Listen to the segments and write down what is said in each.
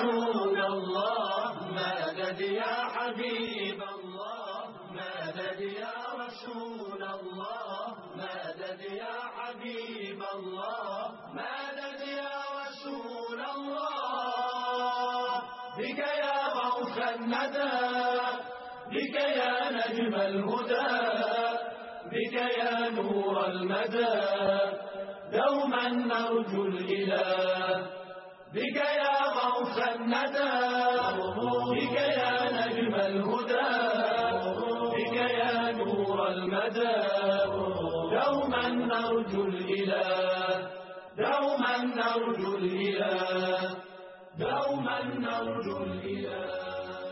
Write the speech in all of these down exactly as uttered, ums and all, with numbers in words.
رسول الله مدد يا حبيب الله مدد يا رسول الله مدد يا حبيب الله مدد يا رسول الله بك يا غوث الندى بك يا نجم الهدى بك يا نور المدى دوما نرجو الإله بك يا غوث الندى بك يا نجم الهدى بك يا نور المدى دوما نرجو الإله دوما نرجو الإله دوما نرجو الإله.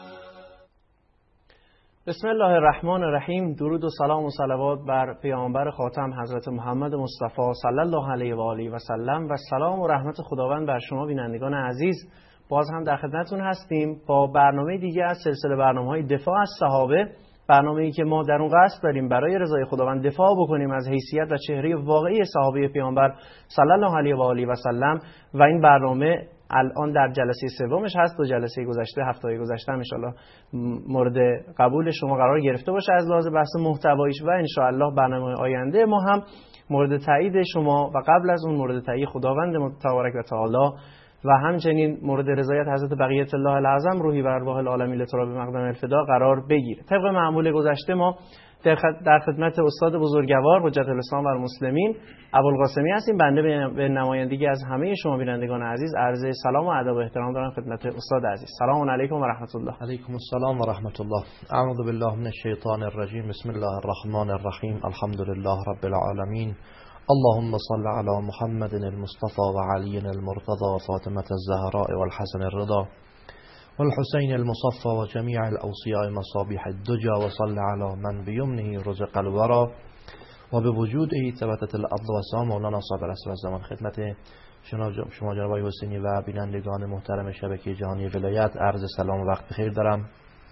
بسم الله الرحمن الرحیم. درود و سلام و صلوات بر پیامبر خاتم حضرت محمد مصطفی صلی الله علیه و آله و سلم و سلام و رحمت خداوند بر شما بینندگان عزیز. باز هم در خدمتتون هستیم با برنامه دیگه از سلسله برنامه‌های دفاع از صحابه، برنامه‌ای که ما در اون قصد داریم برای رضای خداوند دفاع بکنیم از حیثیت و چهره واقعی صحابه پیامبر صلی الله علیه و آله و سلم و این برنامه الان در جلسه سومش هست و جلسه گذشته هفته گذشته ان شاءالله مورد قبول شما قرار گرفته باشه از لحاظ بحث محتواییش و ان شاءالله برنامه آینده ما هم مورد تایید شما و قبل از اون مورد تایید خداوند تبارک و تعالی و همچنین مورد رضایت حضرت بقیت الله الاعظم روحی و ارواح العالمین لتراب مقدم الفدا قرار بگیره. طبق معمول گذشته ما در خدمت استاد بزرگوار حجت الاسلام و المسلمین ابوالقاسمی هستیم. بنده به نمایندگی از همه شما بینندگان عزیز عرض سلام و ادب و احترام دارم خدمت استاد عزیز. سلام علیکم و رحمت الله. علیکم السلام و رحمت الله. اعوذ بالله من الشیطان الرجیم. بسم الله الرحمن الرحیم. الحمد لله رب العالمین. اللهم صل على محمد المصطفى وعلي المرتضى وفاطمة الزهراء والحسن الرضا والحسين المصفى وجميع الأوصياء مصابيح الدجى وصل على من بيمنه رزق الورى وبوجوده ثبتت الأرض والسماء مولانا صاحب العصر والزمان. خدمت شما جناب آقای حسینی و بینندگان محترم شبکه جهانی ولایت عرض سلام و وقت بخیر دارم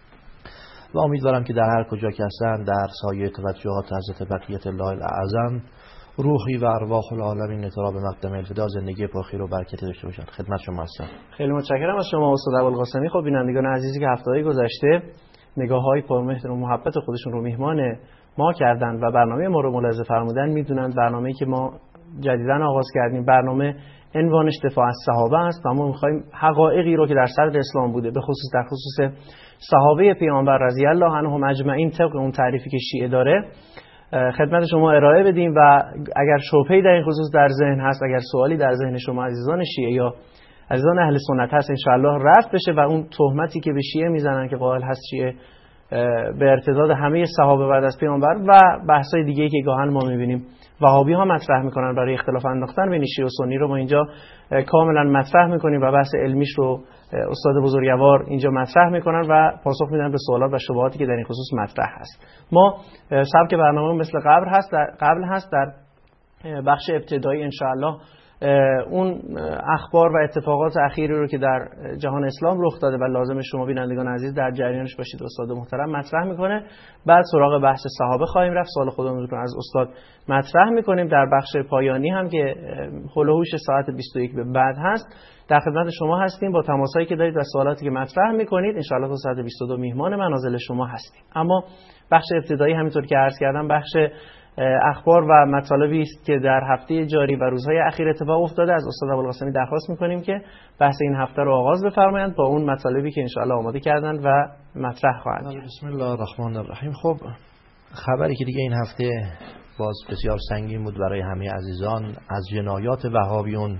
و امیدوارم که در هر کجا که هستند در سایه توجهات حضرت بقیت الله الاعظم روحی و ارواح العالمین لتراب مقدم الفدا زندگی پرخیر و برکتی داشته باشند. خدمت شما هستم. خیلی متشکرم از شما استاد ابوالقاسمی. خب بینندگان عزیزی که هفته‌های گذشته نگاه‌های پرمهر و محبت خودشون رو میهمان ما کردند و برنامه ما رو ملاحظه فرمودن میدونند برنامه‌ای که ما جدیداً آغاز کردیم برنامه عنوانش دفاع از صحابه است و ما می‌خوایم حقایقی رو که در صدر اسلام بوده به خصوص در خصوص صحابه پیامبر رضی الله عنهم اجمعین طبق اون تعریفی که شیعه داره خدمت شما ارائه بدیم و اگر شبهه‌ای در این خصوص در ذهن هست، اگر سوالی در ذهن شما عزیزان شیعه یا عزیزان اهل سنت هست، انشاءالله رفع بشه و اون تهمتی که به شیعه میزنن که قائل هست شیعه به ارتداد همه صحابه بعد از پیامبر و بحث‌های دیگه‌ای که گاهن ما می‌بینیم وهابی ها مطرح میکنن برای اختلاف انداختن بین شیعه و سنی رو ما اینجا کاملا مطرح میکنیم و بحث علمیش رو استاد بزرگوار اینجا مطرح میکنن و پاسخ میدن به سوالات و شبهاتی که در این خصوص مطرح هست. ما سبک برنامه مثل قبل هست در قبل هست در بخش ابتدایی ان شاء الله اون اخبار و اتفاقات اخیری رو که در جهان اسلام رخ داده و لازم شما بینندگان عزیز در جریانش باشید استاد محترم مطرح میکنه. بعد سراغ بحث صحابه خواهیم رفت. سوال خودمون رو از استاد مطرح میکنیم. در بخش پایانی هم که هولوش ساعت بیست و یک به بعد هست در خدمت شما هستیم با تماسایی که دارید و سوالاتی که مطرح میکنید. ان شاء الله تا ساعت بیست و دو میهمان منازل شما هستیم. اما بخش ابتدایی همینطور که عرض کردم بخش اخبار و مطالبی است که در هفته جاری و روزهای اخیر اتفاق افتاده. از استاد ابوالقاسمی درخواست می‌کنیم که بحث این هفته رو آغاز بفرمایند با اون مطالبی که ان شاء الله آماده کردند و مطرح خواهند کرد. بسم الله الرحمن الرحیم. خب خبری که دیگه این هفته باز بسیار سنگین بود برای همه عزیزان از جنایات وهابیون،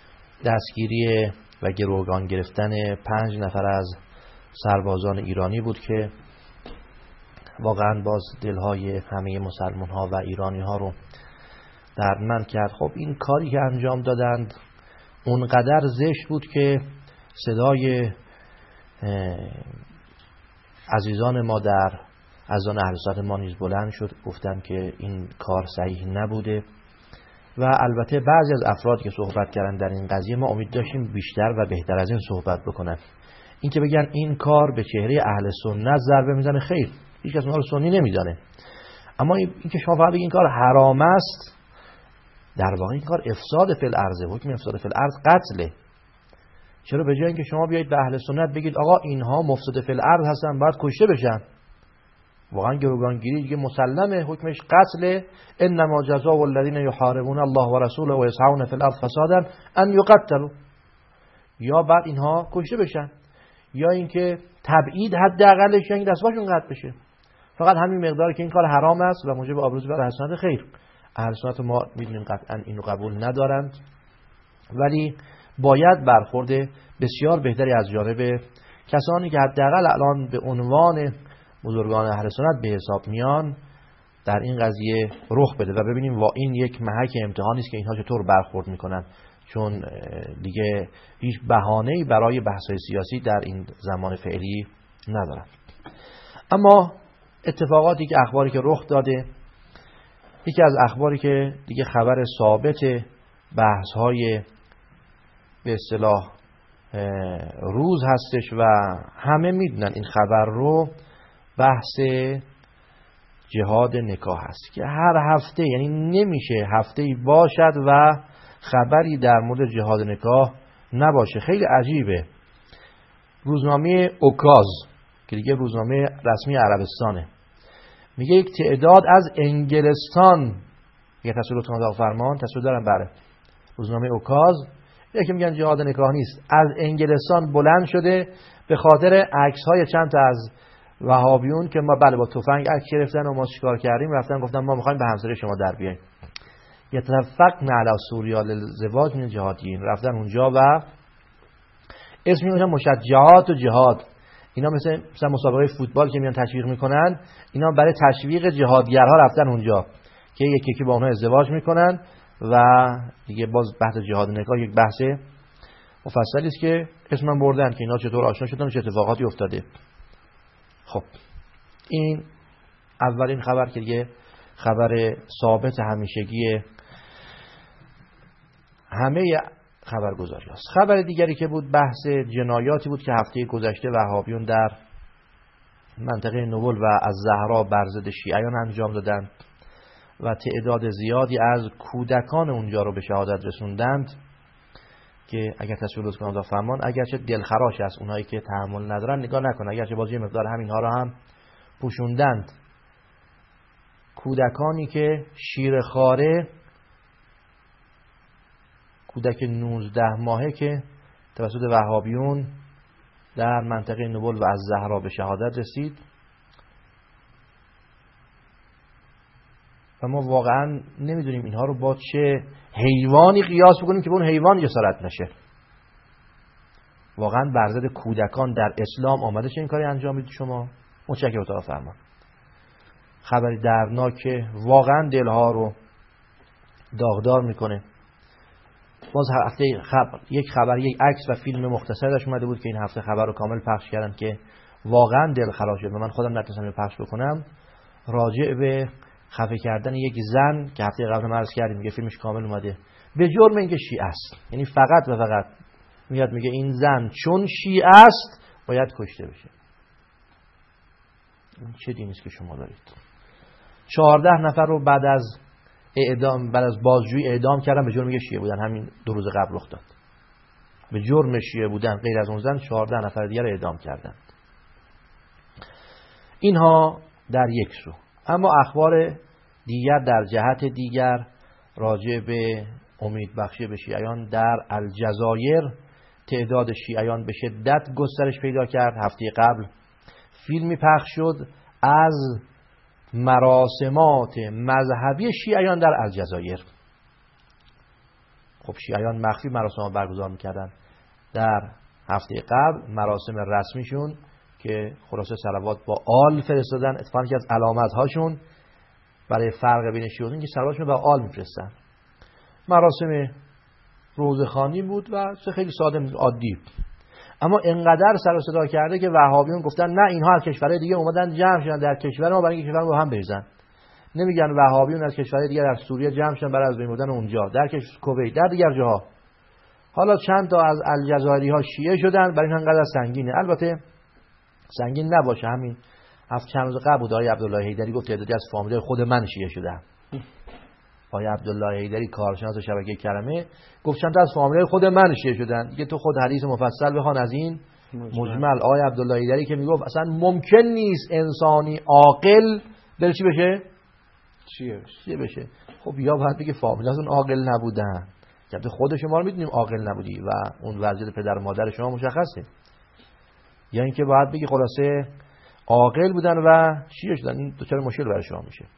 دستگیری و گروگان گرفتن پنج نفر از سربازان ایرانی بود که واقعا باز دلهای همه مسلمان ها و ایرانی ها رو دردمند کرد. خب این کاری که انجام دادند اونقدر زشت بود که صدای عزیزان ما در عزیزان اهل سنت ما نیز بلند شد، گفتن که این کار صحیح نبوده و البته بعضی از افراد که صحبت کردن در این قضیه ما امید داشتیم بیشتر و بهتر از این صحبت بکنن. این که بگن این کار به چهره اهل سنت ضربه میزنه، خیر، هیچ کس اونها رو سنی نمیدانه. اما این که شما فقط بگید این کار حرام است، در واقع این کار افساد فی الارض، حکم افساد فی الارض قتله. چرا به جای اینکه شما بیایید به اهل سنت بگید آقا اینها مفسد فی الارض هستن باید کشته بشن، واقعا گروگانگیری دیگه مسلمه، حکمش قتل. انما جزاء الذین یحاربون الله و رسوله و یسعون فی الارض فسادا ان یقتلوا، یا بعد اینها کشته بشن یا اینکه تبعید حداقلش یعنی دستاشون قطع بشه. فقط همین مقدار که این کار حرام است و موجب آبروز برای اهل سنت خیر. اهل سنت ما میدونیم قطعا اینو قبول ندارند، ولی باید برخورد بسیار بهتری از جانب کسانی که حداقل الان به عنوان بزرگان اهل سنت به حساب میان در این قضیه رخ بده و ببینیم وا این یک محک امتحانی است که اینها چطور برخورد میکنن، چون دیگه هیچ بهانه‌ای برای بحث‌های سیاسی در این زمان فعلی ندارن. اما اتفاقاتی که اخباری که رخ داده، یکی از اخباری که دیگه خبر ثابت بحث‌های به اصطلاح روز هستش و همه میدونن این خبر رو، بحث جهاد نکاح هست که هر هفته، یعنی نمیشه هفته‌ای باشد و خبری در مورد جهاد نکاح نباشه. خیلی عجیبه. روزنامه اوکاز که دیگه روزنامه رسمی عربستانه میگه یک تعداد از انگلستان، یه تصویر اتاق فرمان تصویر دارم بله، روزنامه اوکاز، یکی میگن جهاد نکاح نیست، از انگلستان بلند شده به خاطر عکس های چند تا از وهابیون که ما بله با تفنگ عکس گرفتن و ما چیکار کردیم، رفتن گفتن ما میخوایم به همسر شما در بیاییم. یتفقن علی سوریا للزواج من جهادیین، رفتن اونجا و اسم میگن مشجعات و جهاد. اینا مثل مثلا مسابقه فوتبال که میان تشویق میکنن، اینا برای تشویق جهادگرها رفتن اونجا که یکی یکی با اونها ازدواج میکنن و دیگه باز بحث جهاد نکاح یک بحث مفصلی است که اسمم بردن که اینا چطور آشنا شدن و چه اتفاقاتی افتاده. خب این اولین خبر که دیگه خبر ثابت همیشگی همه خبرگزاری هست. خبر دیگری که بود بحث جنایاتی بود که هفته گذشته وهابیون در منطقه نوبل و از زهرا بر ضد شیعیان انجام دادند و تعداد زیادی از کودکان اونجا رو به شهادت رسوندند که اگر تصویر لطف کنم فرمان اگرچه دلخراش است اونایی که تحمل ندارن نگاه نکنن، اگرچه بازی مقدار همینها رو هم پوشوندند. کودکانی که شیرخواره، کودک نوزده ماهه که توسط وهابیون در منطقه نوبل و از زهرا به شهادت رسید و ما واقعا نمیدونیم اینها رو با چه حیوانی قیاس بکنیم که به اون حیوان جسارت نشه. واقعا بر ضد کودکان در اسلام آمده چه این کاری انجام میدید شما؟ متشکرم اتاق فرمان. خبری دردناک واقعا دلها رو داغدار میکنه. باز هفته خبر یک خبر یک عکس و فیلم مختصرش اومده بود که این هفته خبر رو کامل پخش کردن که واقعا دلخراش شد و من خودم نتونستم پخش بکنم، راجع به خفه کردن یک زن که هفته قبل عرض کردیم که فیلمش کامل اومده به جرم اینکه شیعه است. یعنی فقط و فقط میاد میگه این زن چون شیعه است باید کشته بشه. این چه دینی است که شما دارید؟ چهارده نفر رو بعد از اعدام بعد از بازجویی اعدام کردن به جرم میگه شیعه بودن. همین دو روز قبل رخ داد. به جرم شیعه بودن غیر از اون زن چهارده نفر دیگر رو اعدام کردن. اینها در یک سو. اما اخبار دیگر در جهت دیگر راجع به امید بخشی به شیعیان در الجزایر، تعداد شیعیان به شدت گسترش پیدا کرد. هفته قبل فیلمی پخش شد از مراسمات مذهبی شیعیان در الجزایر. خب شیعیان مخفی مراسم برگزار میکردن. در هفته قبل مراسم رسمیشون که خلاصه صلوات با آل فرستادن، اتفاقا که از علامت هاشون برای فرق بین شیعه این که صلواتشون با آل میفرستن. مراسم روزخوانی بود و خیلی ساده عادی، اما انقدر سر و صدا کرده که وهابیون گفتن نه اینها از کشورهای دیگه اومدن جمع شدن در کشور ما برای اینکه کشور ما هم بریزن. نمیگن وهابیون از کشورهای دیگه در سوریه جمع شدن برای از بین بردن اونجا، در کشور کویت، در دیگر جاها. حالا چند تا از الجزایری ها شیعه شدن، برای این انقدر سنگینه. البته سنگین نباشه، همین هفت چند روز قبل بود آقای عبدالله حیدری گفت تعدادی از فامیلای خود من شیعه شدن. آقای عبدالله حیدری کارشناس شبکه کرمه گفت چند تا از فامیلای خود من شیعه شدن. دیگه تو خود حدیث مفصل بخوان از این مجمل. آقای عبدالله حیدری که میگفت اصلا ممکن نیست انسانی عاقل دل چی بشه؟ چیه بشه؟ چیه بشه؟ خب یا باید بگه فامیلاتون عاقل نبودن، که خود شما رو میدونیم عاقل نبودی و اون وضعیت پدر و مادر شما مشخصه، یا اینکه باید بگه خلاصه عاقل بودن و شیعه شدن. این دو چرا مشکل برای شما میشه.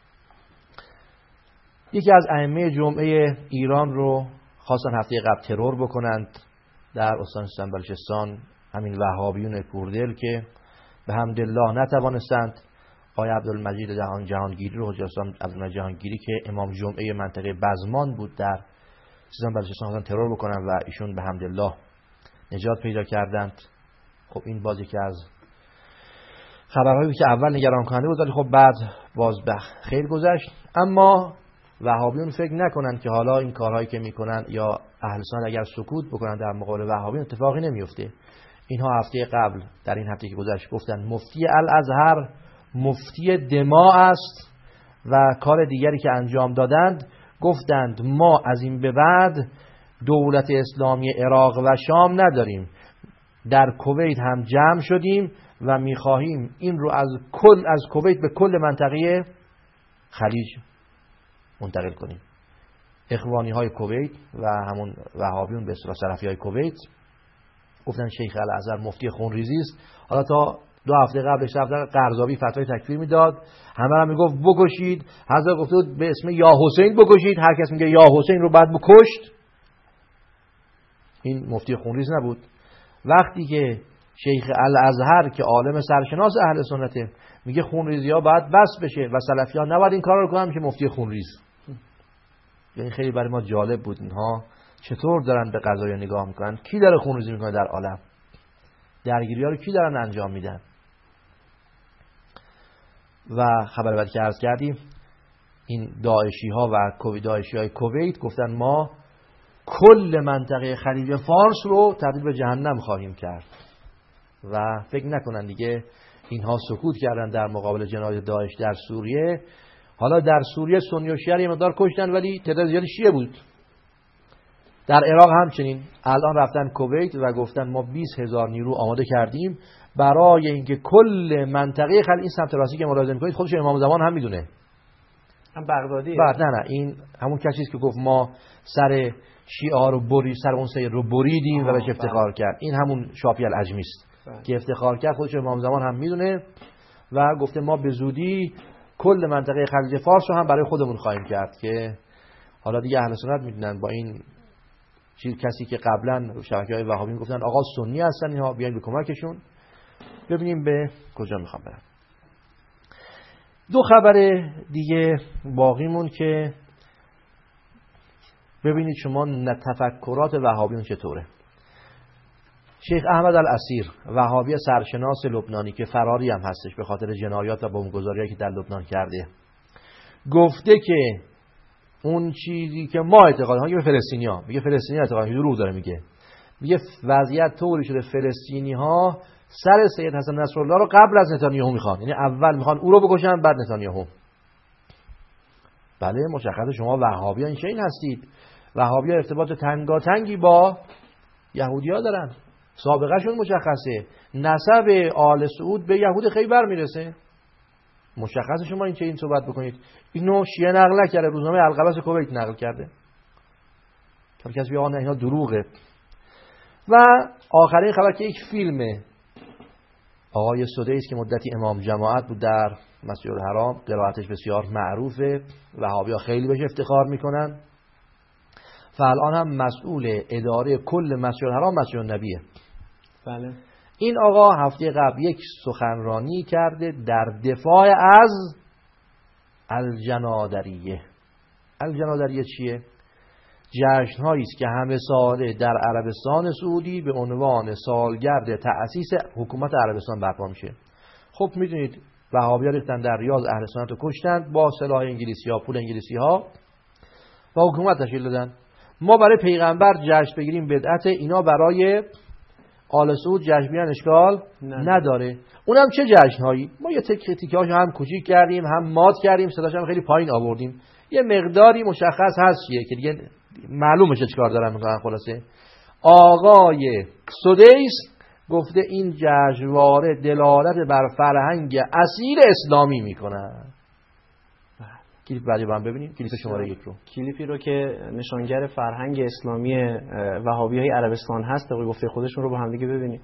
یکی از ائمه جمعه ایران رو خواستن هفته قبل ترور بکنند در استان سیستان بلوچستان، همین وهابیون کوردل که به حمدالله نتوانستند آقای عبدالمجید جهان جهانگیری رو حجازان عبدالمجید جهانگیری که امام جمعه منطقه بزمان بود در سیستان بلوچستان خواستن ترور بکنن و ایشون به حمدالله نجات پیدا کردند. خب این باز یکی از خبرهایی که اول نگران کننده بود ولی خب بعد باز به خیر گذشت. اما وهابیون فکر نکنن که حالا این کارهایی که میکنن یا اهل سنت اگر سکوت بکنن در مقابل وهابیون اتفاقی نمیفته. اینها هفته قبل در این هفته که گذشت گفتن مفتی الازهر مفتی دماء است و کار دیگری که انجام دادند گفتند ما از این به بعد دولت اسلامی عراق و شام نداریم، در کویت هم جمع شدیم و میخواهیم این رو از کل از کویت به کل منطقه خلیج منتقل کنیم. اخوانی های کویت و همون وهابیون به اصطلاح سلفی های کویت گفتن شیخ الازهر مفتی خونریزی است. حالا تا دو هفته قبلش رفتن قرضاوی فتوای تکفیر میداد، همه هم میگفت بکشید، حضرت گفت به اسم یا حسین بکشید، هر کس میگه یا حسین رو بعد بکشت. این مفتی خونریز نبود. وقتی که شیخ الازهر که عالم سرشناس اهل سنته میگه خونریزی ها باید بس بشه و سلفی ها نباید این کار رو کنن که مفتی خونریز. یعنی خیلی برای ما جالب بود اینها چطور دارن به قضایا نگاه میکنن، کی داره خونریزی میکنه در عالم، درگیری ها رو کی دارن انجام میدن. و خبر بعد که عرض کردیم این داعشی ها و کوی داعشی های کویت گفتن ما کل منطقه خلیج فارس رو تبدیل به جهنم خواهیم کرد و فکر نکنن دیگه اینها سکوت کردن در مقابل جنایت داعش در سوریه. حالا در سوریه سنی و شیعه یه مقدار کشتن ولی تعداد زیادی شیعه بود. در عراق همچنین الان رفتن کویت و گفتن ما بیست هزار نیرو آماده کردیم برای اینکه کل منطقه خلیج، این سمت راستی که ملاحظه می‌کنید خودش امام زمان هم میدونه، هم بغدادیه. بعد نه نه این همون کسی است که گفت ما سر شیعه رو برید، سر اون سید رو بریدیم و بهش افتخار کرد. این همون شافعی العجمی است که افتخار کرد، خودش امام زمان هم میدونه و گفته ما به زودی کل منطقه خلیج فارس رو هم برای خودمون خواهیم کرد. که حالا دیگه اهل سنت میدونن با این چیز کسی که قبلا شبکه‌های وهابی میگفتن آقا سنی هستن اینها بیاین به کمکشون. ببینیم به کجا میخوام برم. دو خبر دیگه باقیمون که ببینید شما تفکرات وهابیون چطوره. شیخ احمد الاسیر وهابی سرشناس لبنانی که فراری هم هستش به خاطر جنایات و بمبگذاری‌هایی که در لبنان کرده، گفته که اون چیزی که ما اعتقاد ها که به فلسطینی‌ها میگه، فلسطینی اعتقاد دروغ داره میگه، میگه وضعیت طوری شده فلسطینی‌ها سر سید حسن نصرالله رو قبل از نتانیاهو میخوان، یعنی اول میخوان او رو بکشن بعد نتانیاهو. بله مشخصه شما وهابیان این چنین هستید. وهابی‌ها ارتباط تنگاتنگی با یهودی‌ها دارن، سابقه شون مشخصه، نسب آل سعود به یهود خیبر میرسه. مشخصه شما این چه این صحبت بکنید. اینو شیعه نقل کرده، روزنامه القبس کویت نقل کرده. هر کسی بگه آقا اینا دروغه. و آخرین خبر که یک فیلمه آقای سدیس که مدتی امام جماعت بود در مسجد الحرام، قرائتش بسیار معروفه، وهابی‌ها خیلی بهش افتخار میکنن. و الان هم مسئول اداره کل مسجد الحرام مسجد النبیه. بله. این آقا هفته قبل یک سخنرانی کرده در دفاع از الجنادریه. الجنادریه چیه؟ جشن‌هایی است که همه ساله در عربستان سعودی به عنوان سالگرد تأسیس حکومت عربستان برپا میشه. خب میدونید وهابی‌ها ریختن در ریاض اهل سنت رو کشتن با سلاح انگلیسی‌ها، پول انگلیسی‌ها و حکومت تشکیل دادن. ما برای پیغمبر جشن بگیریم بدعت، اینا برای آل سعود جشن بیان اشکال نداره. اونم چه جشن‌هایی؟ ما یه تک تیکه‌هاش هم کوچیک کردیم، هم مات کردیم، صداش هم خیلی پایین آوردیم. یه مقداری مشخص هست که دیگه معلومه چه کار دارن میکنن. خلاصه آقای سدیس گفته این جشنواره دلالت بر فرهنگ اصیل اسلامی میکنه. کلیپ بعدی با هم ببینیم، کلیپ شماره یک رو، کلیپی رو که نشانگر فرهنگ اسلامی وهابیای عربستان هست طبق گفته خودشون رو با هم دیگه ببینیم.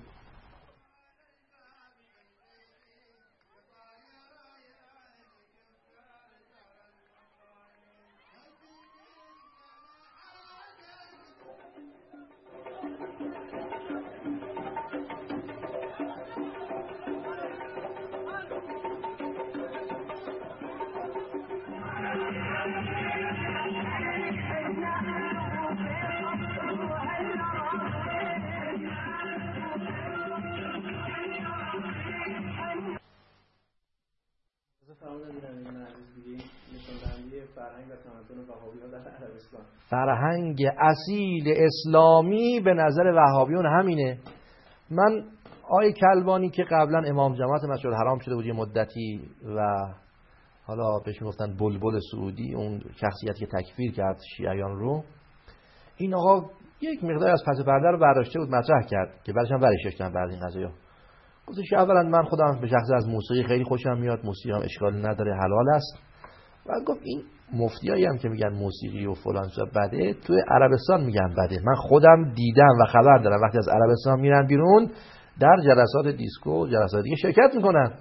فرهنگ اصیل اسلامی به نظر وهابیون همینه. من آیه کلبانی که قبلا امام جماعت مسجد الحرام شده بود یه مدتی و حالا بهش میگفتن بلبل سعودی، اون شخصیتی که تکفیر کرد شیعیان رو، این آقا یک مقدار از پس پرده رو برداشته بود مطرح کرد که بعدش هم ورش داشتن بعد این قضایا. گفتش اولا من خودم به شخص از موسیقی خیلی خوشم میاد، موسیقی هم اشکال نداره، حلال است. و گفت این مفتیایی هم که میگن موسیقی و فلان چیزا بده، توی عربستان میگن بده. من خودم دیدم و خبر دارم وقتی از عربستان میرن بیرون در جلسات دیسکو جلسات دیگه شرکت میکنن.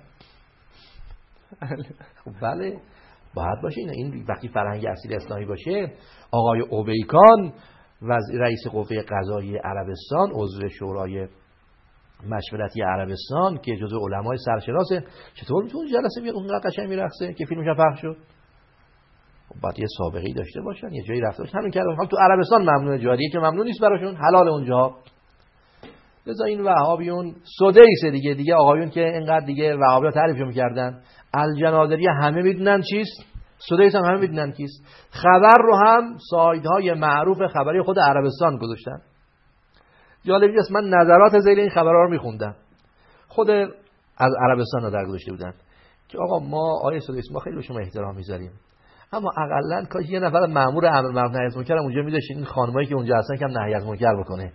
خب بله باید باشه این, این وقتی فرهنگ اصیل اسلامی باشه. آقای اوبیکان وزیر رئیس قوه قضاییه عربستان، عضو شورای مشورتی عربستان که جزو علمای سرشناسه، چطور میتونه جلسه بیاد اونقدر قشنگ میرقصه که فیلمش پخش شد؟ باید یه سابقه‌ای داشته باشن، یه جایی رفته باشن. همین که هم تو عربستان ممنوعه، جاریه که ممنوع نیست براشون، حلال اونجا. لذا این وهابیون سدیس دیگه دیگه آقایون که اینقدر دیگه وهابی‌ها تعریفش می‌کردن، الجنادری همه میدونن چیست، سدیس هم همه میدونن کیست. خبر رو هم سایت‌های معروف خبری خود عربستان گذاشتن. جالبی است من نظرات زیر این خبرها رو می‌خوندم. خود از عربستان رو در گذاشته بودن که آقا ما آیه سدیس ما خیلی به شما احترام می‌ذاریم، اما حداقل کاش یه نفر مأمور امر معروف نهی از منکر اونجا می‌داشتین، این خانمایی که اونجا هستن کم نهی از منکر بکنه.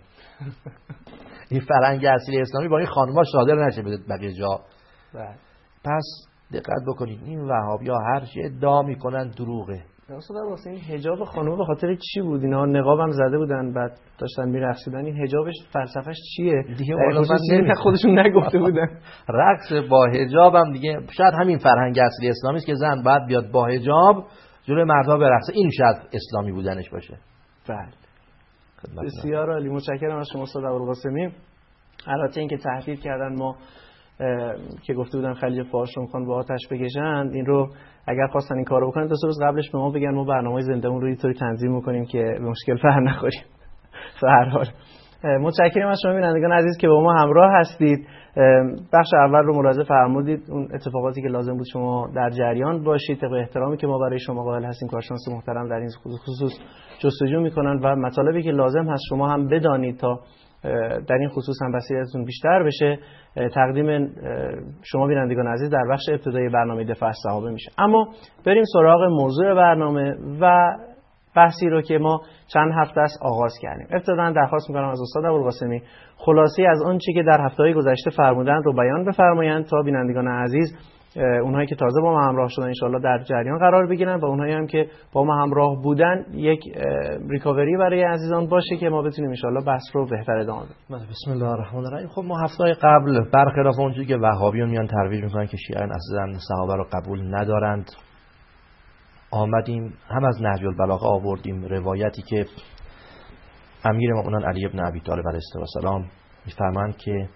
این فرهنگ اصیل اسلامی با این خانم‌ها صادر نشه به بقیه جا. پس دقت بکنید این وهابی‌ها هر چی ادعا میکنن دروغه. اصلا واسه این حجاب خانم به خاطر چی بود؟ اینا نقابم زده بودن بعد داشتن میرقصیدن، این حجابش فلسفه‌اش چیه؟ دیگه والا خودشون نگفته بودن. رقص با حجابم دیگه شاید همین فرهنگ اصلی اسلامی است که زن باید بیاد با حجاب جلوی مردها برقصه، این شاید اسلامی بودنش باشه. بله. بسیار عالی، متشکرم از شما استاد ابوالقاسمی. البته اینکه تهدید کردن ما که گفته بودن خلیج فارس رو میخوان با آتش بکشن، این رو اگر خواستن این کارو بکنن دو سه روز قبلش به ما بگن، ما برنامه زندهمون رو اینطوری تنظیم میکنیم که به مشکل فر نخوریم. به هر حال متشکرم از شما بینندگان عزیز که با ما همراه هستید. بخش اول رو ملاحظه فرمودید، اون اتفاقاتی که لازم بود شما در جریان باشید، طبق احترامی که ما برای شما قائل هستیم. کارشناس محترم در این خصوص جستجو میکنن و مطالبی که لازم هست شما هم بدانید تا در این خصوص هم بصیرتون بیشتر بشه تقدیم شما بینندگان عزیز در بخش ابتدایی برنامه دفاع از صحابه میشه. اما بریم سراغ موضوع برنامه و بحثی رو که ما چند هفته است آغاز کردیم. ابتداً درخواست میکنم از استاد ابوالقاسمی خلاصی از اون چی که در هفته‌های گذشته فرمودن رو بیان بفرمایند تا بینندگان عزیز، اونهایی که تازه با ما همراه شدن انشالله در جریان قرار بگیرن و اونهایی هم که با ما همراه بودن یک ریکاوری برای عزیزان باشه که ما بتونیم انشالله بحث رو بهتر ادامه بدیم. بسم الله الرحمن الرحیم. خب ما هفته‌های قبل برخلاف اونجوری که وهابیون میان ترویج میکنن که شیعیان اصلا صحابه رو قبول ندارند، آمدیم هم از نهج البلاغه آوردیم روایتی که امیر مومنان علی بن ابی طالب علیه السلام میفرمایند که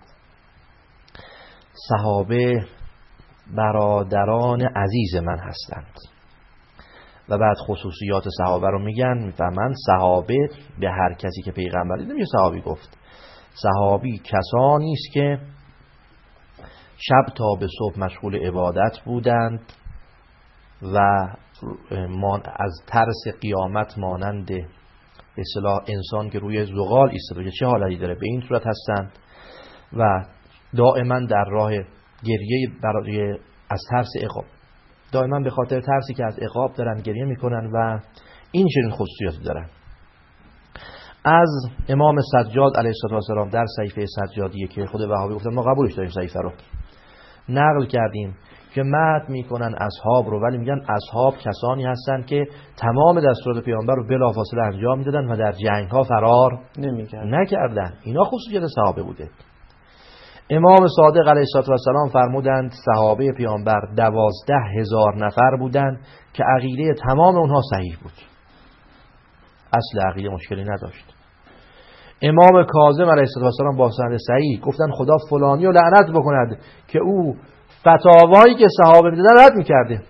صحابه برادران عزیز من هستند و بعد خصوصیات صحابه رو میگن، میفهمن صحابه به هر کسی که پیغمبر دیده میشه صحابی گفت. صحابی کسانی است که شب تا به صبح مشغول عبادت بودند و از ترس قیامت مانند به اصطلاح انسان که روی زغال ایستاده چه حالتی داره به این صورت هستند و دائما در راه گریه برای از ترس عقاب دائما به خاطر ترسی که از عقاب دارن گریه میکنن و این چنین خصوصیاتی دارن. از امام سجاد علیه السلام در صحیفه سجادیه که خود وهابی گفتن ما قبولش داریم، صحیفه رو نقل کردیم که مدح میکنن اصحاب رو، ولی میگن اصحاب کسانی هستن که تمام دستورات پیامبر رو بلافاصله انجام میدادن و در جنگ ها فرار نکردن. اینا خصوصیت صحابه بوده. امام صادق علیه السلام فرمودند صحابه پیامبر دوازده هزار نفر بودند که عقیده تمام اونها صحیح بود، اصل عقیده مشکلی نداشت. امام کاظم علیه السلام با سند صحیح گفتن خدا فلانی رو لعنت بکند که او فتاوایی که صحابه میدادن رد میکرده.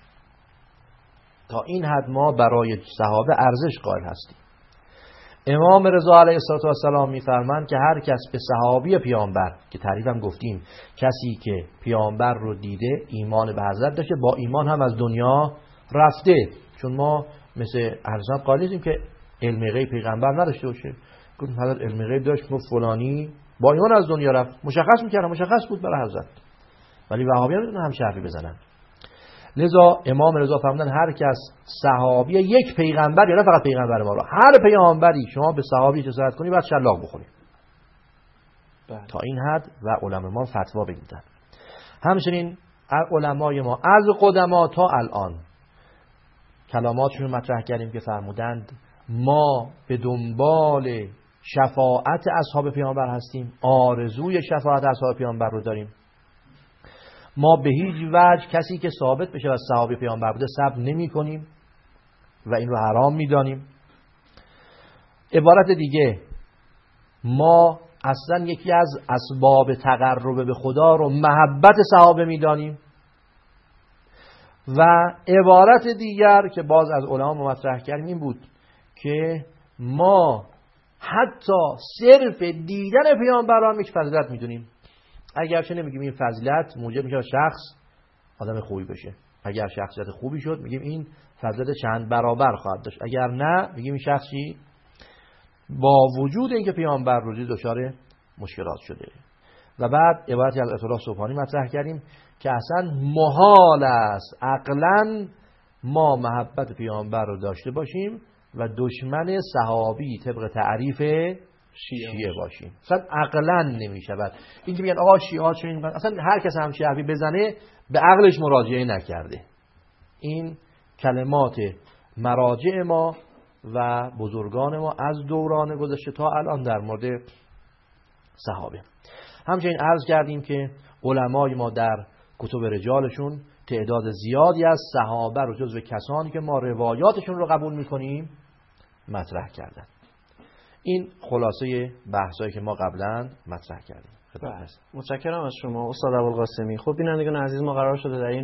تا این حد ما برای صحابه ارزش قائل هستیم. امام رضا علیه السلام میفرمایند که هر کس به صحابی پیامبر، که تعریفم گفتیم کسی که پیامبر رو دیده ایمان به حضرت داشته، با ایمان هم از دنیا رفته، چون ما مثل اهل سنت قائل نیستیم که علم غیب پیغمبر نداشته باشه. گفتم حضرت علم غیب داشت، گفت فلانی با ایمان از دنیا رفت، مشخص میکردن، مشخص بود برای حضرت، ولی وهابیان میتونن هم شرحی بزنن. لذا امام رضا فرمودن هر کس صحابی یک پیغمبر، یا نه فقط پیغمبر ما رو، هر پیامبری شما به صحابی جسارت کنی باید شلاق بخوری. تا این حد و علما ما فتوا بگیرن. همچنین علمای ما از قدما تا الان کلاماتشون مطرح کردیم که فرمودند ما به دنبال شفاعت اصحاب پیامبر هستیم، آرزوی شفاعت اصحاب پیامبر رو داریم. ما به هیچ وجه کسی که ثابت بشه از صحابه پیامبر بوده صبر نمی کنیم و این رو حرام می دانیم. عبارت دیگه، ما اصلا یکی از اسباب تقرب به خدا رو محبت صحابه می دانیم. و عبارت دیگر که باز از علما مطرح کردیم این بود که ما حتی صرف دیدن پیامبران یک فضیلت می دونیم. اگرچه نمیگیم این فضیلت موجب میشه شخص آدم خوبی بشه، اگر شخصیت خوبی شد میگیم این فضیلت چند برابر خواهد داشت، اگر نه میگیم این شخصی با وجود اینکه پیامبر روزی دچار مشکلات شده. و بعد عبارتی از آیت الله سبحانی مطرح کردیم که اصلا محال است عقلاً ما محبت پیامبر رو داشته باشیم و دشمن صحابی طبق تعریف شیعه, شیعه باشیم. اصلا عقلاً نمی شود. این که میگن آقا شیعه چون این، اصلا هر کس هم شیعه حرفی بزنه به عقلش مراجعه نکرده. این کلمات مراجع ما و بزرگان ما از دوران گذشته تا الان در مورد صحابه. همچنین عرض کردیم که علمای ما در کتب رجالشون تعداد زیادی از صحابه رو جزو کسانی که ما روایاتشون رو قبول میکنیم مطرح کردن. این خلاصه بحثایی که ما قبلا مطرح کردیم. متشکرم از شما استاد ابوالقاسمی. خب بینندگان عزیز، ما قرار شده در این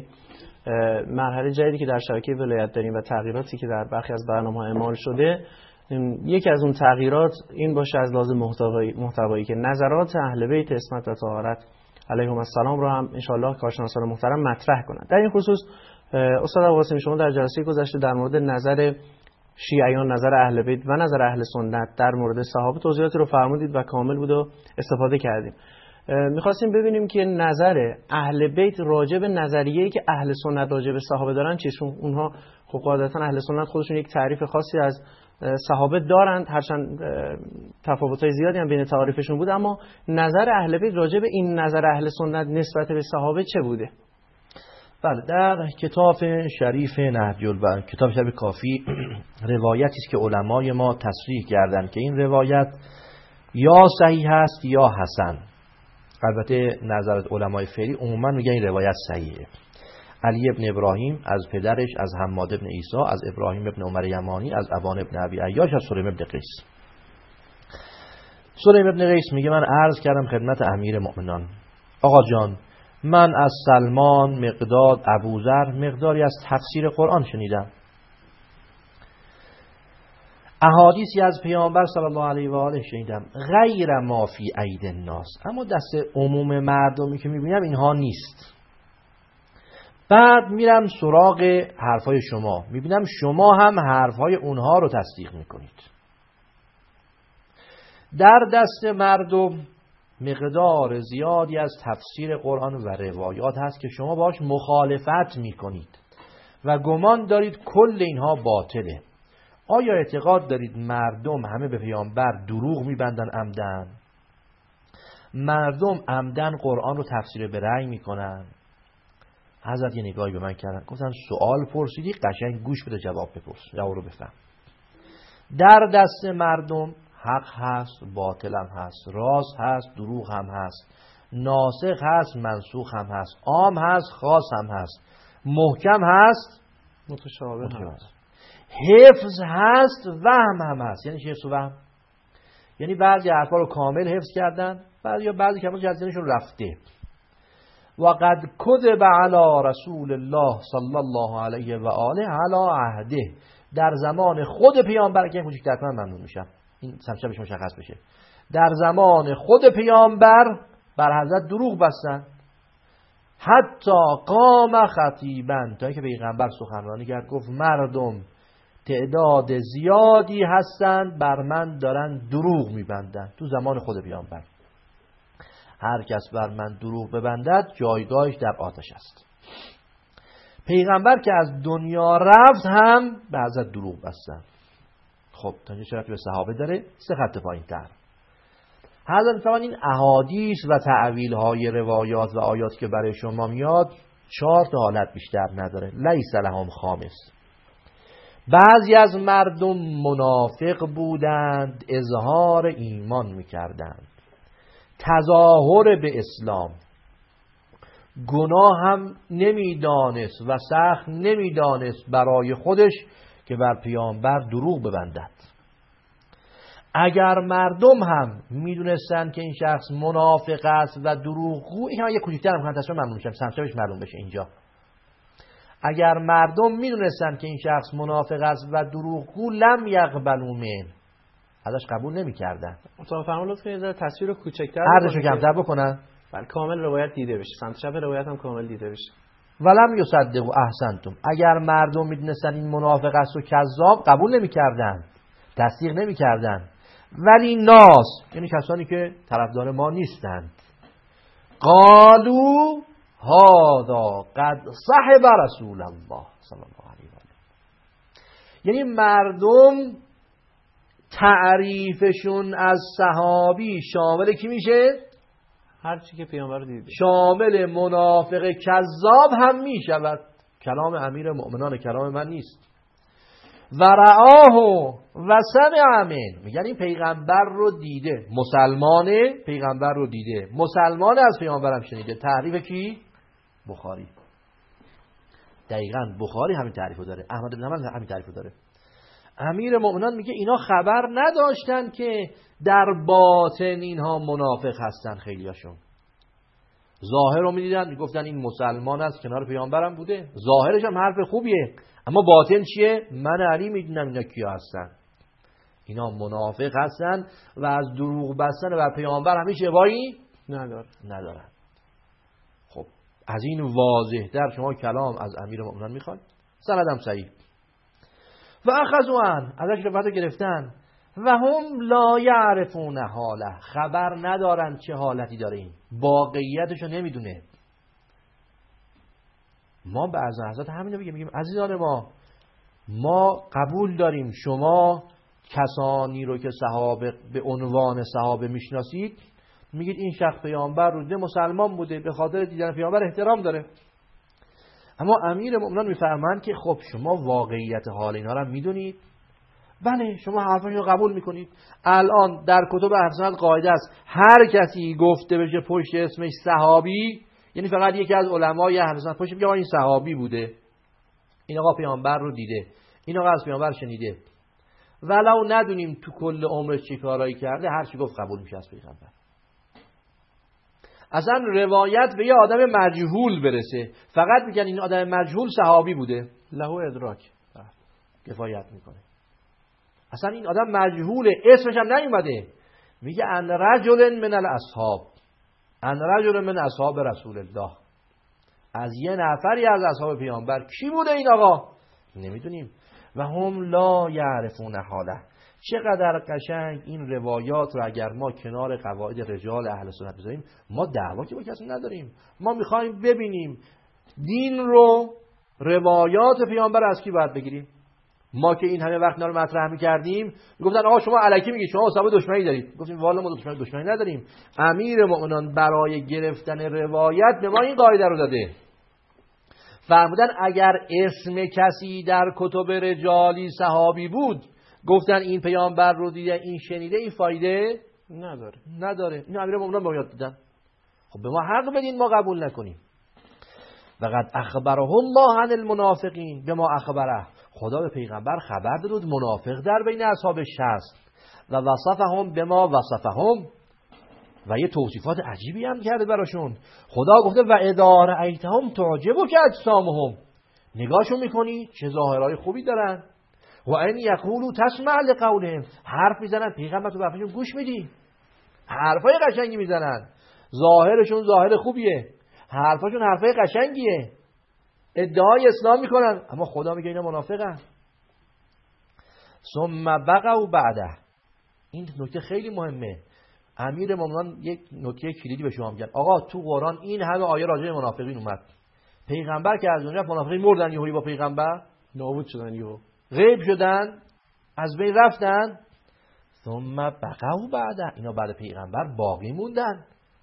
مرحله جدیدی که در شبکه ولایت داریم و تغییراتی که در برخی از برنامه‌ها اعمال شده، یکی از اون تغییرات این باشه از لحاظ محتوایی محتوایی که نظرات اهل بیت عصمت و طهارت علیهم السلام رو هم ان شاء الله کارشناسان محترم مطرح کنند. در این خصوص استاد ابوالقاسمی، شما در جلسه گذشته در مورد نظر شیعیان، نظر اهل بیت و نظر اهل سنت در مورد صحابه توضیحاتی رو فرمودید و کامل بود و استفاده کردیم. میخواستیم ببینیم که نظر اهل بیت راجع به نظریه‌ای که اهل سنت راجع به صحابه دارن چیه. اونها خب قاعدتا اهل سنت خودشون یک تعریف خاصی از صحابه دارند، هرچند تفاوت‌های زیادی هم بین تعاریفشون بود، اما نظر اهل بیت راجع به این نظر اهل سنت نسبت به صحابه چه بوده؟ بله، در کتاب شریف نهج البلاغه، کتاب شریف کافی، روایتی است که علمای ما تصریح کردند که این روایت یا صحیح است یا حسن. البته نظر علمای فعلی عموما میگن این روایت صحیحه. علی ابن ابراهیم از پدرش، از حماد ابن عیسی، از ابراهیم ابن عمر یمانی، از ابان ابن ابی عیاش، از سلیم ابن قیس. سلیم ابن قیس میگه من عرض کردم خدمت امیر مؤمنان، آقا جان من از سلمان، مقداد، ابوذر مقداری از تفسیر قرآن شنیدم. احادیثی از پیامبر صلی الله علیه و آله شنیدم، غیر ما فی اید الناس، اما دست عموم مردمی که میبینم اینها نیست. بعد میرم سراغ حرفای شما، میبینم شما هم حرفای اونها رو تصدیق میکنید. در دست مردم مقدار زیادی از تفسیر قرآن و روایات هست که شما باش مخالفت میکنید. و گمان دارید کل اینها باطله. آیا اعتقاد دارید مردم همه به پیامبر دروغ میبندن عمدن؟ مردم عمدن قرآن رو تفسیر به رأی میکنن؟ حضرت یه نگاهی به من کردن، گفتن سوال پرسیدی، قشنگ گوش بده جواب بپرس، جواب رو بفهم. در دست مردم حق هست، باطل هم هست، راست هست، دروغ هم هست، ناسخ هست، منسوخ هم هست، عام هست، خاص هم هست، محکم هست، متشابه هست، حفظ هست، وهم هم هست. یعنی چه حفظ و وهم؟ یعنی بعضی حرفا رو کامل حفظ کردن، بعضی یا بعضی که جزیرشون رفته. و قد کذب علی رسول الله صلی الله علیه و آله علی عهده، در زمان خود پیامبر، که کوچیک‌تر کنم ممنون میشم این سمچه مشخص بشه، در زمان خود پیامبر بر حضرت دروغ بستن. حتی قام خطیبا، تا اینکه پیغمبر سخنرانی کرد گفت مردم تعداد زیادی هستند بر من دارن دروغ میبندن. تو زمان خود پیامبر هر کس بر من دروغ ببندد جایگاهش در آتش است. پیغمبر که از دنیا رفت هم به حضرت دروغ بستن. خب تا اینجا چرا به صحابه داره؟ سه خط پایین تر حضرت فرمان این احادیث و تعویل های روایات و آیات که برای شما میاد چهار تا حالت بیشتر نداره. لیس لهم خامس. بعضی از مردم منافق بودند، اظهار ایمان میکردند، تظاهر به اسلام، گناه هم نمیدانست و سخت نمیدانست برای خودش که بر پیامبر دروغ ببندد. اگر مردم هم میدونستن که این شخص منافق است و دروغگو، این هم یک کوچیک‌تر هم کنم تصمیم ممنون میشم سمسمش معلوم بشه اینجا. اگر مردم میدونستن که این شخص منافق است و دروغگو، لم یقبلوا منه، ازش قبول نمیکردن. مطابق فرمان لطفا یه ذره تصویر رو کوچکتر عرضشو کمتر بکنن، بله کامل روایت دیده بشه، سمت چپ روایت هم کامل دیده بشه. ولم یصدقوا احسنتم. اگر مردم میدونستن این منافق است و کذاب، قبول نمیکردن، تصدیق نمیکردن. ولی ناس، یعنی کسانی که طرفدار ما نیستند، قالوا هذا قد صحب رسول الله صلی الله علیه و آله. یعنی مردم تعریفشون از صحابی شامل کی میشه؟ هر چی که پیامبر دیده. شامل منافق کذاب هم میشود. کلام امیر مؤمنان کلام من نیست. و رآه و سمع من، میگن این پیغمبر رو دیده، مسلمانه پیغمبر رو دیده، مسلمان از پیغمبرم شنیده. تعریف کی؟ بخاری. دقیقاً بخاری همین تعریفو داره، احمد بن حنبل همین تعریفو داره. امیر مؤمنان میگه اینا خبر نداشتن که در باطن اینها منافق هستن. خیلیاشون ظاهر رو میدیدن، میگفتن این مسلمان است، کنار پیامبرم بوده، ظاهرش هم حرف خوبیه، اما باطن چیه؟ من علی میدونم اینا کیا هستن. اینا منافق هستن و از دروغ بستن بر پیامبر همیشه اشتباهی نداره ندارن. خب از این واضح در شما کلام از امیر مؤمنان میخواد، سندم صحیح. و اخذوا عن، ازش رفعت گرفتن، و هم لا یعرفون حاله، خبر ندارن چه حالتی داره، این واقعیتشو نمیدونه. ما به از حضرت همینو بگیم، میگیم عزیزان ما ما قبول داریم شما کسانی رو که صحابه به عنوان صحابه میشناسید، میگید این شخص پیامبر رو دیده، مسلمان بوده، به خاطر دیدن پیامبر احترام داره. اما امیر مؤمنان میفرمایند که خب شما واقعیت حال اینا رو میدونید، بله شما حرفش رو قبول میکنید. الان در کتب اهل سنت قاعده است هر کسی گفته بشه پشت اسمش صحابی، یعنی فقط یکی از علمای اهل سنت پشت میگه این صحابی بوده، این آقا پیامبر رو دیده، این آقا از پیامبر شنیده، ولو ندونیم تو کل عمرش چه کارایی کرده، هر چی گفت قبول میشه از پیغمبر. اصلا روایت به یه آدم مجهول برسه، فقط میگن این آدم مجهول صحابی بوده، له ادراک کفایت میکنه. اصلا این آدم مجهوله، اسمش هم نیومده، میگه ان رجل من الاصحاب، ان رجل من اصحاب رسول الله، از یه نفری از اصحاب پیامبر. کی بوده این آقا؟ نمیدونیم. و هم لا یعرفون حاله. چقدر قشنگ این روایات رو اگر ما کنار قواعد رجال اهل سنت بذاریم، ما دعوا که با کسی نداریم، ما میخوایم ببینیم دین رو روایات پیامبر از کی باید بگیریم؟ ما که این همه وقت اینا رو مطرح می‌کردیم میگفتن آقا شما الکی میگید، شما اصحاب دشمنی دارید. گفتیم والا ما دشمنی دشمنی نداریم. امیر مؤمنان برای گرفتن روایت به ما این قاعده رو داده، فرمودن اگر اسم کسی در کتب رجالی صحابی بود گفتن این پیامبر رو دیده، این شنیده، این فایده نداره نداره این امیر مؤمنان به ما یاد دادن. خب به ما حق بدین ما قبول نکنیم. وقد اخبره الله عن المنافقین بما اخبره، خدا به پیغمبر خبر داد منافق در بین اصحابش هست و وصفهم بما وصفهم، و یه توصیفات عجیبی هم کرده براشون. خدا گفته و اذا رأیتهم تعجبک اجسامهم، نگاهشون میکنی چه ظاهرهای خوبی دارن. و ان یقولوا تسمع لقولهم، حرف میزنن پیغمبر تو حرفشون گوش میدی، حرفای قشنگی میزنن، ظاهرشون ظاهر خوبیه، حرفاشون حرفای قشنگیه، ادعای اسلام میکنن، اما خدا میگه اینا منافقن. ثم بقوا بعده، این نکته خیلی مهمه. امیر مومنان یک نکته کلیدی به شما میگن، آقا تو قرآن این همه آیه راجع به منافقین اومد، پیغمبر که از اونجا منافقین مردن یهویی با پیغمبر نابود شدن، یهو غیب شدن، از بین رفتن. ثم بقوا بعده، اینا بعد پیغمبر باقی موندن.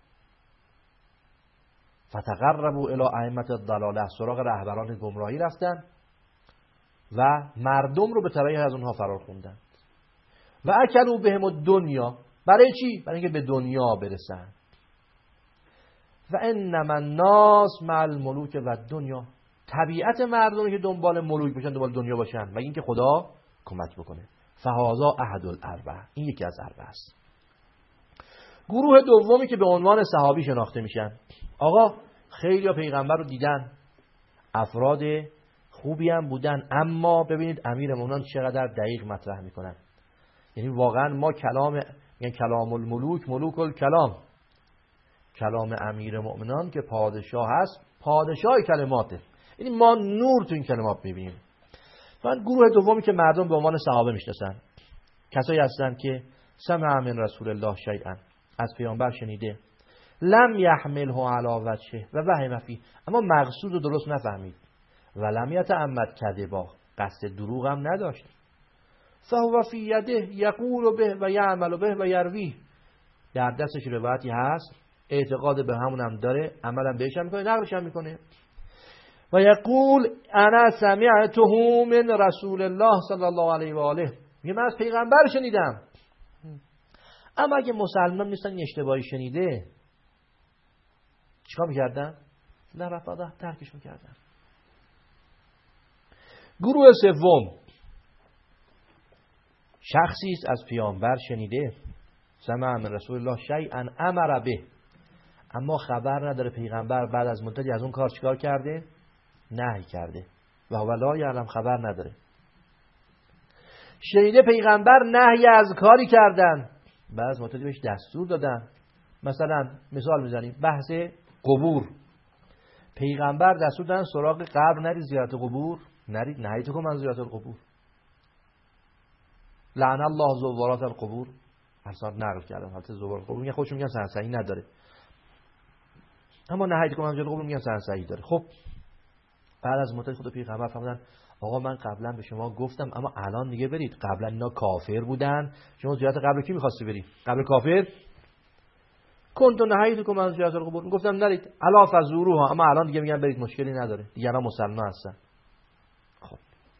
فتقربوا الی ائمه الضلاله، سراغ رهبران گمراهی رفتن و مردم رو به تبعیت از اونها فرار خوندن. و اکلوا بهم الدنیا، برای چی؟ برای اینکه به دنیا برسن. و انما الناس مع الملوک و الدنیا، طبیعت مردمی که دنبال ملوک باشن، دنبال دنیا باشن و اینکه خدا کمک بکنه. فهذا احد الاربع، این یکی از اربع است. گروه دومی که به عنوان صحابی شناخته میشن، آقا خیلی پیغمبر رو دیدن، افراد خوبی هم بودن، اما ببینید امیر مومنان چقدر دقیق مطرح میکنن. یعنی واقعا ما کلام، یعنی کلام الملوک ملوک الکلام، کلام امیر مؤمنان که پادشاه هست، پادشاه کلماته، یعنی ما نور تو این کلمات میبینیم. و گروه دومی که مردم به عنوان صحابه میشناسن، کسایی هستن که سمع من رسول الله شیئا، از پیامبر شنیده، لم یحمله علی وجهه و وهم فیه، اما مقصود رو درست نفهمید، و لم یتعمد کذبا، قصد دروغ هم نداشت. فهو فی یده یقول به و یعمل به و یروی، در دستش روایتی هست، اعتقاد به همون هم داره، عمل هم بهش هم میکنه، نقلش هم میکنه. و یقول انا سمعته من رسول الله صلی الله علیه و آله، میگه من از پیغمبر شنیدم. اما اگه مسلمان نیستن این اشتباهی شنیده، چیکار میکردن؟ نه رفضه، ترکش میکردن. گروه سوم، شخصی است از پیامبر شنیده، سمع من رسول الله شیئا امر به، اما خبر نداره پیغمبر بعد از مدتی از اون کار چیکار کرده؟ نهی کرده. و ولا یعلم، خبر نداره. شنیده پیغمبر نهی از کاری کردن، بعد از مدتی بهش دستور دادن. مثلا مثال میزنیم بحث قبور، پیغمبر دستور دادن سراغ قبر نرید، زیارت قبور نرید، نهیتکم من زیارت القبور، لعن الله زوارات القبور، اصلا نقل کردم. البته زوارات القبور میگن خودشون میگن سند صحیح نداره، اما نهیتکم من زیارت القبور میگن سند صحیح داره. خب بعد از مدت خود پیغمبر فرمودن آقا من قبلا به شما گفتم، اما الان دیگه برید، قبلا اینا کافر بودن، شما زیارت قبر کی می‌خواستی بری؟ قبر کافر؟ کنت نهیتکم من زیارت القبور، گفتم نرید، الا فزوروها، اما الان دیگه میگن برید، مشکلی نداره، دیگه الان مسلمان هستن. خب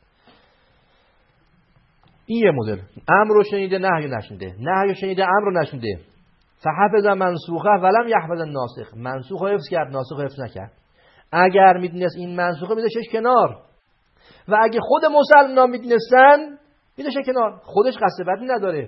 این یه مدل، امر رو شنیده نهی نشنیده، نهی شنیده امر رو نشنیده. فحفظ منسوخه ولم یحفظ الناسخ، منسوخ رو حفظ کرد، ناسخ رو حفظ نکرد. اگر میدونست این منسوخه میذاشش کنار، و اگه خود مسلمان میدونستن میذاشش کنار، خودش قصد بدی نداره.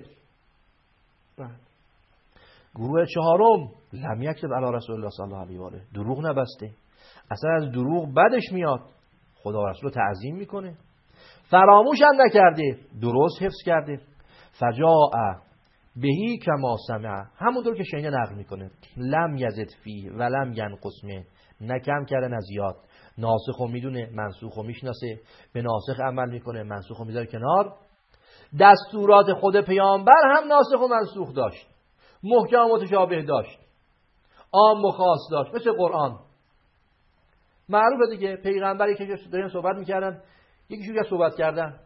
گروه چهارم، لم یکتب علی رسول الله صلی الله علیه و آله، دروغ نبسته، اصلا از دروغ بدش میاد، خدا و رسول رو تعظیم میکنه، فراموش هم نکرده، درست حفظ کرده. فجاء بهی کما سمع، همونطور که شنیده نقل میکنه، لم یزد فی و لم ینقص منه، نه کم کرده نه زیاد، ناسخو میدونه، منسوخو میشناسه، به ناسخ عمل میکنه، منسوخو میذاره کنار. دستورات خود پیامبر هم ناسخ و منسوخ داشت، محکم و متشابه داشت، عام و خاص داشت، مثل قرآن. معروفه دیگه، پیغمبری که دارن صحبت میکردن، یکیشون که صحبت کردن،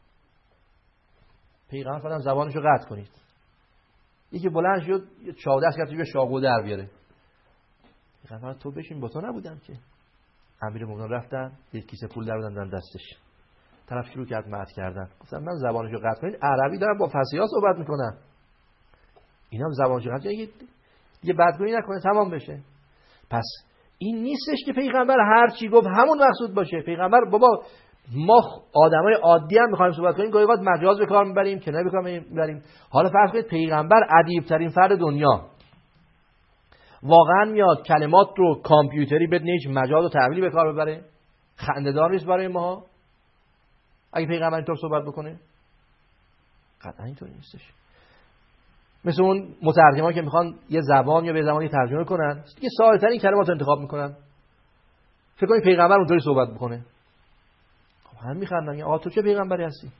پیغمبر فرمودن زبانشو قطع کنید. یکی بلند شد چاودست کرد توی شاقو در بیاره. پیغمبر تو بشین، با تو نبودم که. امیرالمومنین رفتن یک کیسه پول در بردن دستش، طرف شروع کرد مدح کردن، گفتم من زبانشو قطع کنید، عربی دارم با فصیحا صحبت میکنم، اینا هم زبانشو قطع کنید دیگه بدگویی نکنه تمام بشه. پس این نیستش که پیغمبر هر چی گفت همون مقصود باشه. پیغمبر بابا ما آدمای عادی هم میخوایم صحبت کنیم، گاهی اوقات مجاز به کار میبریم، کنایه به کار میبریم. حالا فرض کنید پیغمبر ادیب ترین فرد دنیا واقعا میاد کلمات رو کامپیوتری بدون هیچ مجاز و تعبیری به کار ببره؟ خنده‌دار نیست برای ما اگه پیغمبر اینطور صحبت بکنه؟ قطعا اینطور نیستش. مثل اون مترجمان که میخوان یه زبان یا به زبانی ترجمه کنن، دیگه ساده‌ترین کلمات رو انتخاب میکنن. فکر کنید پیغمبر اونطوری صحبت بکنه؟ خب هم میخندن، میگن آقا تو چه پیغمبری هستی؟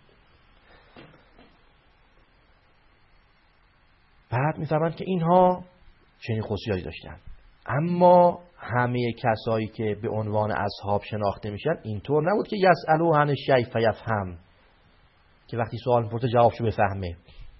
بعد میفهمن که اینها چنین خصوصیاتی داشتن. اما همه کسایی که به عنوان اصحاب شناخته میشن اینطور نبود که یسألو عن الشیء فیفهم، که وقتی سوال میپرسه جوابشو بفهمه.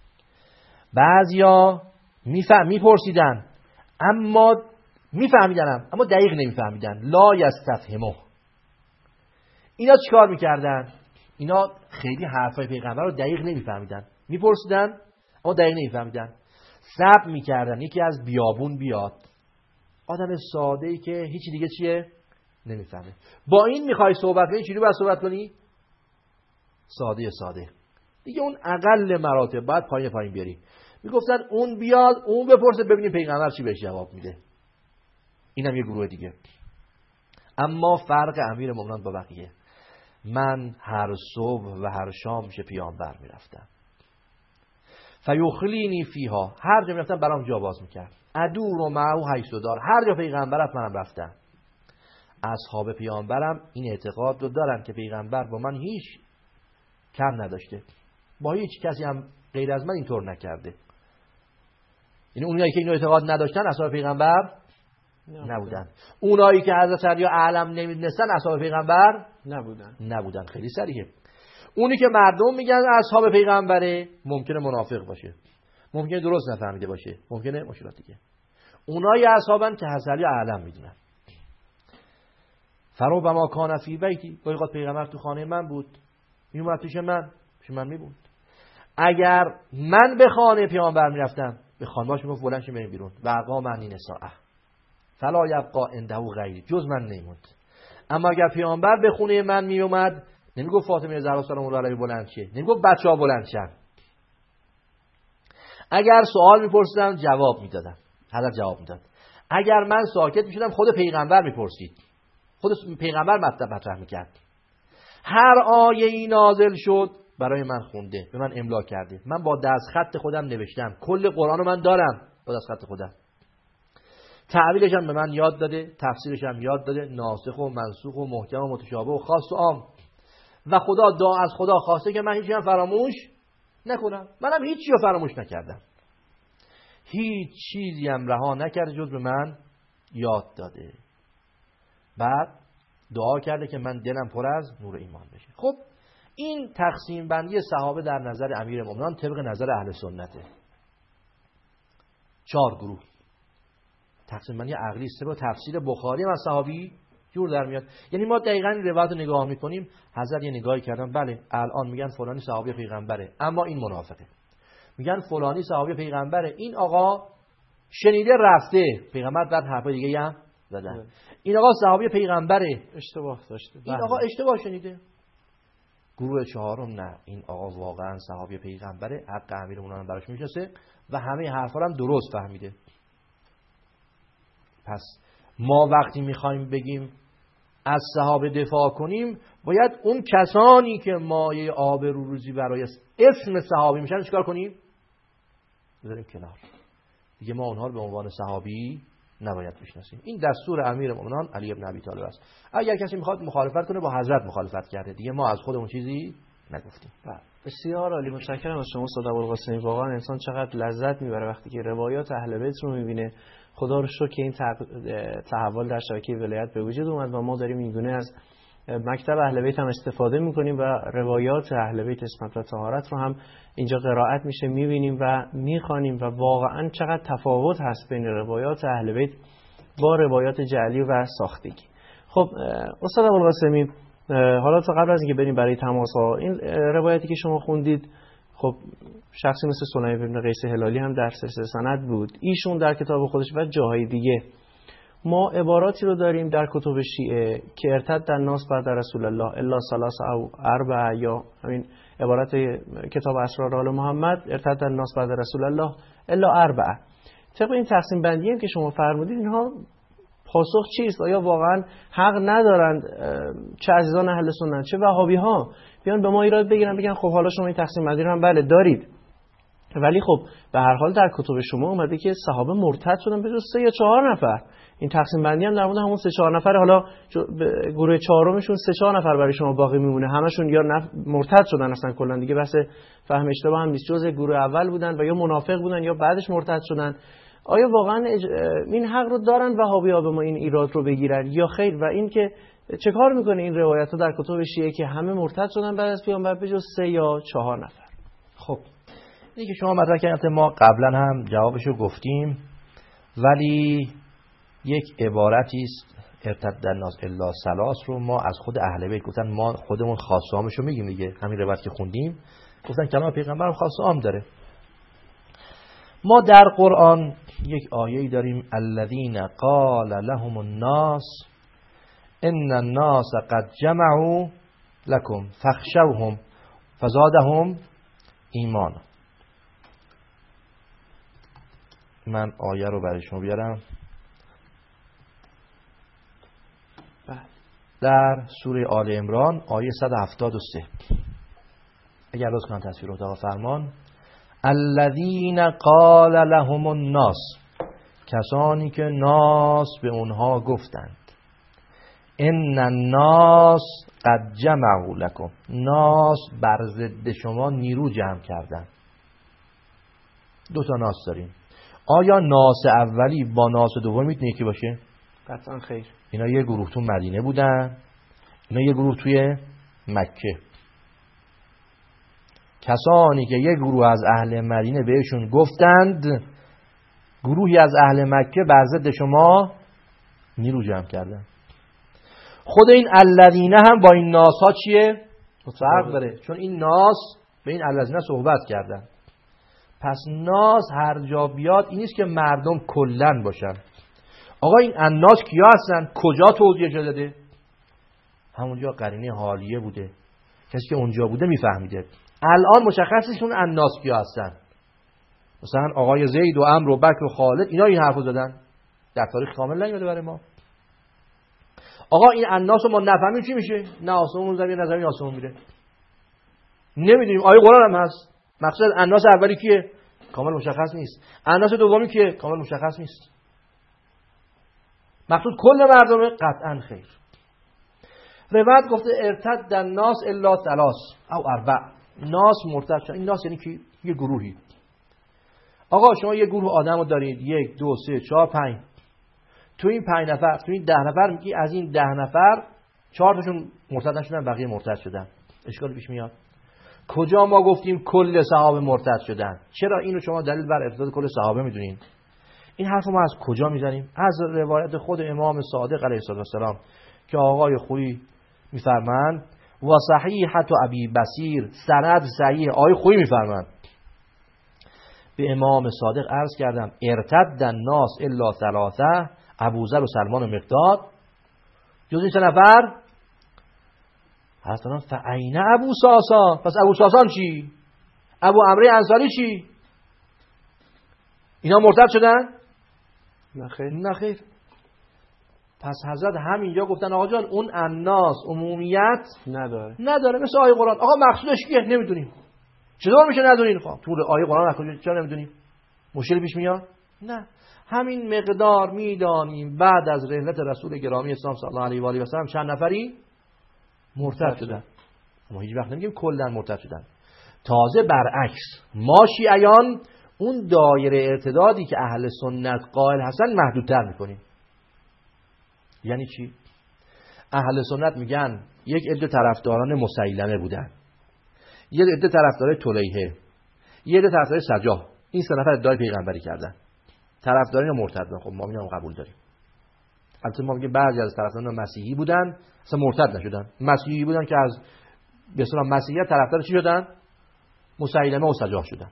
بعضیا میفهم میپرسیدن اما میفهمیدن اما دقیق نمیفهمیدن، لا یستفهمو. اینا چیکار میکردن؟ اینا خیلی حرفای پیغمبر رو دقیق نمیفهمیدن، میپرسیدن اما دقیق نمیفهمیدن، صبر میکردن یکی از بیابون بیاد، آدم ساده ای که هیچی دیگه چیه نمیفهمه. با این میخوای صحبت کنی چجوری باید صحبت کنی؟ ساده ساده دیگه. اون اقل مراتب باید پایین پایین بیاری. میگفتن اون بیاد اون بپرسه ببینیم پیغمبر چی بهش جواب میده. اینم یه گروه دیگه. اما فرق امیرالمومنین با بقیه، من هر صبح و هر شام میشه پیامبر میرفتم، فیخلینی فیها، هر جا میرفتم برام جا باز میکرد، ادور و معو حیث دار، هر جا پیغمبر رفت منم رفتم. اصحاب پیامبرم این اعتقاد رو دارن که پیغمبر با من هیچ کم نداشته، با هیچ کسی هم غیر از من اینطور نکرده. یعنی اونایی که اینو اعتقاد نداشتن اصحاب پیغمبر نبودن. اونایی که حضرت علی اعلم نمیدونستن اصحاب پیغمبر نبودن. نبودن. خیلی صریحه. اونی که مردم میگن اصحاب پیغمبره ممکنه منافق باشه، ممکنه درست نفهمیده باشه، ممکنه مشکلات دیگه. اونایی اصحابن که حضرت علی اعلم میدونن. فربما کان فی بیتی، گاهی اوقات پیغمبر تو خانه من بود، میومد پیش من، پیش من میبود. اگر من به خانه پیامبر میرفتم به خانماش میگفت بلند شو بریم بیرون، و اقامنی نساء فلا یبقى عنده غیری، جز من نمیموند. اما اگر پیامبر به خونه من میومد نمیگفت فاطمه زهرا سلام الله علیها بلند شه، نمیگفت بچه‌ها بلند شن. اگر سوال میپرسیدم جواب میدادم، حضرت جواب میداد. اگر من ساکت میشدم خود پیغمبر میپرسید، خود پیغمبر مطلب مطرح میکرد. هر آیه‌ای نازل شد برای من خونده، به من املا کرده، من با دست خط خودم نوشتم، کل قرآن رو من دارم با دست خط خودم. تعبیرش هم به من یاد داده، تفسیرش هم یاد داده، ناسخ و منسوخ و محکم و متشابه و خاص و عام. و خدا دعا از خدا خواسته که من هیچی هم فراموش نکنم. منم هیچی رو فراموش نکردم، هیچ چیزی هم رها نکرده جز به من یاد داده. بعد دعا کرده که من دلم پر از نور ایمان بشه. خب این تقسیم بندی صحابه در نظر امیرالمومنین طبق نظر اهل سنته. چهار گروه تقسیم بندی عقلی است. با تفسیر بخاری هم از صحابی جور در میاد. یعنی ما دقیقاً این روایت رو نگاه میکنیم، حضرت یه نگاهی کردن، بله الان میگن فلانی صحابی پیغمبره اما این منافقه، میگن فلانی صحابی پیغمبره این آقا شنیده رفته، پیغمبر بعد حرفای دیگه هم زدن، این آقا صحابی پیغمبره اشتباه داشته، این آقا اشتباه شنیده. گروه چهارم نه، این آقا واقعا صحابی پیغمبره، حق امیرالمومنین براش میشناسه و همه حرفا هم درست فهمیده. پس ما وقتی میخوایم بگیم از صحابه دفاع کنیم، باید اون کسانی که مایه آبروریزی برای اسم صحابی میشن چیکار کنیم؟ بذاریم کنار. دیگه ما اونها رو به عنوان صحابی نباید بشناسیم. این دستور امیرالمومنین علی بن ابی طالب است. اگر کسی میخواد مخالفت کنه با حضرت مخالفت کرده، دیگه ما از خودمون چیزی نگفتیم. بسیار عالی، متشکرم از شما استاد ابوالقاسمی. واقعا انسان چقدر لذت میبره وقتی که روایات اهل بیت رو میبینه، خدا رو شکر که این تحول در شبکه ولایت به وجود اومد و ما داریم این گونه از مکتب اهل بیت هم استفاده میکنیم و روایات اهل بیت عصمت و طهارت رو هم اینجا قرائت میشه، میبینیم و میخوانیم و واقعا چقدر تفاوت هست بین روایات اهل بیت با روایات جعلی و ساختگی. خب استاد ابوالقاسمی، حالا تا قبل از اینکه بریم برای تماس ها، این روایتی که شما خوندید خب شخصی مثل سلیم بن قیس هلالی هم در سلسله سند بود، ایشون در کتاب خودش و جاهای دیگه ما عباراتی رو داریم در کتب شیعه که ارتد الناس بعد رسول الله الا ثلاث او اربع، یا همین عبارت کتاب اسرار آل محمد ارتد الناس بعد رسول الله الا اربع. طبق این تقسیم بندی هم که شما فرمودید اینها پاسخ چیست؟ آیا واقعا حق ندارند چه عزیزان اهل سنت چه وهابی ها بیان به ما ایراد بگیرن بگن خب حالا شما این تقسیم بندی رو هم بله دارید، ولی خب به هر حال در کتب شما اومده که صحابه مرتد شدن به جز سه یا چهار نفر. این تقسیم بندی هم در مورد همون سه چهار نفر، حالا گروه چهارمشون سه چهار نفر برای شما باقی میمونه، همشون یا نف... مرتد شدن اصلا کلا دیگه، بس فهم اشتباه هم نیست، جزء گروه اول بودن و یا منافق بودن یا بعدش مرتد شدن. آیا واقعا اج... این حق رو دارن وهابی‌ها به ما این ایراد رو بگیرن یا خیر؟ و این که چه کار میکنه این روایت ها در کتب شیعه که همه مرتد شدن بعد از پیامبر به جز سه یا چهار نفر؟ خب اینی که شما مطرح کردید ما قبلا هم جوابشو گفتیم، ولی یک عبارتی است ارتد الناس الا ثلاث رو ما از خود اهل بیت گفتن، ما خودمون خاص و عامشو میگیم دیگه، همین روایت که خوندیم گفتن کلام پیغمبر خاص و عام داره. ما در قرآن یک آیه‌ای داریم الذین قال لهم الناس ان الناس قد جمعوا لكم فاخشوهم فزادهم ایمانا. من آیه رو برای شما بیارم. در سوره آل عمران آیه صد و هفتاد و سه، اگر لطف کنم تصویر اتاق فرمان، الذین قال لهم الناس، کسانی که ناس به اونها گفتند، ان الناس قد جمعوا لكم، ناس بر ضد شما نیرو جمع کردن. دو تا ناس داریم، آیا ناس اولی با ناس دوم میتونه یکی باشه؟ قطعا خیر. اینا یه گروه تو مدینه بودن، اینا یه گروه توی مکه. کسانی که یک گروه از اهل مدینه بهشون گفتند گروهی از اهل مکه بر ضد شما نیرو جمع کردن. خود این الذین هم با این ناس ها چیه؟ فرق داره، چون این ناس به این الذین صحبت کردن. پس ناس هر جا بیاد این نیست که مردم کلن باشن. آقا این الناس کیا هستن؟ کجا توضیح داده؟ همونجا قرینه حالیه بوده، کسی که اونجا بوده میفهمیده. الان مشخص نیست اون الناس کیا هستن. مثلا آقای زید و عمرو و بکر و خالد اینا این حرفو زدن، در تاریخ کامل نیومده برای ما. آقا این الناس رو ما نفهمیم چی میشه؟ نه آسمون زمین، نه زمین آسمون میره، نمیدونیم. آیه قرآن هم هست. مقصد الناس اولی کیه؟ کامل مشخص نیست. الناس دومی کیه؟ کامل مشخص نیست. مقصود کل مردمه؟ قطعا خیر. روایت گفته ارتد الناس الا ثلاث او اربع، ناس مرتد شدن. این ناس یعنی کی؟ یه گروهی. آقا شما یه گروه آدمو دارید، یک دو سه چهار پنج، تو این پنج نفر تو این ده نفر میگی از این ده نفر چهار تاشون مرتد نشدن بقیه مرتد شدن، اشکال پیش میاد؟ کجا ما گفتیم کل صحابه مرتد شدن؟ چرا اینو شما دلیل بر ارتداد کل صحابه میدونین؟ این حرفو ما از کجا میزنیم؟ از روایت خود امام صادق علیه السلام که آقای خویی میفرمایند و صحیحت ابی بصیر، سند صحیح آقای خویی میفرمایند به امام صادق عرض کردم ارتد الناس الا ثلاثه، ابوذر و سلمان و مقداد، جز این سه نفر حضرت فعین ابو ساسان. پس ابو ساسان چی؟ ابو عمرو انصاری چی؟ اینا مرتد شدن؟ نخیر. نخیر. پس حضرت همینجا گفتن آقا جان اون الناس عمومیت نداره نداره مثل آیه قرآن. آقا مقصودش کیه؟ نمیدونیم. چطور میشه ندونین؟ خب طول آیه قرآن نکنید چرا نمیدونیم؟ مشکل پیش میاد؟ نه، همین مقدار میدانیم بعد از رحلت رسول گرامی اسلام صلی الله علیه و آله و سلم چند نفری مرتد شدن. ما هیچ وقت نمیگیم کلا مرتد شدن. تازه برعکس ما شیعیان اون دایره ارتدادی که اهل سنت قائل هستن محدودتر میکنیم. یعنی چی؟ اهل سنت میگن یک عده طرفداران مسیلمه بودن، یک عده طرفدار طلیحه، یک عده طرفدار سجاح. این سه نفر ادعای پیغمبری کردن، طرفدارین مرتدن. خب ما اینا هم قبول داریم. البته ما میگیم بعضی از طرفداران مسیحی بودن اصلا مرتد نشدن، مسیحی بودن که از به اصطلاح مسیحیت طرفدار چی شدن؟ مسیلمه و سجاح شدن.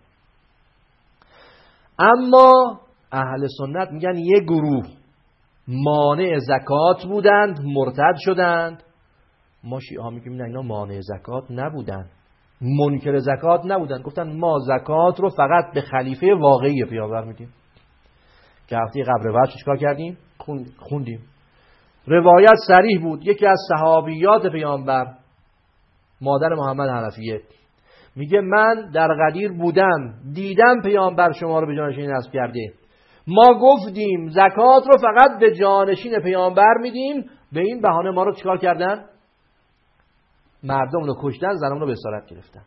اما اهل سنت میگن یک گروه مانع زکات بودند، مرتد شدند. ما شیعه ها میگیم نه، اینا مانع زکات نبودند، منکر زکات نبودند. گفتن ما زکات رو فقط به خلیفه واقعی پیامبر میدیم. که هفته قبل بعد چیکار کردیم؟ خوندیم. روایت صریح بود، یکی از صحابیات پیامبر مادر محمد حنفیه میگه من در غدیر بودم، دیدم پیامبر شما رو به جانشین نصب کرده. ما گفتیم زکات رو فقط به جانشین پیامبر میدیم، به این بهانه ما رو چیکار کردن؟ مردم رو کشتن، زنان رو به اسارت گرفتن.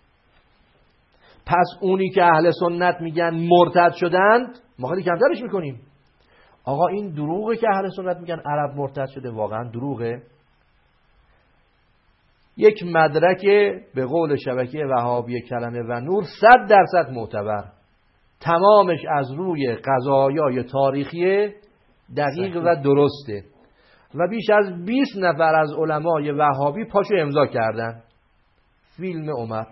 پس اونی که اهل سنت میگن مرتد شدند، ما خیلی کمترش میکنیم. آقا این دروغه که اهل سنت میگن عرب مرتد شده، واقعا دروغه. یک مدرک به قول شبکه وهابی کلمه و نور صد درصد معتبر، تمامش از روی قضایای تاریخی دقیق و درسته و بیش از بیست نفر از علمای وهابی پاشو امضا کردن. فیلم عمر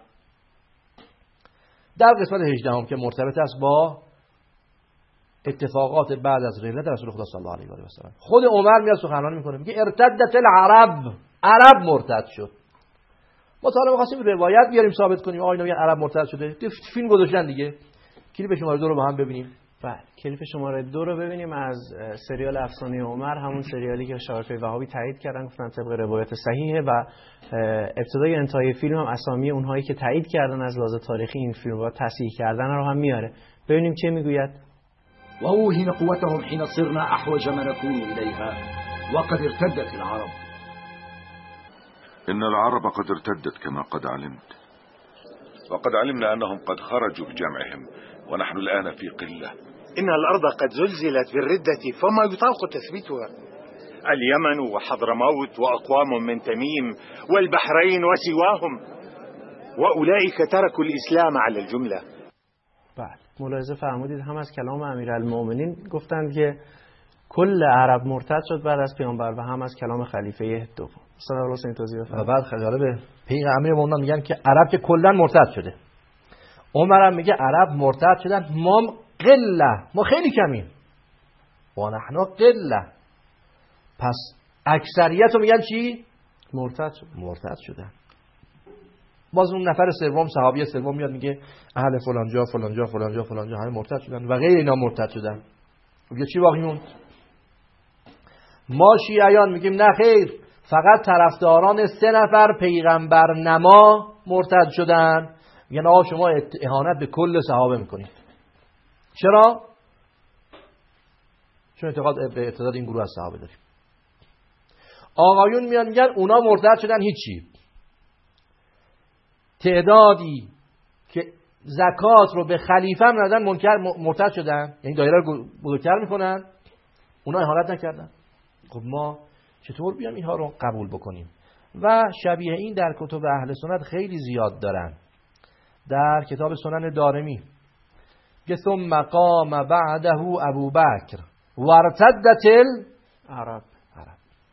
در قسمت هجدهم که مرتبط است با اتفاقات بعد از ولادت رسول خدا صلی الله علیه و سلم. خود عمر میاد سخنرانی میکنه، میگه ارتدت العرب، عرب مرتد شد. ما تا حالا می‌خواستیم روایت بیاریم ثابت کنیم آقا اینا میگن عرب مرتد شده، فیلم گذاشتن دیگه. کلیپ شماره دو رو با هم ببینیم. بله، کلیپ شماره دو رو ببینیم از سریال افسانه عمر، همون سریالی که شارفه وهابی تایید کردن، گفتن طبق روایت صحیحه و ابتدای انتهای فیلم هم اسامی اونهایی که تایید کردن از لحاظ تاریخی این فیلم رو تصحیح کردن رو هم میاره. ببینیم چه میگوید. و اوهن قوتهم حين صرنا احوج ما نكون اليها وقد ارتدت العرب. إن العرب قد ارتدت كما قد علمت، وقد علمنا أنهم قد خرجوا بجمعهم ونحن الآن في قلة. إن الأرض قد زلزلت بالردة فما يطاق تثبيتها. اليمن وحضرموت وأقوام من تميم والبحرين وسواهم، وأولئك تركوا الإسلام على الجملة. بله، ملاحظه فرمودید هم از کلام امیرالمؤمنین گفتند که کل عرب مرتد شد بعد از پیامبر و هم از کلام خلیفه دوم. صلی الله علیه و توضیح و بعد خیاله پیغمبر مومنان میگن که عرب که کلا مرتد شده. عمر هم میگه عرب مرتد شدن، ما قله، ما خیلی کمیم. و نحن قله. پس اکثریت رو میگن چی؟ مرتد شد. مرتد شدن. باز اون نفر سوم صحابی سوم میاد میگه اهل فلان جا فلان جا فلان جا فلان جا همه مرتد شدن و غیر اینا مرتد شدن. میگه چی باقی موند؟ ما شیعیان میگیم نه خیر، فقط طرفداران سه نفر پیغمبر نما مرتد شدن. میگن آقا شما اهانت به کل صحابه میکنید. چرا؟ چون اعتقاد به ارتداد این گروه از صحابه داریم. آقایون میان میگن اونا مرتد شدن هیچی. تعدادی که زکات رو به خلیفه هم ندن منکر مرتد شدن، یعنی دایره رو بزرگتر میکنن، اونا اهانت نکردن. خب ما چطور بیام اینها رو قبول بکنیم؟ و شبیه این در کتب اهل سنت خیلی زیاد دارن. در کتاب سنن دارمی که ثم قام بعده ابو بکر وارتدت العرب، عرب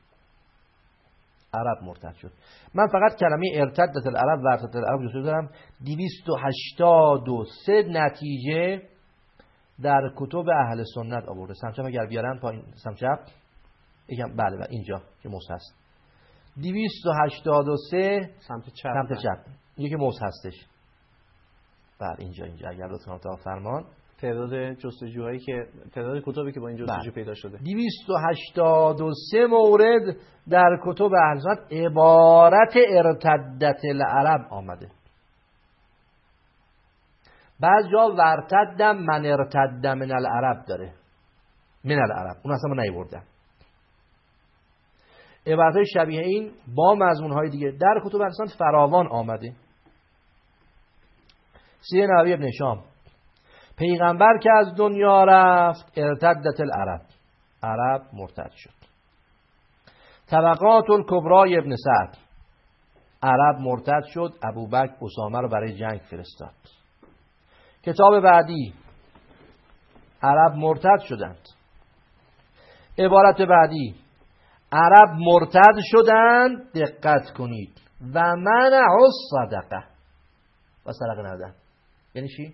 عرب مرتد شد. من فقط کلمه ارتدت العرب و ارتدت العرب جستجو دارم. دویست و هشتاد و سه نتیجه در کتب اهل سنت آورده. سمچپ اگر بیارن پایین سمچپ یکم، بله بله اینجا که موس هست. دویست و هشتاد و سه سمت چپ، سمت چپ اینجا که موس هستش. بله اینجا اینجا اگر لطفا تا فرمان تعداد جستجوهایی که تعداد کتابی که با این جستجو بله. پیدا شده دویست و هشتاد و سه مورد در کتب اهل سنت عبارت ارتدت العرب آمده. بعض جا ورتدم من ارتد من العرب داره، من العرب اون اصلا نیوردن. عبارت شبیه این با مضمون‌های دیگه در کتب اهل سنت فراوان آمده. سیر نووی ابن شام پیغمبر که از دنیا رفت ارتدت العرب، عرب مرتد شد. طبقات الکبرای ابن سعد، عرب مرتد شد، ابوبکر اسامه رو برای جنگ فرستاد. کتاب بعدی عرب مرتد شدند. عبارت بعدی عرب مرتد شدند، دقت کنید، و منع الصدقه و صدقه ندادن. یعنی چی؟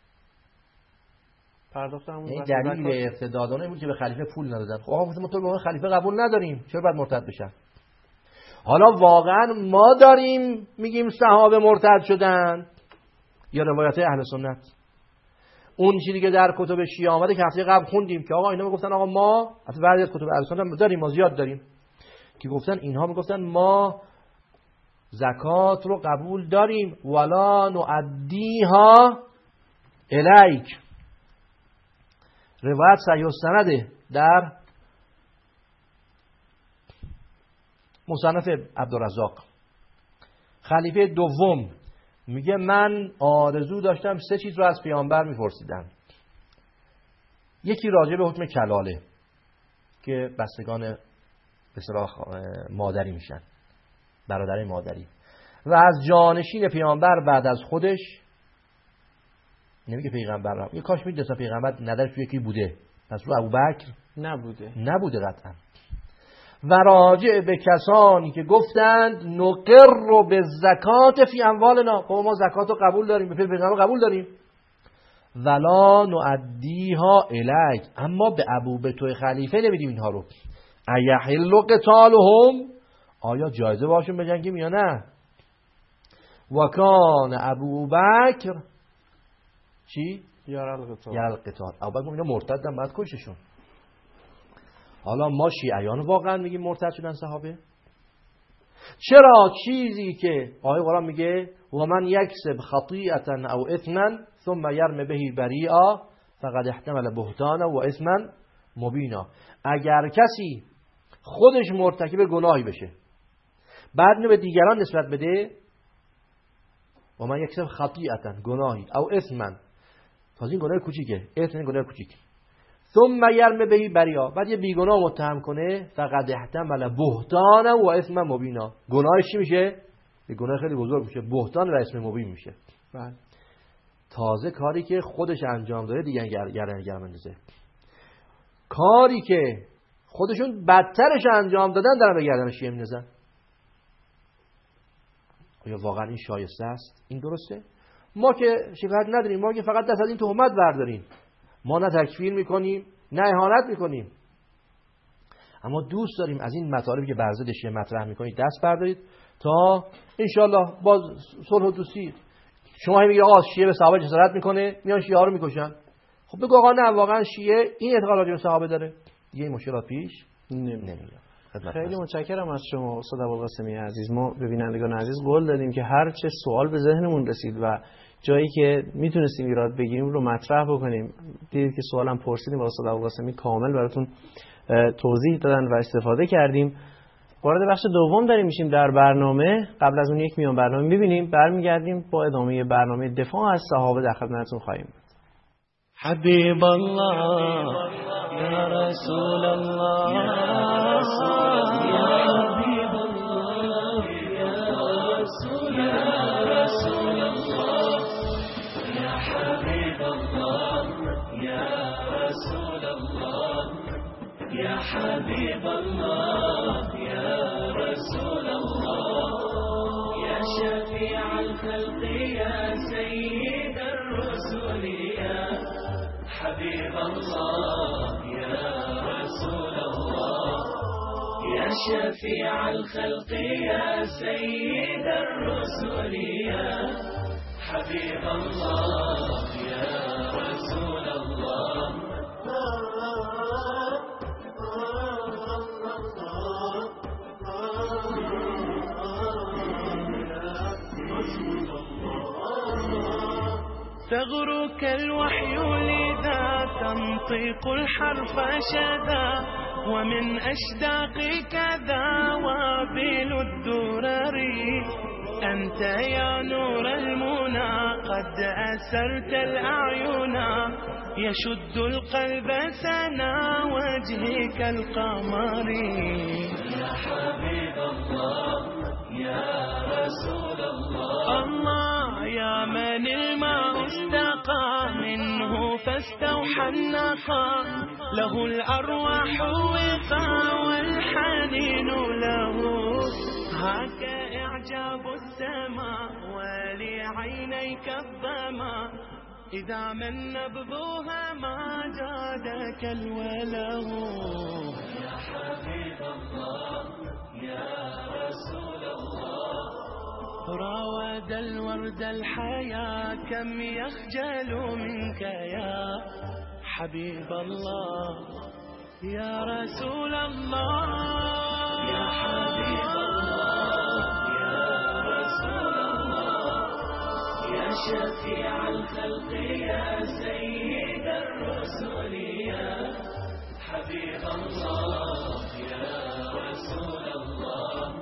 این دلیل ارتدادانه بود که به خلیفه پول ندادن. خب آقا ما تو به خلیفه قبول نداریم، چرا باید مرتد بشن؟ حالا واقعا ما داریم میگیم صحابه مرتد شدن یا روایت اهل سنت؟ اون چیزی که در کتب شیعه آمده که هفته قبل خوندیم که آقا اینا میگفتن آقا ما از بعضی از کتب اهل سنت داریم، ما زیاد داریم، که گفتن اینها میگفتن ما زکات رو قبول داریم ولا نؤدیها الیک. روایت صحیح السنده در مصنف عبدالرزاق. خلیفه دوم میگه من آرزو داشتم سه چیز رو از پیامبر میپرسیدم. یکی راجع به حکم کلاله که بستگان به اصطلاح مادری میشن، برادر مادری، و از جانشین پیامبر بعد از خودش. نمیگه پیغمبر را، یه کاش میدونست پیغمبر ندارش توی یکی بوده، پس رو ابوبکر نبوده نبوده قطعا. و راجع به کسانی که گفتند نقر به زکات فی اموالنا، خب ما زکات رو قبول داریم، به پیغمبر قبول داریم، ولا نؤدیها الیک، اما به ابو به توی خلیفه نمیدیم اینها رو. ایحل قتالهم، آیا جایزه باشون بجنگیم یا نه؟ و کان ابوبکر چی؟ یارال قتال یارال قتال، ابوبکر اینا مرتدن بعد کششون. حالا ما شیعیان واقعا میگیم مرتد شدن صحابه؟ چرا چیزی که آیه قرآن میگه و من یکسب خطیئتا او اثما ثم یرم به بریئا فقد احتمل بهتانا و اثما مبینا، اگر کسی خودش مرتکب گناهی بشه بعد اینو به دیگران نسبت بده، و من یکسب خطیئتا گناهی او اثما، تازه این گناه کوچیکه، اثم گناه کوچیک، ثم یرم به بریئا، بعد یه بیگناه متهم کنه، فقد احتمل بهتانا و اثم مبینا، گناهش چی میشه؟ یه گناه خیلی بزرگ میشه، بهتان و اسم مبین میشه. بله. تازه کاری که خودش انجام داره دیگه گردن گرم اندازه، کاری که خودشون بدترش انجام دادن دارن به گردن شیعه میندازن. آیا واقعا این شایسته است؟ این درسته؟ ما که شکایت نداریم، ما که فقط دست از این تهمت برداریم، ما نه تکفیر میکنیم نه اهانت میکنیم، اما دوست داریم از این مطالبی که بر ضد شیعه مطرح میکنید دست بردارید تا انشالله باز صلح و دوستی. شما هم میگید آقا شیعه به صحابه جسارت میکنه، میان شیعه ها رو میکشن، خب بگو آقا نه واقعا شیعه این اعتقاد راجع به صحابه داره، دیگه این مشکلات پیش نمیاد. خیلی متشکرم از شما استاد ابوالقاسمی عزیز. ما به بینندگان عزیز قول دادیم که هر چه سوال به ذهنمون رسید و جایی که میتونستیم ایراد بگیریم رو مطرح بکنیم. دیدید که سوالم پرسیدیم و استاد ابوالقاسمی کامل براتون توضیح دادن و استفاده کردیم. وارد بخش دوم داریم میشیم در برنامه. قبل از اون یک میان برنامه میبینیم، برمیگردیم با ادامه برنامه دفاع از صحابه در خدمتتون خواهیم بود. حبیب الله یا رسول الله یا حبیب الله یا رسول الله یا حبیب الله یا رسول الله یا حبیب الله یا رسول الله یا شفیع الخلق یا سید الرسل یا حبیب الله یا رسول الله یا شفیع الخلق یا سید الرسل یا حبیب الله یا رسول الله تغرك الوحي لذا تنطق الحرف شذا ومن أشداق كذا وابل الدرر أنت يا نور المنى قد أسرت الأعين يشد القلب سنا وجهك القمر. يا حبيب الله يا رسول الله، الله يا من الماء استقى منه فاستوحى النقى، له الأرواح وقى والحنين له، هاك إعجاب السماء ولعينيك الظما، إذا من نبضها ما جادك الوله. يا حبيب الله يا رسول الله، راود الورد الحياة كم يخجل منك يا حبيب الله يا رسول الله. يا حبيب الله يا رسول الله، يا شفيع الخلق يا سيد الرسل يا حبيب الله يا رسول الله.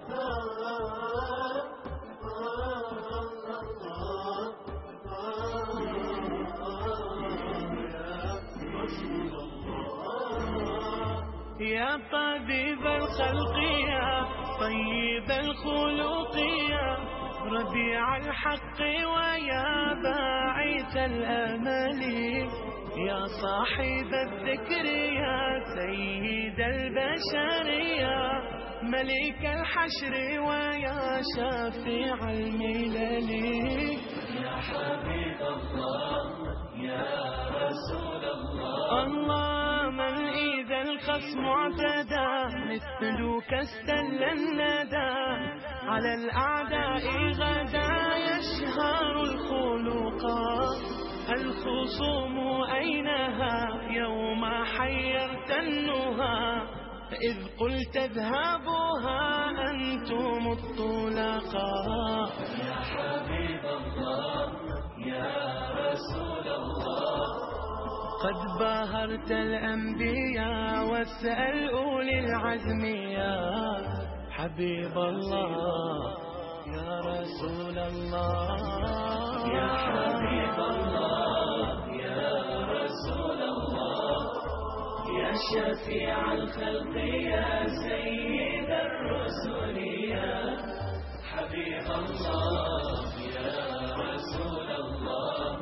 يا طبيب الخلق يا طيب الخلق يا ربيع الحق ويا باعث الأمل، يا صاحب الذكر يا سيد البشر يا ملك الحشر ويا شافع الملل. يا حبيب الله يا رسول الله، الله من إذا الخصم اعتدى مثلك استل الندى، على الأعداء غدا يشهر الخلقا، الخصوم أينها يوم حيرت النهى، فإذ قلت اذهبوها أنتم الطلقاء. يا حبيب الله يا رسول الله، قد باهرت الأنبياء واسأل أولي العزم يا حبيب الله يا رسول الله. يا حبيب الله يا رسول الله، يا شفيع الخلق يا سيد الرسل يا حبيب الله يا رسول الله.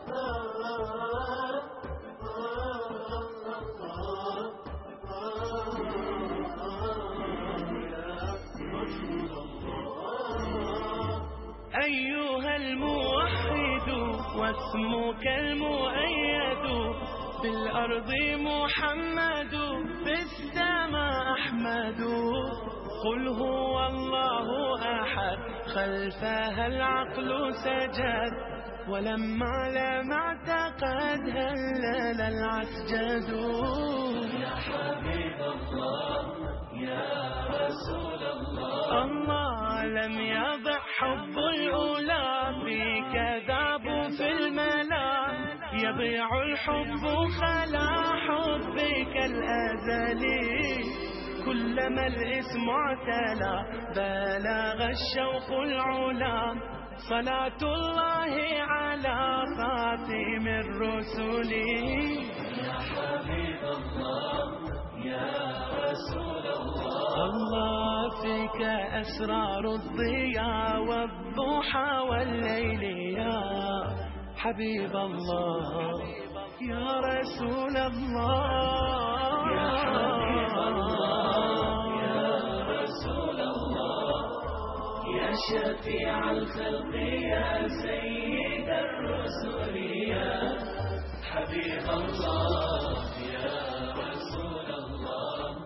أيها الموحد واسمك المؤيد، في الأرض محمد في السماء أحمد، قل هو الله أحد خلفها العقل سجد، ولما لم اعتقد هلل العسجد. يا حبيب الله يا رسول الله، الله لم يضع حب الأولى فيك ذاب في الملا، يضيع الحب خلا حبك الأزلي، كلما الاسم اعتلى بلغ الشوق العلا، صلاة الله على خاتم الرسل. يا حبيب الله يا رسول الله، الله فيك أسرار الضياء والضحى والليل يا حبيب الله يا رسول الله. يا حبيب الله يا رسول الله، يا شفيع الخلق يا سيد الرسل يا حبيب الله يا رسول الله.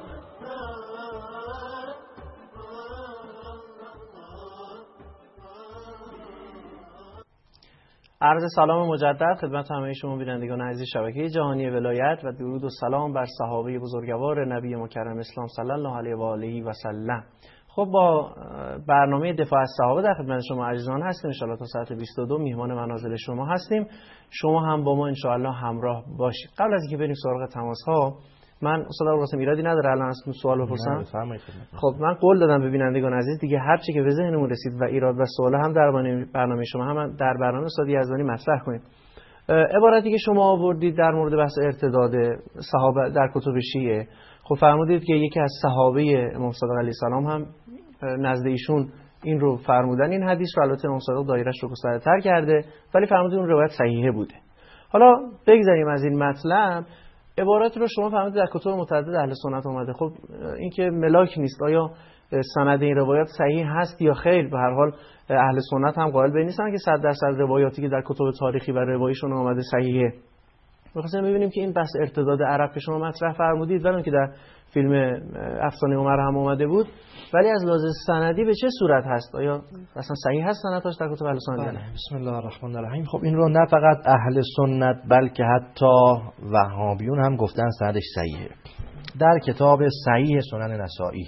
عرض سلام مجدد خدمت همه شما بینندگان عزیز شبکه جهانی ولایت و درود و سلام بر صحابه بزرگوار نبی مکرم اسلام صلی الله علیه و آله و سلم. خب با برنامه دفاع از صحابه در خدمت شما عزیزان هستیم. ان شاء الله تا ساعت بیست و دو میهمان منازل شما هستیم. شما هم با ما ان شاء الله همراه باشید. قبل از اینکه بریم سراغ تماس ها من استاد ابوالقاسم ایرادی نداره الان ازتون سوال بپرسم؟ خب من قول دادم به بینندگان عزیز دیگه هر چی که به ذهنمون رسید و ایراد و سوال هم در برنامه شما هم در برنامه استاد یزدانی مطرح کنیم. عبارتی که شما آوردید در مورد بحث ارتداد صحابه در کتب شیعه، خب فرمودید که یکی از صحابه امام صادق علیه السلام هم نزد ایشون این رو فرمودن. این حدیث رو البته امام صادق دایره‌اش رو گسترتر کرده ولی فرمودید اون روایت صحیحه بوده. حالا بگذاریم از این مطلب، عبارت رو شما فرمودید در کتب متعدد اهل سنت اومده. خب این که ملاک نیست، آیا سند این روایت صحیح هست یا خیر؟ به هر حال اهل سنت هم قائل به نیستن که صد درصد روایاتی که در کتب تاریخی و روایشون اومده صحیحه. می‌خواستیم ببینیم که این بحث ارتداد عرب که شما مطرح فرمودید ولی که در فیلم افسانه عمر هم اومده بود، ولی از لحاظ سندی به چه صورت هست؟ آیا اصلا صحیح هست سندش در کتب اهل سنت؟ بسم الله الرحمن الرحیم. خب این رو نه فقط اهل سنت بلکه حتی وهابیون هم گفتن سندش صحیحه. در کتاب صحیح سنن نسائی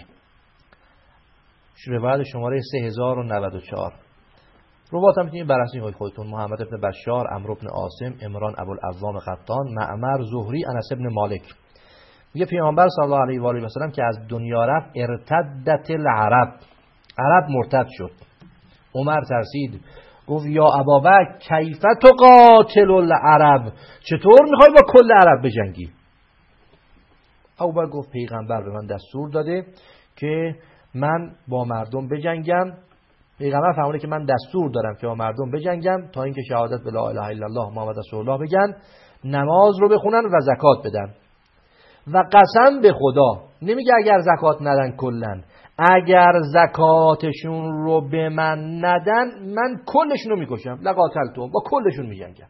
روایت شماره سه هزار و نود و چهار، روایت هم میتونید بررسی کنید خودتون. محمد بن بشار، عمرو بن عاصم، عمران ابوالعوام قطان، معمر، زهری، انس بن مالک. میگه پیامبر صلی الله علیه و آله و سلم که از دنیا رفت ارتدت العرب، عرب مرتد شد. عمر ترسید گفت یا ابابکر کیف تقاتل العرب، چطور میخوای با کل عرب بجنگی؟ ابوبکر گفت پیغمبر به من دستور داده که من با مردم بجنگم. پیغمبر فرموده که من دستور دارم که با مردم بجنگم تا اینکه شهادت به لا اله الا الله محمد رسول الله بگن، نماز رو بخونن و زکات بدن. و قسم به خدا، نمیگه اگر زکات ندن کلن، اگر زکاتشون رو به من ندن من کلشون رو میکشم، لقاتلتهم، با کلشون میجنگم.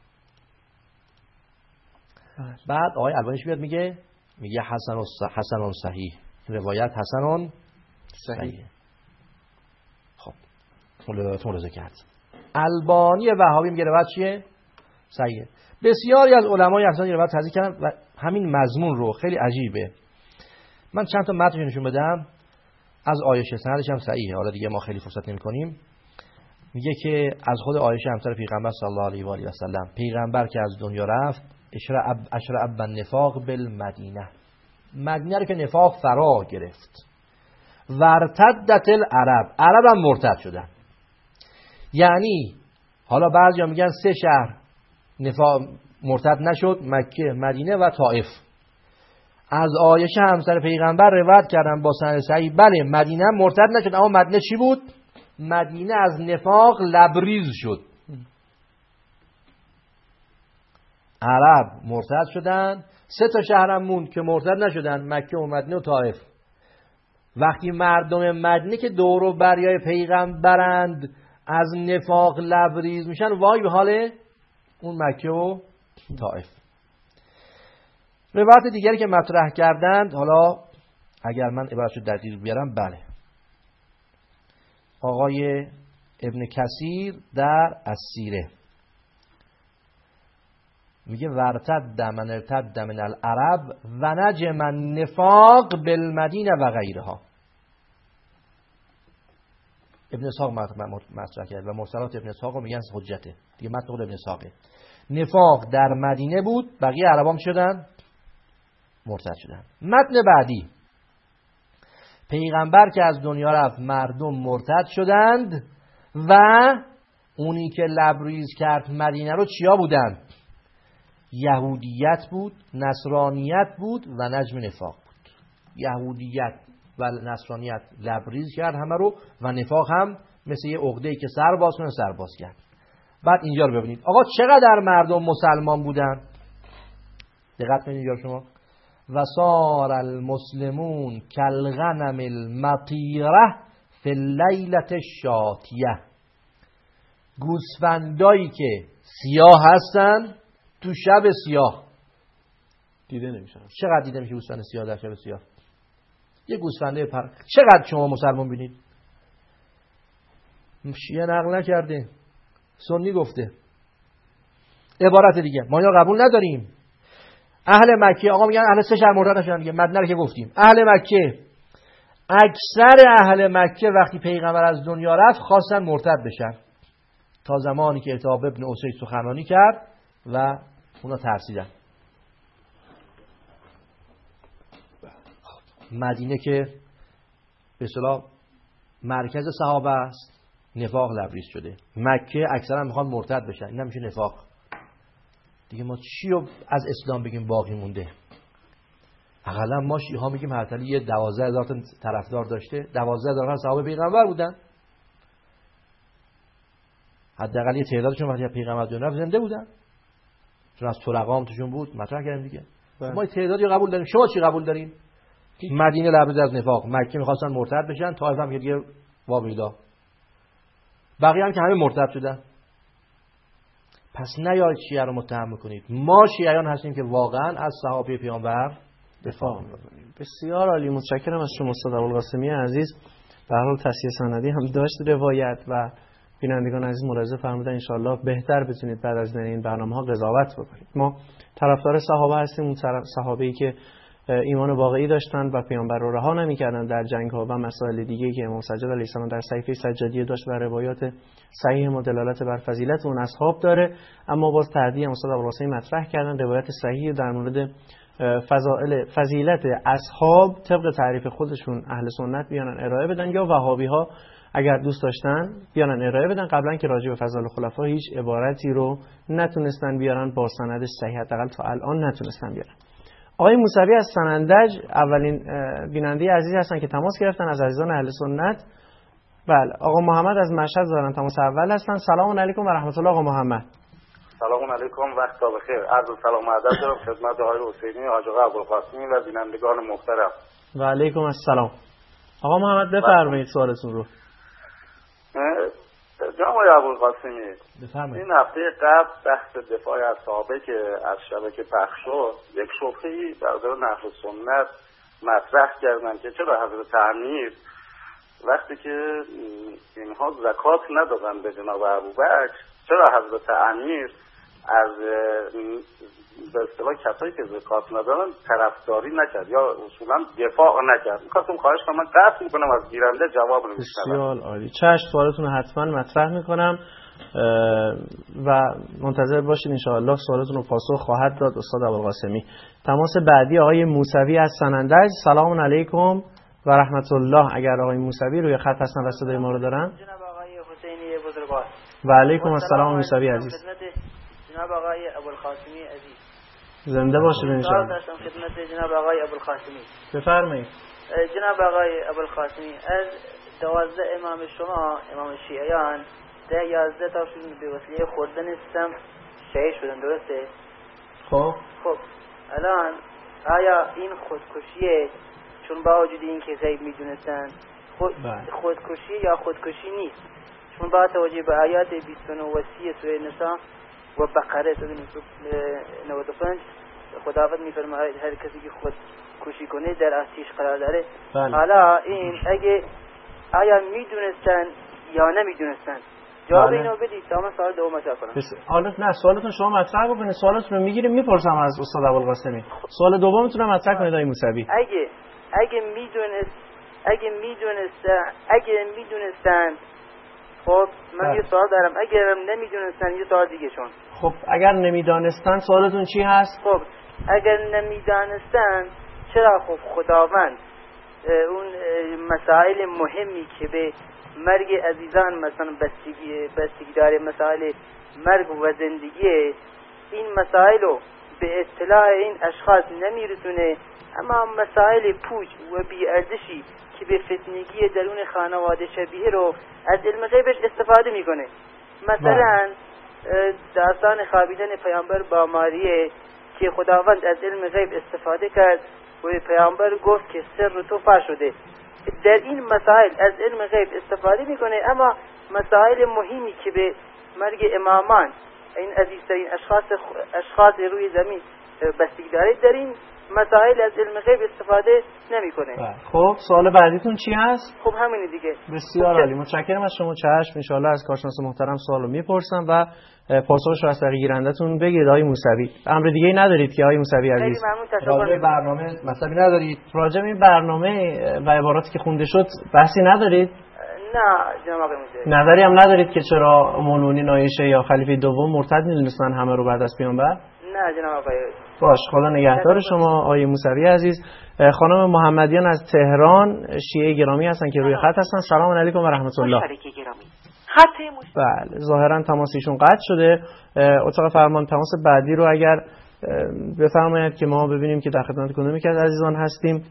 بعد آقای البانیش بیاد میگه میگه حسن و حسن صحیح، روایت حسن صحیح. خب ملاحظه کرد. البانی وهابی میگه روایت چیه؟ صحیح. بسیاری از علمای احسان روایت تصحیح کردن و همین مضمون رو. خیلی عجیبه. من چند تا متن نشون بدم از عایشه، سندش هم صحیحه. حالا دیگه ما خیلی فرصت نمی‌کنیم. میگه که از خود عایشه همسر پیغمبر صلی الله علیه و آله و سلم، پیغمبر که از دنیا رفت اشرع اشرع بالنفاق بالمدینه، مدینه رو که نفاق فرا گرفت. ورتدت العرب، عرب هم مرتد شدن. یعنی حالا بعضیا میگن سه شهر نفاق مرتد نشد، مکه، مدینه و طائف. از عایشه همسر پیغمبر روایت کردن با سند صحیح بله مدینه مرتد نشد، اما مدینه چی بود؟ مدینه از نفاق لبریز شد. عرب مرتد شدن، سه تا شهرم موند که مرتد نشدن، مکه و مدینه و طائف. وقتی مردم مدینه که دور و بریای پیغمبرند از نفاق لبریز میشن، وای به حال اون مکه و طائف. روایت دیگری که مطرح کردند، حالا اگر من عبارتشو دقیق بیارم، بله آقای ابن کثیر در السیره میگه ورتد من ارتد من العرب و نجم النفاق بالمدینه و غیرها. ابن اسحاق مطرح کرد و مرسلات ابن اسحاق میگن حجته دیگه. متن خود ابن اسحاقه. نفاق در مدینه بود، بقیه عربام شدن مرتد شدن. متن بعدی، پیغمبر که از دنیا رفت مردم مرتد شدند و اونی که لبریز کرد مدینه رو چیا بودند؟ یهودیت بود، نصرانیت بود و نجم نفاق بود. یهودیت و نصرانیت لبریز کرد همه رو و نفاق هم مثل یه عقده‌ای که سر باز کنه سر باز کرد. بعد اینجا رو ببینید آقا چقدر مردم مسلمان بودن. دقت کنید اینجا شما و صار المسلمون کالغنم المطیره فی اللیلة الشاتیه. گوسفندایی که سیاه هستن تو شب سیاه دیده نمیشن. چقدر دیده میشه گوسفند سیاه در شب سیاه؟ یه گوسفنده پر. چقدر شما مسلمان بینید؟ شیعه نقل نکرده، سنی گفته. عبارت دیگه ما اینا قبول نداریم. اهل مکه، آقا میگن اهل سه شهر مرتد نشدن دیگه، مدینه رو که گفتیم. اهل مکه، اکثر اهل مکه وقتی پیغمبر از دنیا رفت خواستن مرتد بشن تا زمانی که اتاب ابن اسید سخنرانی کرد و اونا ترسیدن. مدینه که به اصطلاح مرکز صحابه است نفاق لبریز شده. مکه اکثرا میخوان مرتد بشن، این نمیشه نفاق. دیگه ما چی رو از اسلام بگیم باقی مونده؟ اقلا ما شیعه ها میگیم هرتلی یه دوازده هزار تا طرفدار داشته، دوازده هزار صحابه پیغمبر بودن، حداقل یه تعدادشون وقتی پیغمبر دنیا زنده بودن، چون از طلقام توشون بود. مطرح کردیم دیگه. بله. ما تعدادی قبول داریم. شما چی قبول دارین؟ مدینه لبریز از نفاق، مکه می‌خواستن مرتد بشن، طائف هم که دیگه واقعیدا، بقیه هم که همه مرتد شدن. پس نیایید شیعه رو متهم می‌کنید. ما شیعیان هستیم که واقعا از صحابه پیامبر دفاع می‌کنیم. بسیار عالی، متشکرم از شما استاد ابوالقاسمی عزیز. به هر حال تصحیح سندی هم داشت روایت و بینندگان عزیز ملاحظه فرمودن ان شاءالله بهتر بتونید بعد از این برنامه‌ها قضاوت بکنید. ما طرفدار صحابه هستیم، اون صحابه‌ای که ایمان واقعی داشتند و پیامبر رو رها نمی‌کردند در جنگ‌ها و مسائل دیگه‌ای که امام سجاد علیه السلام در صحیفه سجادیه داشت و روایات صحیح ما دلالت بر فضیلت اون اصحاب داره. اما باز تردید استاد ابوالقاسمی مطرح کردن روایت صحیح در مورد فضائل فضیلت اصحاب طبق تعریف خودشون اهل سنت بیانن ارائه بدن، یا وهابی‌ها اگر دوست داشتن بیانن ارائه بدن، قبلا که راجع به فضائل خلفا هیچ عبارتی رو نتونستن بیارن با سند صحیح، حداقل تا الان نتونستن بیارن. آقای موسوی از سنندج اولین بیننده عزیز هستن که تماس گرفتن از عزیزان اهل سنت. بله، آقا محمد از مشهد دارن تماس اول هستن. سلام علیکم و رحمت الله. آقا محمد سلام علیکم، وقت بخیر. عرض سلام و ادب دارم خدمت آقای حسینی، حاج آقا ابوالقاسمی و بینندگان محترم. و علیکم السلام. آقا محمد بفرمایید سوالتون رو. جناب آقای ابوالقاسمی، بفرمایید. این هفته قبل بحث دفاع از صحابه که از شبکه پخش شد، یک شبهه‌ای در مورد اهل سنت مطرح کردن که چرا حضرت امیر وقتی که اینها زکات ندادن به جناب ابوبکر، چرا حضرت امیر از به اصطلاح کسایی که زکات ندادن طرفداری نکرد یا اصولا دفاع نکرد؟ می‌خواستم خواهش کنم، من قطع می‌کنم از گیرنده جواب نمی‌شنوم. بسیار عالی، چشم، سوالتون رو حتما مطرح می‌کنم و منتظر باشید ان شاء الله سوالتون رو پاسخ خواهد داد استاد ابوالقاسمی. تماس بعدی آقای موسوی از سنندج. سلام علیکم و رحمت الله. اگر آقای موسوی روی خط هستن و صدای ما رو دارن. جناب آقای حسینی بزرگوار. و علیکم السلام موسوی عزیز. جناب آقای ابوالقاسمی عزیز. زنده باشید ان شاء الله. داشتم خدمت جناب آقای ابوالقاسمی. بفرمایید. جناب آقای ابوالقاسمی، از دوازده امام شما، امام شیعیان، ده یازده تاشون به وسیله خوردن سم شهید شدن، درسته؟ خب خب الان آیا این خودکشیه؟ چون با وجود این که غیب میدونستن خود خودکشی یا خودکشی نیست، چون با توجه به آیات بیست و نه و سی سوره نساء و بقره نود و پنج خداوند میفرماید هر کسی که خود کشی کنه در آتش قرار داره. حالا این اگه آیا میدونستن یا نمیدونستن؟ جواب بله. اینو بدید تا من سوال دوم مطرح کنم. حالا نه، سوالتون شما مطرح بکنید، سوالتون رو میگیریم میپرسم از استاد ابوالقاسمی. سوال دومتون رو مطرح کنید آقای موسوی. اگه اگه میدونست اگه میدونستن اگه میدونستن خب من بله. یه سوال دارم، اگر نمیدونستن یه سوال دیگه شون. خب اگر نمیدانستن سوالتون چی هست؟ خب اگر نمیدانستن چرا خب خداوند اون مسائل مهمی که به مرگ عزیزان مثلا بستگی بستگی داره، مسائل مرگ و زندگی، این مسائل رو به اطلاع این اشخاص نمیرسونه، اما مسائل پوچ و بی‌ارزشی که به فتنگی درون خانواده شبیه رو از علم غیبش استفاده میکنه. مثلا داستان خوابیدن پیامبر با ماریه که خداوند از علم غیب استفاده کرد و پیامبر گفت که سر تو فاش شده. در این مسائل از علم غیب استفاده میکنه، اما مسائل مهمی که به مرگ امامان، این عزیزترین اشخاص اشخاص روی زمین بستگی داره، در این مسائل از علم غیب استفاده نمیکنه. خب سوال بعدیتون چی هست؟ خب همین دیگه. بسیار عالی، متشکرم از شما. چشم، ان شاء الله از کارشناس محترم سوالو میپرسم و پاسخش رو از طریق گیرندتون بگید. آقای موسوی امر دیگه‌ای ندارید که آقای موسوی عزیز؟ راجع برنامه مطلبی ندارید؟ راجع به این برنامه و عباراتی که خونده شد بحثی ندارید؟ نه جناب آقای موسوی. نظری هم ندارید که چرا مولونی نایشه یا خلیفه دوم مرتد می‌دونستن همه رو بعد از پیامبر؟ نه جناب آقای. باش، خدا نگهدار شما آقای موسوی عزیز. خانم محمدیان از تهران شیعه گرامی هستن که روی خط هستن. سلام علیکم و رحمت الله. خط بله، ظاهرا تماسشون قطع شده. اتاق فرمان تماس بعدی رو اگر بفرمایید که ما ببینیم که در خدمت کدومی که از عزیزان هستیم.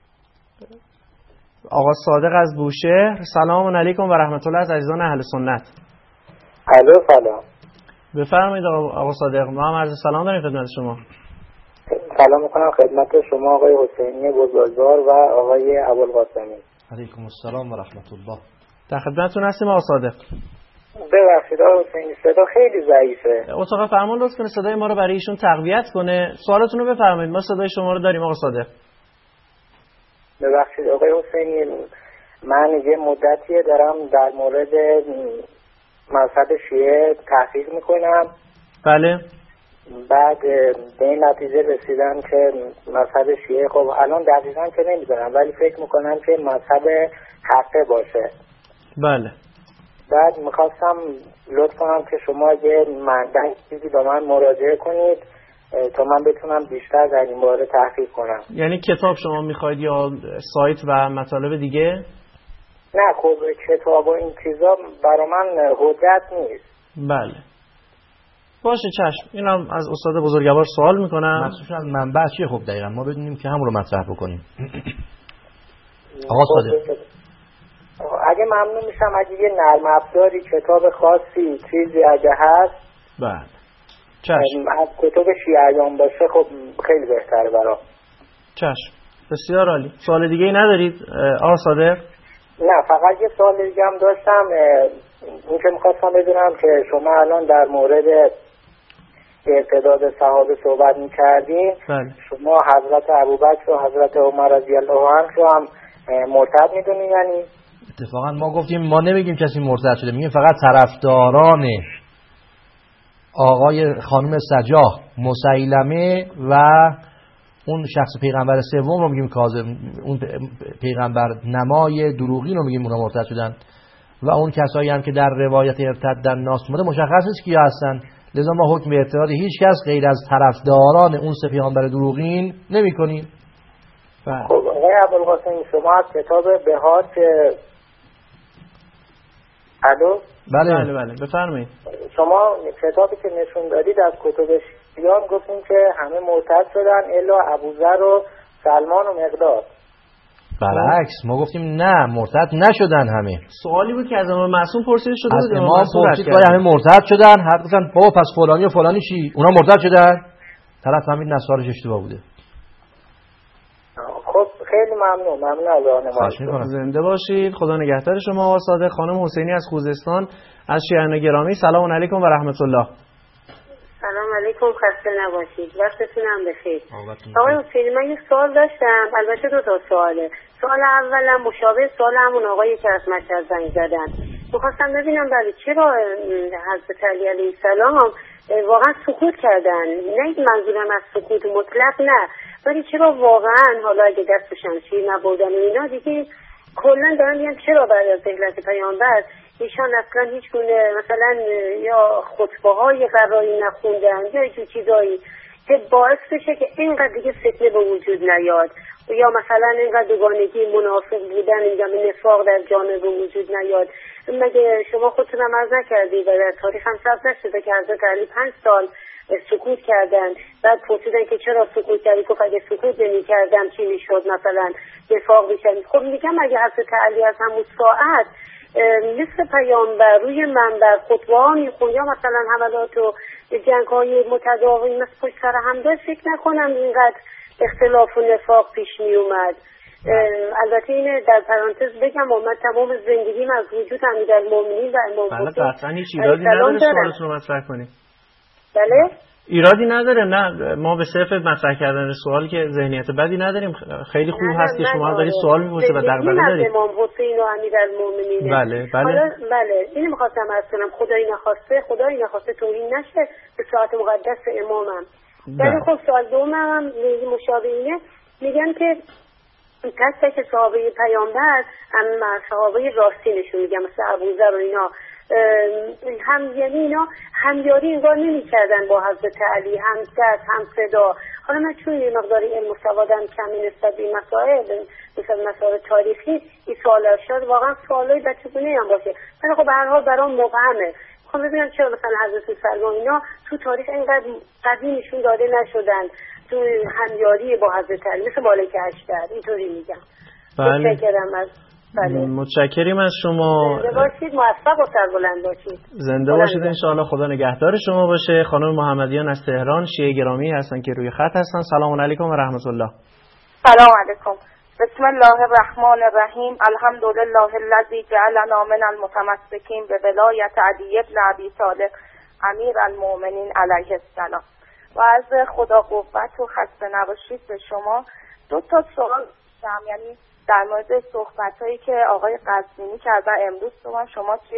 آقا صادق از بوشهر، سلام علیکم و رحمت الله از عزیزان اهل سنت. الو سلام. بفرمایید آقا صادق، ما هم عرض سلام داریم خدمت شما. سلام میکنم خدمت شما آقای حسینی بزرگوار و آقای ابوالقاسمی. علیکم السلام و رحمت الله. در خدمتتون هستیم آقا صادق. ببخشید آقای حسینی صدا خیلی ضعیفه. اتاق فرمان لطف کنه صدای ما رو برای ایشون تقویت کنه. سوالتون رو بفرمایید، ما صدای شما رو داریم آقا صادق. ببخشید آقای حسینی، من یه مدتیه دارم در مورد مذهب شیعه تحقیق میکنم. بله. بعد به این نتیجه رسیدم که مذهب شیعه، خب الان دقیقاً که نمیدونم ولی فکر میکنم که مذهب حقه باشه. بله. بعد میخواستم لطف کنم که شما یه منبع چیزی به من مراجعه کنید تا من بتونم بیشتر در این باره تحقیق کنم. یعنی کتاب شما میخواید یا سایت و مطالب دیگه؟ نه خب کتاب و این چیزا برای من حجت نیست. بله باشه چشم، اینم از استاد بزرگوار سوال میکنم. مخصوصا منبع چیه؟ خب دقیقاً ما بدونیم که همون رو مطرح بکنیم. آقا صادق اگه ممنون میشم اگه یه نرم افزاری کتاب خاصی چیزی اگه هست. بله چشم. از کتاب شیعیان باشه خب خیلی بهتره برام. چشم بسیار عالی. سوال دیگه ای ندارید آقا صادق؟ نه فقط یه سوال دیگه هم داشتم، این که میخواستم بدونم که شما الان در مورد ارتداد صحابه صحبت میکردین. بله. شما حضرت ابوبکر و حضرت عمر رضی الله عنه رو هم مرتد میدونین؟ یعنی اتفاقا ما گفتیم ما نمیگیم کسی مرتد شده، میگیم فقط طرفداران آقای خانم سجاح، مسیلمه و اون شخص پیغمبر سوم رو میگیم کاذب، اون پیغمبر نمای دروغین رو میگیم اونا مرتد شدن. و اون کسایی هم که در روایت ارتدن ناس اومده مشخص است کیا هستن. لذا ما حکم به ارتداد هیچ کس غیر از طرفداران اون سه پیغمبر دروغین نمی‌کنیم. خب آقای ابوالقاسم شما از کتاب بهار که الو بله بله بله بفرمایید. شما کتابی که نشون دادید از کتب شیعیان گفتیم که همه مرتد شدن الا ابوذر و سلمان و مقداد. برعکس ما گفتیم نه مرتد نشدن همه. سوالی بود که از امام معصوم پرسیده شده بود. از امام پرسید که همه مرتد شدن، حد گفتن بابا پس فلانی و فلانی چی؟ اونا مرتد شدن؟ طرف همین نصارش اشتباه بوده. خب خیلی ممنون. ممنون از راهنمایی. زنده باشید. خدا نگهدار شما آقا صادق. خانم حسینی از خوزستان از شیعیان گرامی، سلام علیکم و رحمت الله. سلام علیکم، خسته نباشید، وقتتون هم بخیر. آقای حسینی من یک سوال داشتم، البته دو تا سواله. سوال اولم مشابه سوال همون آقایی که از مشهد زنگ زدن، می‌خواستم ببینم برای چرا حضرت علی علیه السلام واقعا سکوت کردن. نه منظورم از سکوت مطلق نه، ولی چرا واقعا حالا اگه دست شمشیر نبودن و اینا دیگه کلا دارن میگن چرا بعد از رحلت پیامبر ایشان اصلا هیچ گونه مثلا یا خطبه های قراری نخوندن یا جو چیزایی که باعث بشه که اینقدر دیگه فتنه به وجود نیاد، یا مثلا اینقدر دوگانگی منافق بودن یا نفاق در جامعه به وجود نیاد. مگه شما خودتون هم عرض نکردید و در تاریخ هم ثبت نشده که حضرت علی پنج سال سکوت کردن، بعد پرسیدن که چرا سکوت کردی؟ گفت اگه سکوت نمی کردم چی میشد؟ مثلا نفاق میشد. خب میگم اگه حضرت علی از همون ساعت مثل پیامبر روی منبر خطبه ها میخوند یا مثلا حملات و جنگ های متداوم مثل پشت سر هم داشت، فکر نکنم اینقدر اختلاف و نفاق پیش می اومد. البته این در پرانتز بگم من تمام زندگیم از وجود امیرالمومنین و امام حسین بله قطعا هیچ ایرادی نداره سوالتون رو مطرح کنید. بله ایرادی نداره، نه ما به صرف مطرح کردن سوال که ذهنیت بدی نداریم. خیلی خوب هست که شما دارید سوال می‌پرسید و دغدغه دارید. امام حسین و امیرالمومنین. بله بله. حالا بله اینو می‌خواستم عرض کنم، خدای نخواسته خدای نخواسته توهین نشه به ساعت مقدس امامم. در خب سوال دومم مشابه اینه، میگن که تک تک صحابه پیامبر هم صحابه راستینشون میگن مثل ابوذر و اینا هم یعنی اینا همیاری انگار نمی‌کردن با حضرت علی، هم درد هم صدا. حالا من چون یه مقداری علم و سوادم کمی نسبت به مسائل مثل مسائل تاریخی این سوالا شد، واقعا سوالای بچگونه هم باشه، ولی خب به هر حال برام مبهمه. خب ببینم چرا مثلا حضرت سلمان اینا تو تاریخ اینقدر قدیمشون داده نشدن تو همیاری با حضرت علی مثل بالای کشتر، اینطوری میگم. بله. متشکرم از بله. متشکریم از شما. زنده باشید، موفق و سربلند باشید. زنده باشید ان شاء الله. خدا نگهدار شما باشه. خانم محمدیان از تهران شیعه گرامی هستن که روی خط هستن. سلام علیکم و رحمت الله. سلام علیکم. بسم الله الرحمن الرحیم. الحمدلله الذی جعلنا من المتمسکین به ولایت علی بن ابی طالب امیر المؤمنین علیه السلام. و از خدا قوت و خسته نباشید به شما. دو تا سوال داشتم، یعنی در مورد صحبت‌هایی که آقای قزوینی کردن امروز صبح شما توی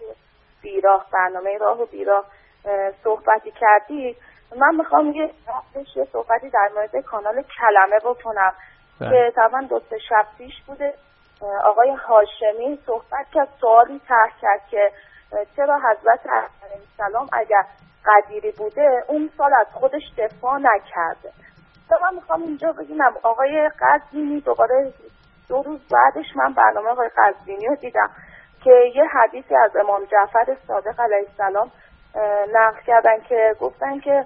بیراه برنامه راه و بیراه صحبتی کردید. من میخوام یه یه صحبتی در مورد کانال کلمه بکنم که طبعا دو سه شب پیش بوده. آقای هاشمی صحبت کرد، سوالی طرح کرد که چرا حضرت علیه السلام اگر قدیری بوده اون سال از خودش دفاع نکرده. من میخوام اینجا بگم آقای قزوینی دوباره دو روز بعدش من برنامه آقای قزوینی رو دیدم که یه حدیثی از امام جعفر صادق علیه السلام نقل کردن که گفتن که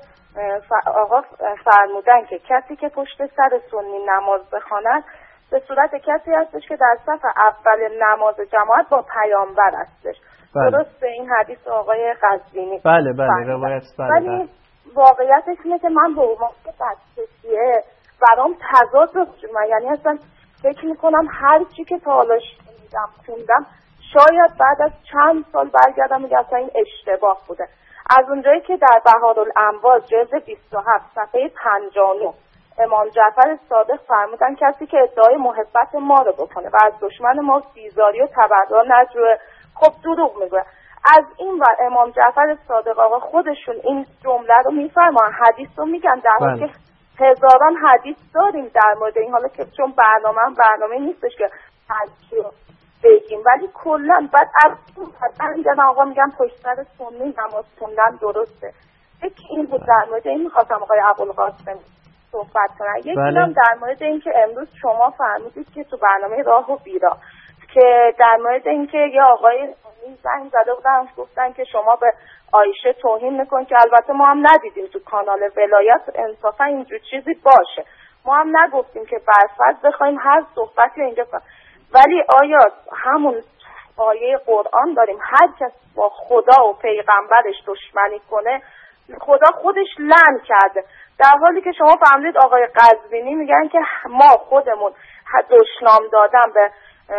آقا فرمودن که کسی که پشت سر سنی نماز بخواند به صورت کسی هستش که در صف اول نماز جماعت با پیامبر هستش. بله. درست به این حدیث آقای قزوینی. بله بله روایت بله. ولی بله. واقعیتش اینه که من به عنوان بچه‌ایه برام تضاد وجود من، یعنی اصلا فکر میکنم هر چی که تا حالا شنیدم خوندم شاید بعد از چند سال برگردم میگم اصلا این اشتباه بوده. از اونجایی که در بهارالانوار جلد بیست و هفت صفحه پنجاه و نه امام جعفر صادق فرمودن کسی که ادعای محبت ما رو بکنه و از دشمن ما بیزاری و تبرا نجوه، خب دروغ میگه. از این و امام جعفر صادق آقا خودشون این جمله رو میفرمان، حدیث رو میگن، در حالی که هزاران حدیث داریم در مورد این، حالا که چون برنامه هم برنامه نیستش که حدیث رو بگیم، ولی کلا بعد از اون میگن آقا میگن پشت سر سنی نماز خوندن درسته. یکی این بود در مورد این میخواستم آقای ابوالقاسم صحبت کنم. یکی بله. هم در مورد این که امروز شما فرمودید که تو برنامه راه و بیراه که در مورد این که یه آقای زنگ زده بودن گفتن که شما به عایشه توهین میکن، که البته ما هم ندیدیم تو کانال ولایت انصافا اینجور چیزی باشه، ما هم نگفتیم که برفرض بخوایم هر صحبتی اینجا کنیم، ولی آیا همون آیه قرآن داریم هر کس با خدا و پیغمبرش دشمنی کنه خدا خودش لعن کرده، در حالی که شما فهمید آقای قزوینی میگن که ما خودمون دشنام دادن به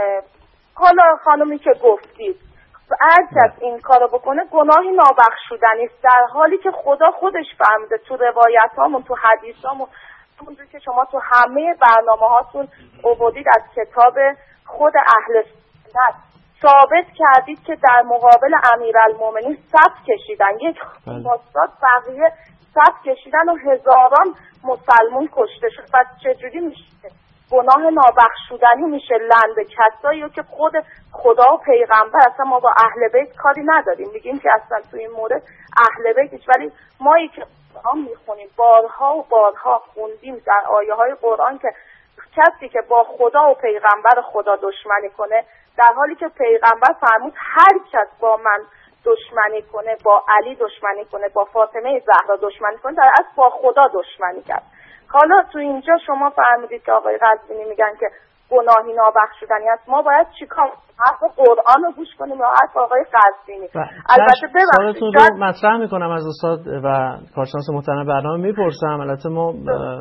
حالا خانومی که گفتید هر کس این کارو بکنه گناهی نابخشودنی است، در حالی که خدا خودش فرموده تو روایت هامون تو حدیث هامون اونجور که شما تو همه برنامه هاتون عبودید از کتاب خود اهل سنت ثابت کردید که در مقابل امیرالمومنین صف کشیدن، یک استاد بقیه صف کشیدن و هزاران مسلمون کشته شد. پس چجوری میشه گناه نابخشودنی میشه لعن به کسایی که خود خدا و پیغمبر، اصلا ما با اهل بیت کاری نداریم، میگیم که اصلا تو این مورد اهل بیتش، ولی مایی که قرآن میخونیم بارها و بارها خوندیم در آیه های قرآن که کسی که با خدا و پیغمبر خدا دشمنی کنه، در حالی که پیغمبر فرمود هر کس با من دشمنی کنه، با علی دشمنی کنه، با فاطمه زهرا دشمنی کنه، در اصل با خدا دشمنی کرد. حالا تو اینجا شما فرمودید که آقای قزوینی میگن که گناهی نابخشودنی است، ما باید چیکار حرف قرآن رو گوش کنیم یا حرف آقای قزوینی؟ البته ببخشید رو مطرح میکنم از استاد و کارشناس محترم برنامه میپرسم. البته ما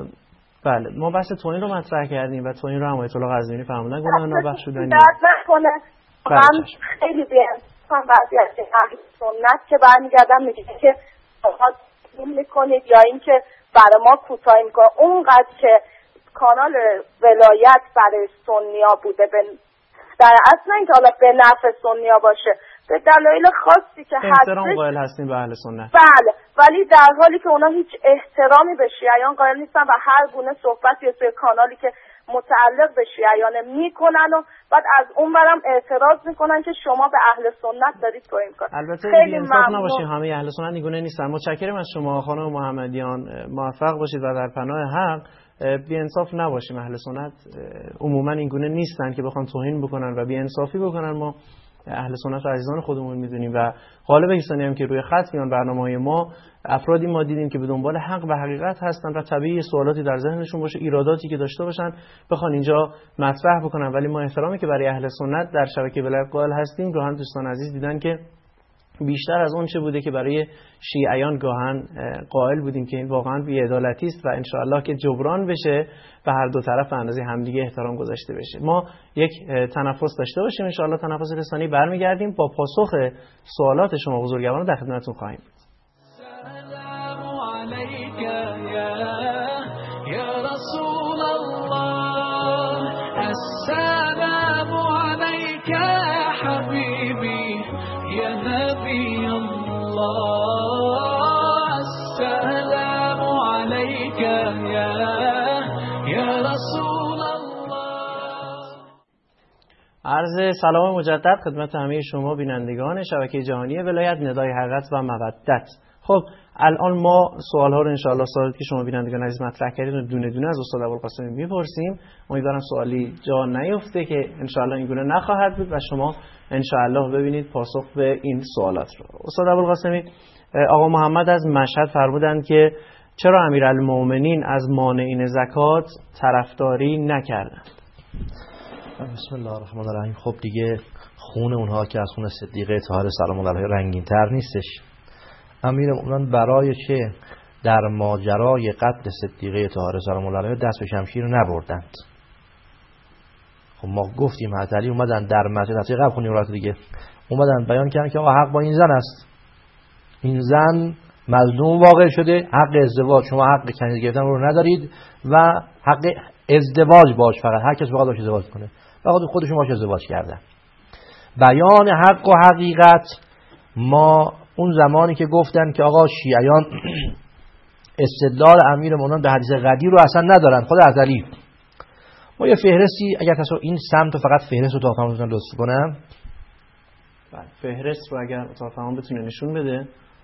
بله ما بحث توهین رو مطرح کردیم و توهین رو هم آیت الله قزوینی فرمودن گناه نابخشودنی درد نکنه. من خیلی بی‌انصافم بعضی از اهل سنت که برمیگردن میگه که شما این میکنید یا اینکه برای ما کوتاهی میکنه. اونقدر که کانال ولایت برای سنیا بوده به در اصل اینکه حالا به نفع سنیا باشه، به دلایل خاصی که احترام قائل هستیم به اهل سنت، بله، ولی در حالی که اونا هیچ احترامی به شیعیان قائل نیستن و هر گونه صحبتی توی کانالی که متعلق به شیعیان میکنن و بعد از اون برم اعتراض میکنن که شما به اهل سنت دارید توهین میکنید. البته بی انصاف نباشید، همه اهل سنت اینگونه نیستن. متشکرم از شما خانم محمدیان، موفق باشید و در پناه حق. بی انصاف نباشیم، اهل سنت عموما اینگونه نیستن که بخوان توهین بکنن و بی انصافی بکنن. ما اهل سنت و عزیزان خودمون میدونیم و غالب کسانی هم که روی خط میان برنامه‌های ما افرادی ما دیدیم که به دنبال حق و حقیقت هستن و طبیعی سوالاتی در ذهنشون باشه، ایراداتی که داشته باشن بخوان اینجا مطرح بکنن. ولی ما احترامی که برای اهل سنت در شبکه بلد قائل هستیم گاهن دوستان عزیز دیدن که بیشتر از اون چه بوده که برای شیعیان گاهن قائل بودیم که این واقعا بی‌عدالتی است و ان شاءالله که جبران بشه و هر دو طرف اندازه همدیگه احترام گذاشته بشه. ما یک تنفس داشته باشیم، ان شاءالله تنفس رسانی برمیگردیم با پاسخ سوالات شما بزرگواران در خدمتتون خواهیم بود. سلام علیک یا رسول الله، السلام علیک حبیبی یا نبی الله، السلام علیک یا رسول الله. عرض سلام مجدد خدمت همه شما بینندگان شبکه جهانی ولایت ندای حقیقت و مودت. خب الان ما سوال ها رو انشاءالله سوالاتی که شما بینندگان عزیز مطرح کردید رو دونه دونه از استاد ابوالقاسمی میپرسیم. امیدوارم سوالی جا نیفته که انشاءالله این گونه نخواهد بود و شما انشاءالله ببینید پاسخ به این سوالات رو. استاد ابوالقاسمی، آقا محمد از مشهد فرمودند که چرا امیرالمومنین از مانعین زکات طرفداری نکردند؟ بسم الله الرحمن الرحیم. خب دیگه خون اونها که از خون صدیقه طاهره سلام الله علیها رنگین تر نیستش. امیرالمومنین برای چه در ماجرای قتل صدیقه طاهره سلام الله علیها دست به شمشیر نبردند؟ خب ما گفتیم حضرت علی اومدن در مسجد هفته قبل خونیم رات دیگه اومدن بیان کردن که آقا حق با این زن است، این زن مظلوم واقع شده، حق ازدواج شما حق کنیز گرفتن رو ندارید و حق ازدواج باش، فقط هر کس بخواد باش ازدواج کنه و خودشون باش ازدواج کردن. بیان حق و حقیقت ما اون زمانی که گفتن که آقا شیعیان استدلال امیرالمومنین به حدیث قدیر رو اصلا ندارن، خود حضرت علی، ما یه فهرستی اگر تصور این سمت رو فقط فهرست رو تا فرمودن لطف کنم. بله فهرست رو اگر تا فرمان بتونه نشون بده.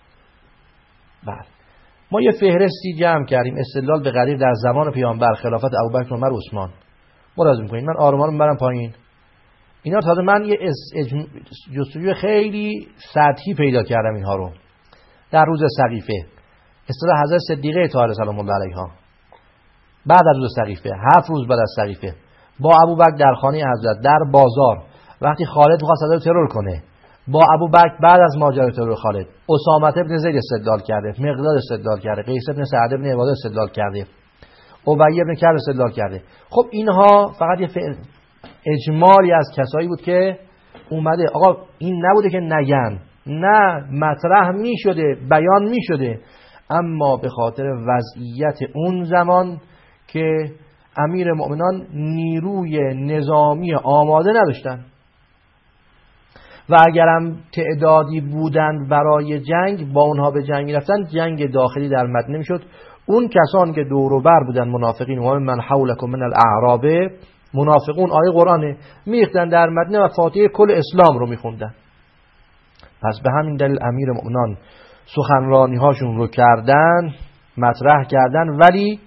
بله ما یه فهرستی جمع کردیم استدلال به قدیر در زمان پیامبر، خلافت ابوبکر، عمر، عثمان. ملاحظه می‌کنید من آرمان رو میبرم پایین. اینا تازه من یه جستجوی خیلی سطحی پیدا کردم اینها رو در روز سقیفه. اصطلاح حضرت صدیقه طاهره سلام الله علیها بعد از روز سقیفه، هفت روز بعد از سقیفه، با ابوبکر در خانه حضرت در بازار، وقتی خالد می‌خواست حضرت ترور کنه، با ابوبکر بعد از ماجرای ترور خالد، اسامه ابن زید استدلال کرده، مقداد استدلال کرده، قیس ابن سعد ابن عباده استدلال کرده، ابی ابن کعب استدلال کرده. خب اینها فقط یه فعل اجمالی از کسایی بود که اومده آقا این نبوده که نگن، نه مطرح می شده، بیان می شده، اما به خاطر وضعیت اون زمان که امیر مؤمنان نیروی نظامی آماده نداشتن و اگرم تعدادی بودند برای جنگ با اونها به جنگ رفتن، جنگ داخلی در مدینه میشد. اون کسان که دور و بر بودن منافقین و من حولکم من الاعراب، منافقون آیه قرآنه میختن در مدینه و فاتحه کل اسلام رو میخوندن. پس به همین دلیل امیر مؤمنان سخنرانی هاشون رو کردن، مطرح کردن، ولی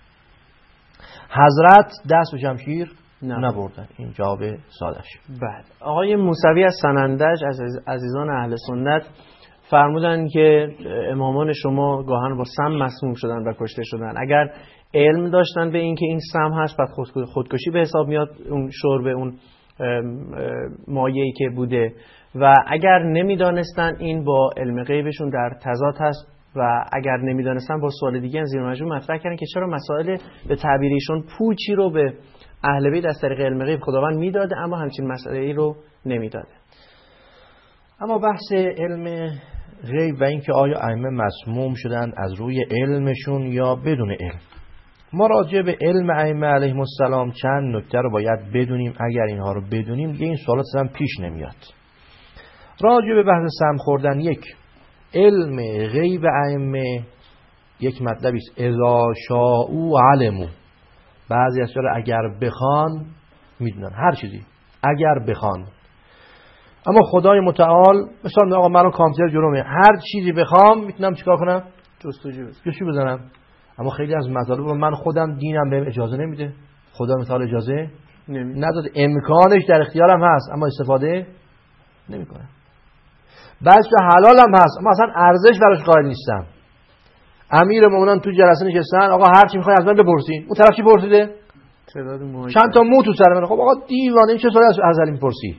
حضرت دست به شمشیر نبردن. این جواب سادش. بعد آقای موسوی از سنندج از عزیزان اهل سنت فرمودن که امامان شما گاهن با سم مسموم شدن و کشته شدن. اگر علم داشتن به این که این سم هست بعد خودکشی به حساب میاد اون شرب اون مایعی که بوده، و اگر نمیدانستن این با علم غیبشون در تضاد هست و اگر نمیدانستن با سوال دیگه زیر مجموع مطرح کردن که چرا مسائل به تعبیرشون پوچی رو به اهل بیت از طریق علم غیب خداوند میداده اما همچین مسئله رو نمیداده. اما بحث علم غیب و اینکه آیا ائمه مسموم شدن از روی علمشون یا بدون علم، ما راجع به علم ائمه علیهم السلام چند نکته رو باید بدونیم. اگر اینها رو بدونیم دیگه این سوالات هم پیش نمیاد. راجع به بحث سم خوردن، یک علم غیب ائمه یک مطلبی است، اذا شاءوا علموا، بعضی از چرا اگر بخوان میدونن هر چیزی اگر بخوان. اما خدای متعال مثلا آقا منو کامپیوتر جلومه، هر چیزی بخوام میتونم چیکار کنم؟ جستجو جستجو بزنم. اما خیلی از مطالب رو من خودم دینم بهم اجازه نمیده، خدا متعال اجازه نداده، امکانش در اختیارم هست اما استفاده نمیکنم. بعضی حلالم هست اما اصلا ارزش براش قائل نیستم. امیر مومنان تو جلسه نشستن، آقا هر چی میخوای از من بپرسین. اون طرف چی پرسیده؟ چند تا مو تو سر من. خب آقا دیوانه، این چه سوالی از ازلی میپرسی؟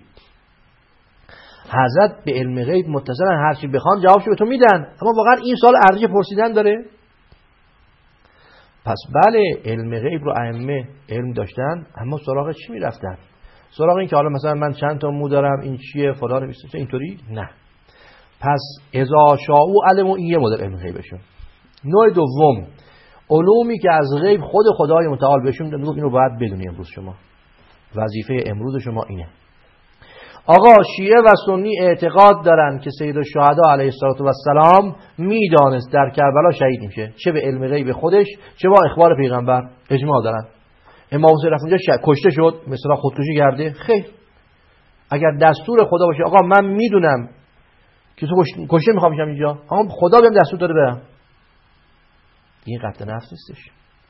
حضرت به علم غیب متصلن، هر چی بخوان جوابشو به تو میدن. اما واقعا این سوال ارزش پرسیدن داره؟ پس بله علم غیب رو ائمه علم داشتن، اما سراغ چی میرفتن؟ سراغ این که حالا مثلا من چند تا مو دارم، این چیه فلان میشه اینطوری؟ نه. پس اذا شاءوا علموا، این یه مدل علم غیبشون. نوع دوم علومی که از غیب خود خدای متعال بهشون داد، اینو باید بدونی. امروز شما وظیفه امروز شما اینه. آقا شیعه و سنی اعتقاد دارن که سید الشهدا علیه السلام میدانست در کربلا شهید میشه، چه به علم غیب خودش چه با اخبار پیغمبر. اجماع دارن. امام حسین رفت اونجا کشته شد، مثلا خودکشی کرده؟ خیر. اگر دستور خدا باشه آقا من میدونم که تو کشته میخوام بشم اینجا، اما خدا بهم دستور داره برم، این قتل نفس نیستش.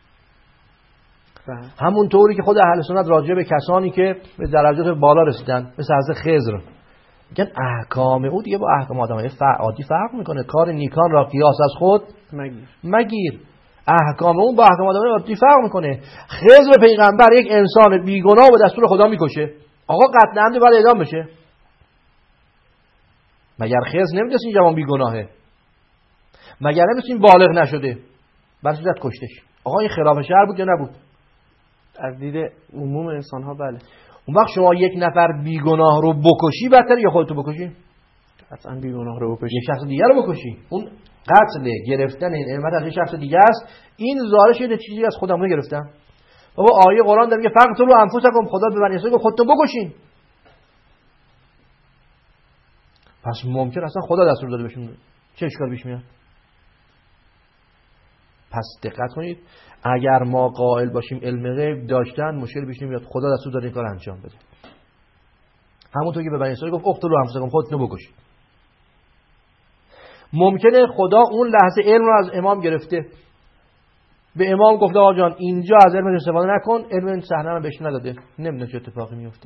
همون طوری که خود اهل سنت راجع به کسانی که به درجات بالا رسیدن مثل حضرت خضر میگن احکام او دیگه با احکام آدمای عادی فرق میکنه، کار نیکان را قیاس از خود مگیر مگیر احکام اون با احکام آدمای عادی فرق میکنه. خضر پیغمبر یک انسان بیگناه به دستور خدا میکشه، آقا قتل عمد بعد اعدام بشه؟ مگر خضر نمیدونست این جوان بیگناهه؟ مگر نمیدونست این بالغ نشده؟ برای چی کشتش؟ آقا این خلاف شرع بود یا نبود؟ از دید عموم انسان ها بله. اون وقت شما یک نفر بیگناه رو بکشی بهتر یا خودتو بکشی؟ قطعا بیگناه رو بکشی. یک شخص دیگر رو بکشی. اون قتل گرفتن این نعمت از یک شخص دیگه است. این زارش یه چیزی از خودمون گرفتم. بابا آیه قرآن داره میگه فقتلوا انفسکم، خدا به بنی اسرائیل خودتون بکشین. پس ممکن اصلا خدا دستور داده بهشون، چه اشکال پیش میاد؟ پس دقت کنید، اگر ما قائل باشیم علم غیب داشتن مشکل پیش نمیاد، خدا دستور داره این کار انجام بده. همونطور که به بنی اسرائیل گفت اقتلوا انفسکم، خودتون بکشید. ممکنه خدا اون لحظه علم رو از امام گرفته، به امام گفته آقا جان اینجا از علم استفاده نکن، علم این صحنه رو بهش نداده، نمیدونه چه اتفاقی میفته.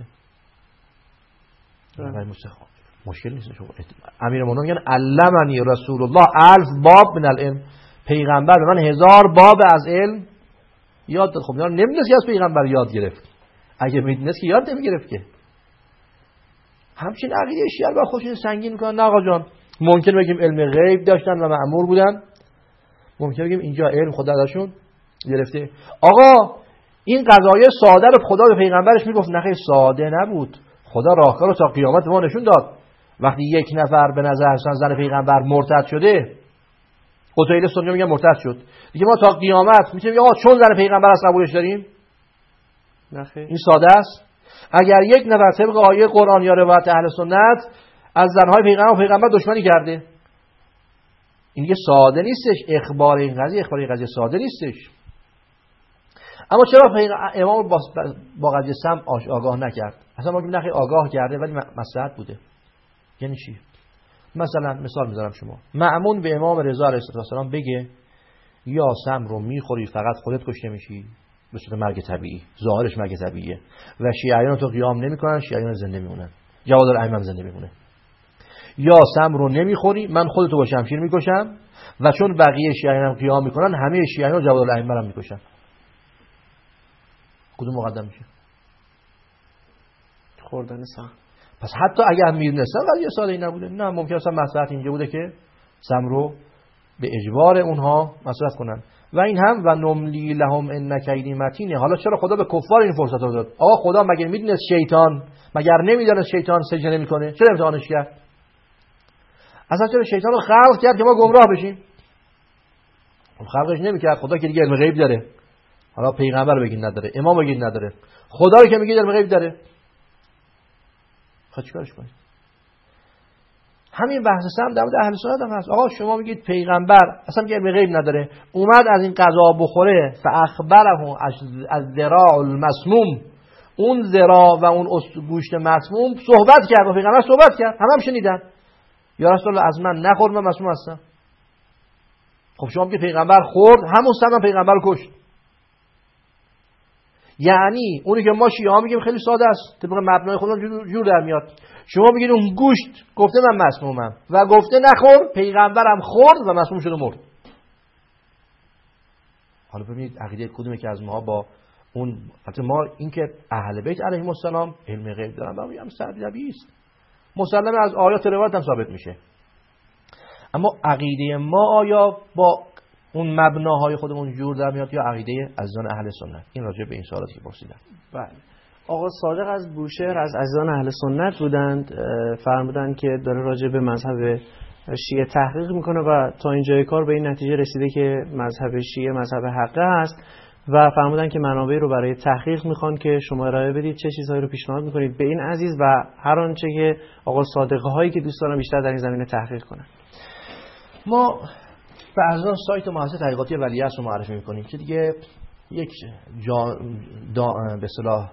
برای مستخدم مشکل نیست. شما امیرالمومنین میگن علمنی رسول الله الف باب من العلم، پیغمبر به من هزار باب از علم یاد داد. خب اینا نمیدونست که از پیغمبر یاد گرفت، اگه میدونست که یاد نمیگرفت که. همچین عقیده شیعه با خودشون سنگین میکنن. نه آقا جان ممکن بگیم علم غیب داشتن و مأمور بودن، ممکن بگیم اینجا علم خدا ازشون گرفته. آقا این قضایه ساده رو خدا به پیغمبرش میگفت، نه خیر ساده نبود، خدا راهکار رو تا قیامت ما نشون داد. وقتی یک نفر به نظر حسن زن پیغمبر مرتد شده، قتیله سنی میگن مرتد شد، دیگه ما تا قیامت میتونیم آقا چون زن پیغمبر از قبولش داریم؟ نه خیر، این ساده است. اگر یک نفر طبق آیه قرآن یا روایت اهل سنت از زنهای پیغمبر و پیغمبر دشمنی کرده، این دیگه ساده نیستش. اخبار این قضیه اخبار این قضیه ساده نیستش. اما چرا امام با, با قضیه سم آگاه نکرد؟ اصلا ما میگیم نخیر آگاه کرده ولی مصلحت بوده. یعنی چی؟ مثلا مثال میذارم، شما مأمون به امام رضا علیه السلام بگه یا سم رو میخوری فقط خودت کشته میشی به صورت مرگ طبیعی، ظاهرش مرگ طبیعیه و شیعیان تو قیام نمیکنن، شیعیان زنده میمونن، جواد الائمه زنده میمونه. یا سم رو نمیخوری من خودتو با شمشیر میکشم و چون بقیه شیعیان هم قیام میکنن همه شیعیان جواد الائمه رو میکشن. کدوم مقدم میشه؟ خوردن سم. پس حتی اگر میدونستن قضیه ساده ای نبوده، نه ممکن اصلا مصلحت اینجا بوده که سم رو به اجبار اونها مصرف کنن. و این هم و نملی لهم ان کیدی متین. حالا چرا خدا به کفار این فرصت رو داد؟ آقا خدا مگر میدونست شیطان، مگر نمیدونست شیطان سجده نمیکنه؟ چرا امتحانش کرد؟ اصلا چرا شیطان رو خلق کرد که ما گمراه بشیم؟ خلقش نمیکرد. خدا که دیگه علم غیب داره. حالا پیغمبر بگید نداره، امام بگید نداره، خدا رو که میگید علم غیب داره، خب چیکارش کنید؟ همین بحث سم در مورد اهل سنت هم هست. آقا شما میگید پیغمبر اصلا میگه به غیب نداره، اومد از این غذا بخوره فاخبره از ذراع المسموم، اون ذراع و اون گوشت مسموم صحبت کرد با پیغمبر، صحبت کرد، همه هم شنیدن یا رسول الله از من نخور من مسموم هستم. خب شما میگید پیغمبر خورد، همون سم پیغمبر رو کشت. یعنی اونی که ما شیعه ها میگیم خیلی ساده است، طبق مبنای خودمون جور در میاد. شما میگید اون گوشت گفته من مسمومم و گفته نخور، پیغمبرم خورد و مسموم شد و مرد. حالا ببینید عقیده کدومه که از ما با اون، حتی ما این که اهل بیت علیهم السلام علم غیب دارن و میگم سربی است، مسلمه از آیات روایت هم ثابت میشه. اما عقیده ما آیا با اون مبناهای خودمون جور در میاد یا عقیده عزیزان اهل سنت؟ این راجع به این سوالاتی که پرسیدن. بله. آقا صادق از بوشهر از عزیزان اهل سنت بودند، فرمودند که داره راجع به مذهب شیعه تحقیق میکنه و تا اینجای کار به این نتیجه رسیده که مذهب شیعه مذهب حقه است و فرمودند که منابع رو برای تحقیق میخوان که شما ارائه بدید، چه چیزهایی رو پیشنهاد میکنید به این عزیز و هر آنچه که آقا صادقه هایی که دوست دارن بیشتر در این زمینه تحقیق کنن. ما به ازران سایت مؤسسه تحقیقاتی ولیعصر رو معرفی میکنیم که دیگه یک جا دا به اصطلاح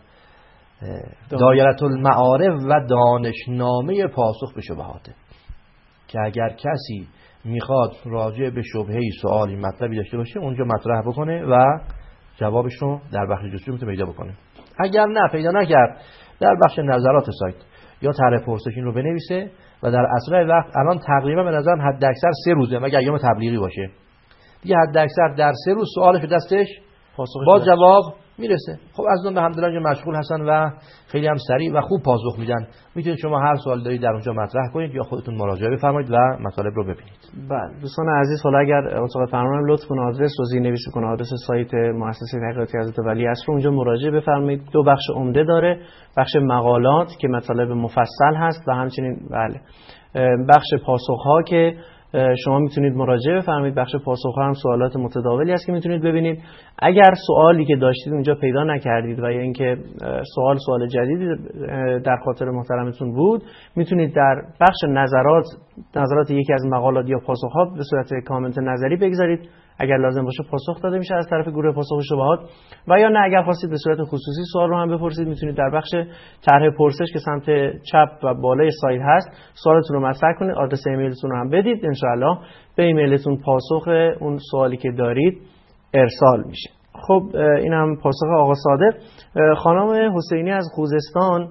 دایره المعارف و دانشنامه پاسخ به شبهاته که اگر کسی میخواد راجع به شبهه‌ای سوالی مطلبی داشته باشه اونجا مطرح بکنه و جوابش رو در بخش جستجو میتونه پیدا بکنه. اگر نه پیدا نکرد در بخش نظرات سایت یا طرح پرسش این رو بنویسه و در اسرع وقت، الان تقریبا به نظرم حد اکثر سه روزه مگر ایام تبلیغی باشه دیگه، حد اکثر در سه روز سوالش به دستش با جواب میرسه. خب از اون به حمدالله مشغول هستن و خیلی هم سریع و خوب پاسخ میدن. میتونید شما هر سوال دارید در اونجا مطرح کنید یا خودتون مراجعه بفرمایید و مطالب رو ببینید. بله دوستان عزیز، حالا اگر اتاق فرمانم لطف کنه آدرس رو زیرنویسی کنه، آدرس سایت مؤسسه تحقیقاتی حضرت ولیعصر رو اونجا مراجعه بفرمایید. دو بخش عمده داره، بخش مقالات که مطالب مفصل هست و همچنین بله بخش پاسخ‌ها که شما میتونید مراجعه بفرمایید. بخش پاسخ‌ها هم سوالات متداولی هست که میتونید ببینید. اگر سوالی که داشتید اونجا پیدا نکردید و یا اینکه سوال سوال جدیدی در خاطر محترمتون بود، میتونید در بخش نظرات نظرات یکی از مقالات یا پاسخ‌ها به صورت کامنت نظری بگذارید. اگر لازم باشه پاسخ داده میشه از طرف گروه پاسخ شبهات، و یا نه اگر خواستید به صورت خصوصی سوال رو هم بپرسید میتونید در بخش طرح پرسش که سمت چپ و بالای سایت هست سوالتون رو مطرح کنید، آدرس ایمیلتون رو هم بدید، ان شاء الله به ایمیلتون پاسخ اون سوالی که دارید ارسال میشه. خب این هم پاسخ آقا صادق. خانم حسینی از خوزستان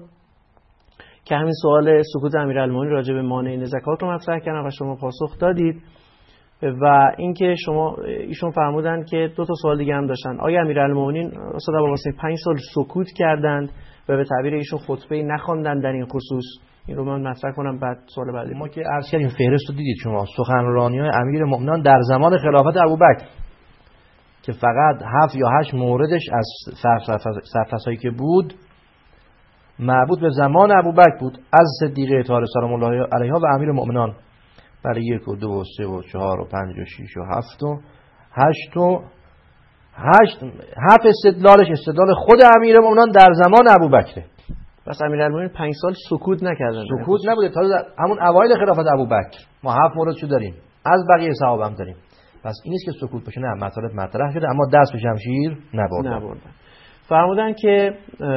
که همین سوال سکوت امیرالمومنین راجع به مانع زکات رو مطرح کردن و شما پاسخ دادید، و اینکه شما ایشون فرمودن که دو تا سوال دیگه هم داشتن. آیا امیرالمومنین استاد ابوالقاسمی پنج سال سکوت کردند و به تعبیر ایشون خطبه‌ای نخواندن در این خصوص؟ این رو من مطرح کنم بعد سوال بعدی. ما که عرض کردیم فهرست رو دیدید شما، سخنرانی‌های امیرالمومنین در زمان خلافت ابوبکر که فقط هفت یا هشت موردش از سرفصلی که بود مربوط به زمان ابوبکر بود، از صدیقه طاهره سلام الله علیها و امیرالمومنین برای یک و دو و سه و چهار و پنج و شیش و هفت و هشت و هشت هفت استدلالش استدلال خود امیرالمومنین در زمان ابوبکر. پس امیرالمومنین پنج سال سکوت نکردن. سکوت نبوده، تا همون اوایل خلافت ابوبکر ما هفت موردشو داریم، از بقیه صحابه هم داریم. پس این نیست که سکوت بشه، نه مطالب مطرح شده اما دست به شمشیر نبردن. نبردن. فرمودن که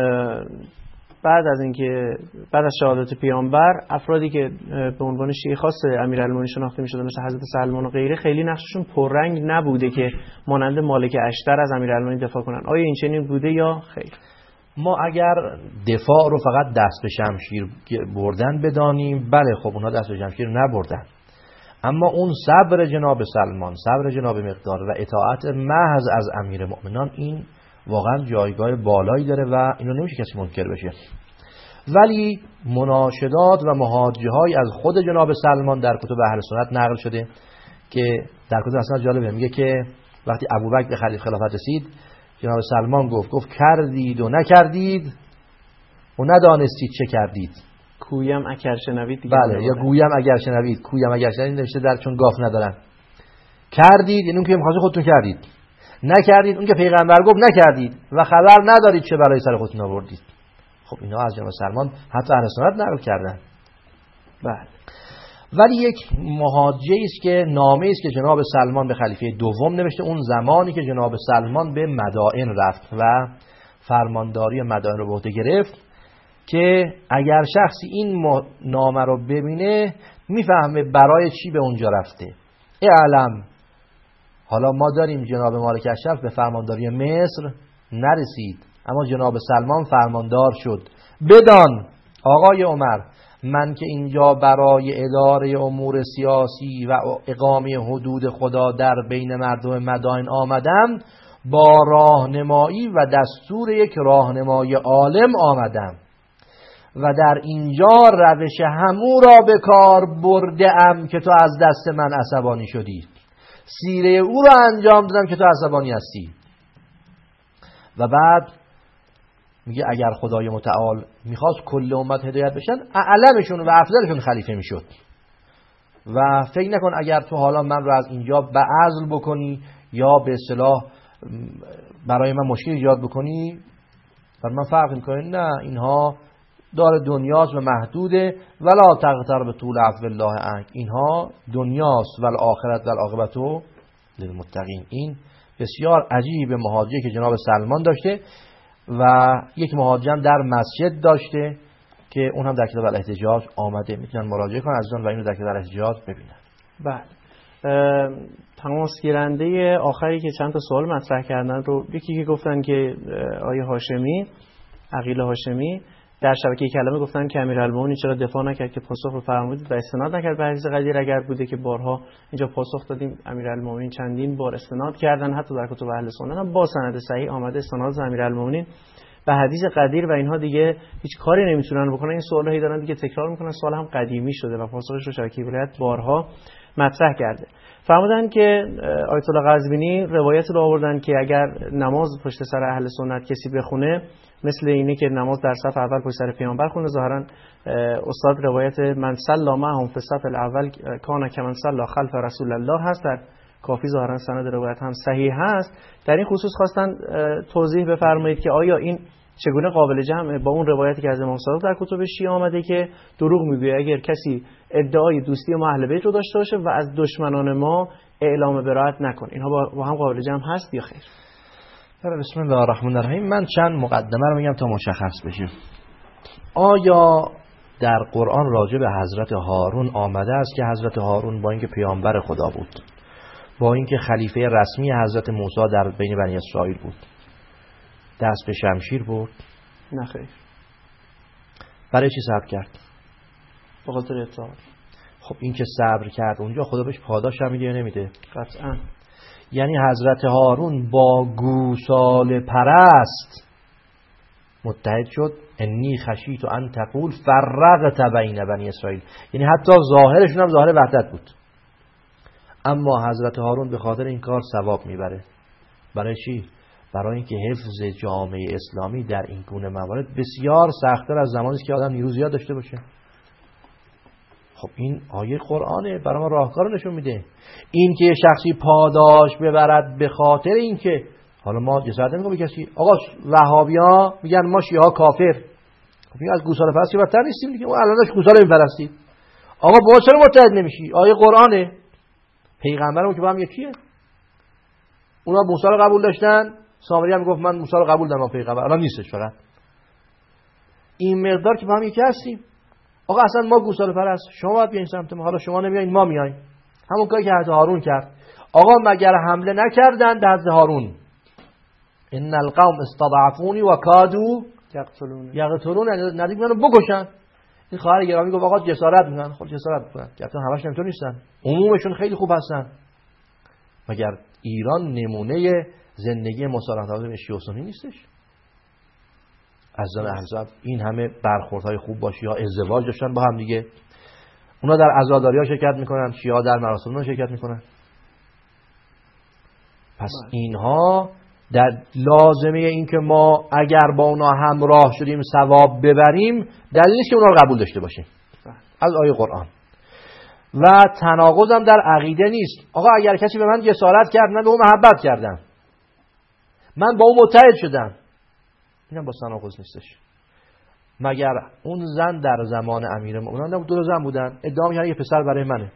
بعد از اینکه بعد از شهادت پیامبر افرادی که به عنوان شیعه خاص امیرالمومنین شناخته می‌شدن مثل حضرت سلمان و غیره خیلی نقششون پررنگ نبوده که مانند مالک اشتر از امیرالمومنین دفاع کنن. آیا این چنین بوده یا خیر؟ ما اگر دفاع رو فقط دست به شمشیر بردن بدانیم، بله خب اونها دست به شمشیر نبردن، اما اون صبر جناب سلمان، صبر جناب مقدار و اطاعت محض از امیرالمومنین این واقعا جایگاه بالایی داره و اینو نمیشه کسی منکر بشه. ولی مناشدات و محاجه های از خود جناب سلمان در کتب اهل سنت نقل شده که در کتب اصلا جالبه، میگه که وقتی ابوبکر به خلیفه خلافت رسید جناب سلمان گفت گفت کردید و نکردید و ندانستید چه کردید. کویم اگر شنوید دیگه. بله، یا گویم اگر شنوید، کویم اگر شنوید نوشته در چون گاف ندارن. کردید یعنی اون که می‌خواست خودتون کردید، نکردید اون که پیغمبر گفت نکردید و خبر ندارید چه برای سر خودتون آوردید. خب اینا از جناب سلمان حتی اهل سنت نقل کردن. بله. ولی یک محاجه است که نامه است که جناب سلمان به خلیفه دوم نوشته اون زمانی که جناب سلمان به مدائن رفت و فرمانداری مدائن رو به عهده گرفت، که اگر شخصی این نامه رو ببینه میفهمه برای چی به اونجا رفته. اعلم، حالا ما داریم جناب مالک اشرف به فرمانداری مصر نرسید، اما جناب سلمان فرماندار شد. بدان آقای عمر، من که اینجا برای اداره امور سیاسی و اقامه حدود خدا در بین مردم مدائن آمدم، با راهنمایی و دستور یک راهنمای عالم آمدم و در اینجا روش همو را به کار برده ام که تو از دست من عصبانی شدی، سیره او را انجام دادم که تو عصبانی هستی. و بعد میگه اگر خدای متعال میخواست کل امت هدایت بشن، اعلمشون و افضلشون خلیفه میشد. و فکر نکن اگر تو حالا من رو از اینجا به عزل بکنی یا به اصطلاح برای من مشکل ایجاد بکنی بر من فرق میکنه. نه، اینها دار دنیاست و محدوده. ولا تغتر به طول عفو الله عنک، اینها دنیاست و الاخرت و العاقبت للمتقین. این بسیار عجیب محاجه که جناب سلمان داشته و یک محاجم در مسجد داشته که اون هم در کتاب الاحتجاج آمده، میتونن مراجعه کنن عزیزان و اینو در کتاب الاحتجاج ببینن. بله، تماس گیرنده آخری که چند تا سوال مطرح کردن رو، یکی که گفتن که آیه هاشمی، عقیل هاشمی در شبکه کلمه گفتن که امیرالمومنین چرا دفاع نکرد که پاسخ رو فرمودید و استناد نکرد به حدیث قدیر. اگر بوده که بارها اینجا پاسخ دادیم، امیرالمومنین چندین بار استناد کردن، حتی در کتب اهل سنت هم با سند صحیح آمده استناد از امیرالمومنین به حدیث قدیر و اینها دیگه هیچ کاری نمیتونن بکنن. این سوالو هی دارن دیگه تکرار میکنن، سوال هم قدیمی شده و پاسخش رو شبکه ولایت بارها مطرح کرده. فرمودن که آیت الله قزوینی روایت رو آوردن که اگر نماز پشت سر اهل سنت کسی بخونه، مثل اینه که نماز در صف اول پشت سر پیامبر خونه. ظاهرا استاد روایت من صلی معهم فی الصف الاول کان کمن صلی خلف رسول الله هست، در کافی ظاهرا سند روایت هم صحیح هست. در این خصوص خواستن توضیح بفرمایید که آیا این چگونه قابل جمع با اون روایتی که از امام صادق در کتب شیعه آمده که دروغ میگه اگر کسی ادعای دوستی ما اهل بیت رو داشته باشه و از دشمنان ما اعلام براءت نکنه، اینها با هم قابل جمع هست یا خیر؟ بسم الله الرحمن الرحیم. من چند مقدمه رو میگم تا مشخص بشه. آیا در قرآن راجع به حضرت هارون آمده است که حضرت هارون با اینکه پیامبر خدا بود، با اینکه خلیفه رسمی حضرت موسی در بین بنی اسرائیل بود، دست به شمشیر برد؟ نه خیر. برای چی صبر کرد؟ به خاطر اطاعت. خب این که صبر کرد اونجا خدا بهش پاداش هم میده یا نمیده؟ قطعا. یعنی حضرت هارون با گوساله پرست متحد شد. انی خشیت ان تقول فرقت بین بنی اسرائیل، یعنی حتی ظاهرشون هم ظاهر وحدت بود، اما حضرت هارون به خاطر این کار ثواب میبره. برای چی؟ برای اینکه حفظ جامعه اسلامی در این گونه موارد بسیار سخت‌تر از زمانی است که آدم نیرو زیاد داشته باشه. خب این آیه قرآنه، برای ما راهکار نشون میده. این که شخصی پاداش ببرد به خاطر اینکه، حالا ما جسارت نمی‌کنیم به کسی، آقا وهابی‌ها میگن ما شیعه‌ها کافر، خب این از گوساله پرستی بدتر نیستیم دیگه، ما الان داش گوساله میپرستید. آقا با چرا متحد نمیشی؟ آیه قرآنه، پیغمبرمون که با هم یکیه. اونا موسی رو قبول داشتن، سامری هم گفت من موسی رو قبول دارم پیغمبر، الان نیستش فقط. این مقدار که با هم یکی هستیم. آقا اصلا ما گوساله پرست، شما باید بیاین سمت ما، حالا شما نمیایین ما میاییم. همون کاری که حضرت هارون کرد. آقا مگر حمله نکردند حضرت هارون؟ ان القوم استضعفوني وكادوا یقتلون یقتلون، نزدیک منو بکشن. این خواهر گرامی گفت آقا جسارت میکنن. خب جسارت میکنن، البته همش اینطور نیستن، عمومشون خیلی خوب هستن. مگر ایران نمونه زندگی مسالمت شیعه و سنی نیستش؟ از زن احزاب این همه برخوردهای خوب با شیعه ازدواج داشتن با هم دیگه، اونا در عزاداری ها شرکت میکنن، شیعه در مراسم ها شرکت میکنن. پس اینها در لازمه این که ما اگر با اونا همراه شدیم ثواب ببریم دلیل نیست که اونا رو قبول داشته باشیم از آیه قرآن. و تناقض هم در عقیده نیست. آقا اگر کسی به من جسارت کرد من به اون محبت کردم، من با اون متحد شدم، اینم با تناقض نیستش. مگر اون زن در زمان امیرالمومنین نبود؟ دو زن بودن، ادعا می‌کردن یه پسر برای منه.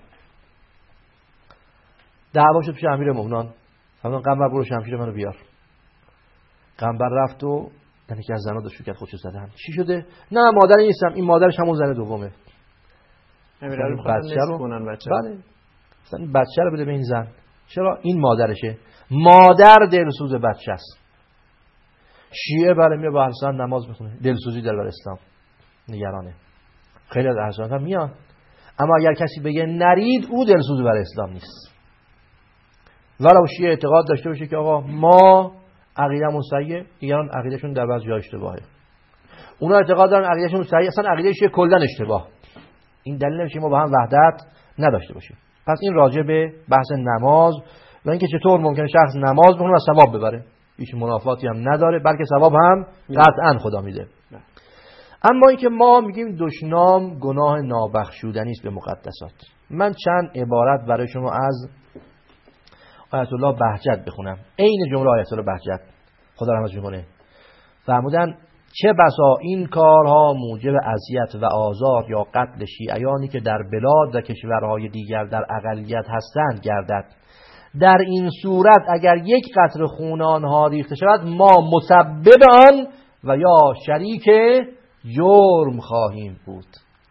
دعوا شد پیش امیرالمومنین، فرمودن قنبر برو شمشیر منو بیار. قنبر رفت و یعنی که از زنا داشت کرد خودشو زدن. چی شده؟ نه مادری نیستم، این مادرش همون زن دومه. امیرالمومنین بچه رو کنن بچه. بله. مثلا بچه رو بده به این زن. چرا؟ این مادرشه. مادر دلسوز بچه است. شیعه برای میاد با حسن نماز میخونه، دلسوزی داره بر اسلام، نگرانه. خیلی از احسان هم میان، اما اگر کسی بگه نرید او دلسوز بر اسلام نیست. ولو شیعه اعتقاد داشته باشه که آقا ما عقیدمون صحیحه، دیگران عقیدهشون در بعضی جا اشتباهه. اونا اعتقاد دارن عقیدهشون صحیحه، اصلا عقیده شیعه کلا اشتباه. این دلیل نمیشه ما با هم وحدت نداشته باشیم. پس این راجع به بحث نماز و اینکه چطور ممکنه شخص نماز بخونه و ثواب ببره. هیچ منافاتی هم نداره، بلکه ثواب هم قطعا خدا میده. اما اینکه ما میگیم دشنام گناه نابخشودنی است به مقدسات. من چند عبارت برای شما از آیت الله بهجت بخونم. عین جمله آیت الله بهجت، خدا رحمتش کنه. فرمودن چه بسا این کارها موجب اذیت و آزار یا قتل شیعیانی که در بلاد و کشورهای دیگر در اقلیت هستند گردد. در این صورت اگر یک قطره خون آنها ریخته شود ما مسبب آن و یا شریک جرم خواهیم بود.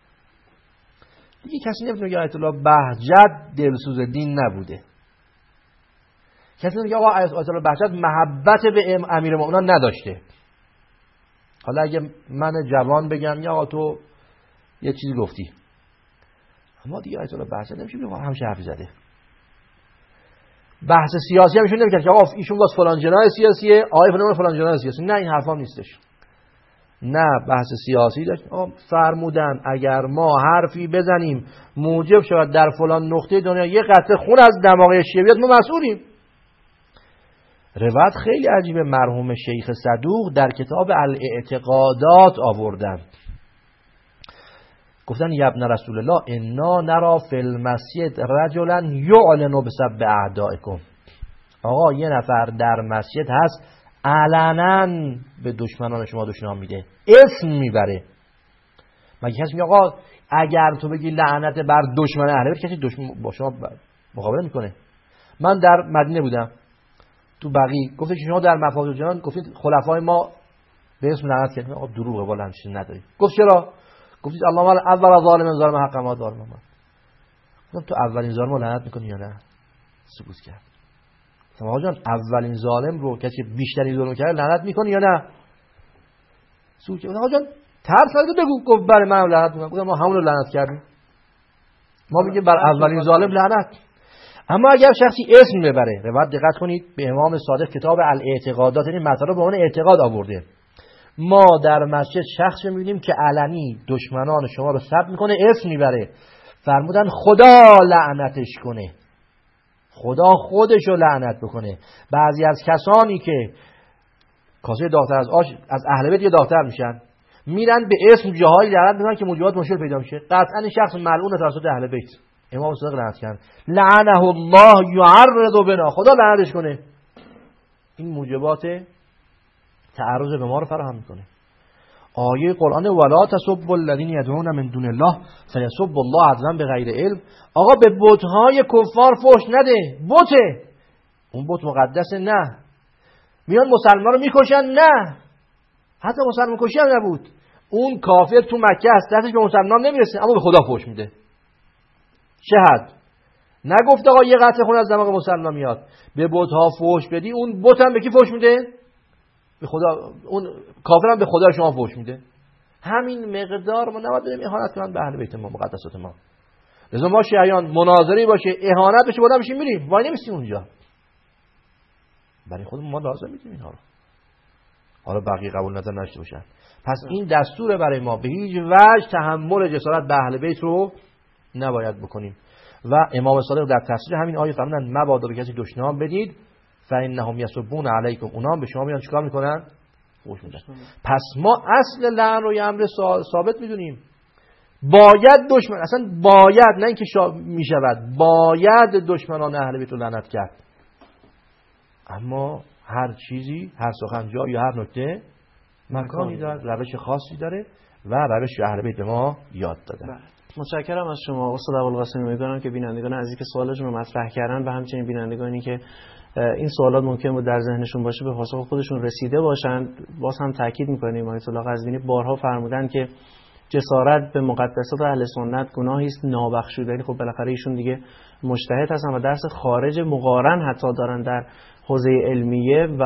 دیگه کسی نمیتونه بگه آیت الله بهجت دلسوز دین نبوده. کسی نمیگه آقا آیت الله بهجت محبت به امیرالمومنین نداشته. حالا اگه من جوان بگم یا آقا تو یه چیزی گفتی، اما دیگه آیت الله بهجت نمیشه بگه همش حرف زده. بحث سیاسی هم ایشون نمیکنه که آقا ایشون واسه فلان جناح سیاسیه، آقای فلان فلان جناح سیاسی. نه، این حرفا نیستش. نه، بحث سیاسی داشت. فرمودن اگر ما حرفی بزنیم موجب شود در فلان نقطه دنیا یه قطره خون از دماغ شیعه بیاد، ما مسئولیم. روایت خیلی عجیبه، مرحوم شیخ صدوق در کتاب الاعتقادات آوردن، گفتن یا ابن رسول الله انا نرا فی المسجد رجلا یعلن بسب اعدائکم. آقا یه نفر در مسجد هست علنا به دشمنان شما دشنام میده، اسم میبره. مگه کسی میگه آقا اگر تو بگی لعنت بر دشمن اهل بیت کسی دشمن با شما مقابله میکنه؟ من در مدینه بودم تو بقیع، گفته که شما در مفاوض جنان گفتید خلفای ما به اسم لعنت کردن. آقا دروغه، والا همچین نداری. گفت چرا؟ گفتید اللهم اول ظالم ظالم حق ما ظالم ما. گفتم تو اولین ظالم رو لعنت میکنی یا نه؟ سکوت کرد. گفتم آقا جان اولین ظالم رو کسی بیشتری ظلم کرده لعنت میکنی یا نه؟ سکوت کرد. آقا جان طرف تو بگو. گفت بله من لعنت میکنم. گفتم ما همون رو لعنت کردیم. ما میگیم بر اولین ظالم لعنت. اما اگر شخصی اسم ببره، روایت دقت کنید به امام صادق کتاب الاعتقادات این مطالب به عنوان اعتقاد آورده. ما در مسجد شخص می‌بینیم که علنی دشمنان شما رو سب میکنه، اسم میبره. فرمودن خدا لعنتش کنه، خدا خودش رو لعنت بکنه. بعضی از کسانی که کاسه داغ‌تر از آش از اهل بیت داغ‌تر میشن، میرن به اسم جاهای لعنت میکنن که موجبات مشکل پیدا میشه. قطعا این شخص ملعون توسط اهل بیت. امام صادق لعنت کرد لعنه الله یعرض بنا، خدا لعنتش کنه. این موجبات تعرض به ما رو فراهم میکنه. آیه قرآن ولا تسبوا الذین یدعون من دون الله فیسبوا الله عدوا بغیر علم. آقا به بت‌های کفار فحش نده، بته اون بت مقدسه. نه میان مسلمان رو میکشن، نه حتی مسلمان کشی هم نبود، اون کافر تو مکه هست دستش به مسلمان نمیرسه اما به خدا فحش میده. شهد نگفت آقا یه قطره خون از دماغ مسلمان میاد، به بت‌ها فحش بدی اون بت هم به کی فحش میده؟ به خدا. اون کافر هم به خدا شما فحش میده. همین مقدار ما نباید بریم اهانت کنن به اهل بیت ما، مقدسات ما. لذا ما شیعیان مناظری باشه اهانت بشه بودم میشیم میریم، وای نمیستیم اونجا. برای خودمون ما لازم میدیم اینها رو، حالا بقیه قبول ندارن نشته باشن. پس این دستور برای ما به هیچ وجه تحمل جسارت به اهل بیت رو نباید بکنیم. و امام صادق در تفسیر همین آیه فرمودن مبادا به کسی دشنام بدید فانهم یسبون علیکم، اونا هم به شما میان چیکار میکنن؟ فحش میدن. پس ما اصل لعن رو یه امر ثابت میدونیم. باید دشمن، اصلا باید، نه اینکه شا... میشود، باید دشمنان اهل بیت رو لعنت کرد. اما هر چیزی، هر سخن جا یا هر نکته مکانی داره، روش خاصی داره و روش اهل بیت به ما یاد دادن. متشکرم از شما استاد ابوالقاسمی. امیدوارم که بینندگان عزیزی که سوالشون رو مطرح کردن و همچنین بینندگانی که این سوالات ممکن بود در ذهنشون باشه به پاسخ خودشون رسیده باشند. باز هم تاکید می‌کنیم آیت الله قزوینی بارها فرمودن که جسارت به مقدسات اهل سنت گناهی است نابخشودنی. خب بالاخره ایشون دیگه مجتهد هستن و درس خارج مقارن حتی دارن در حوزه علمیه و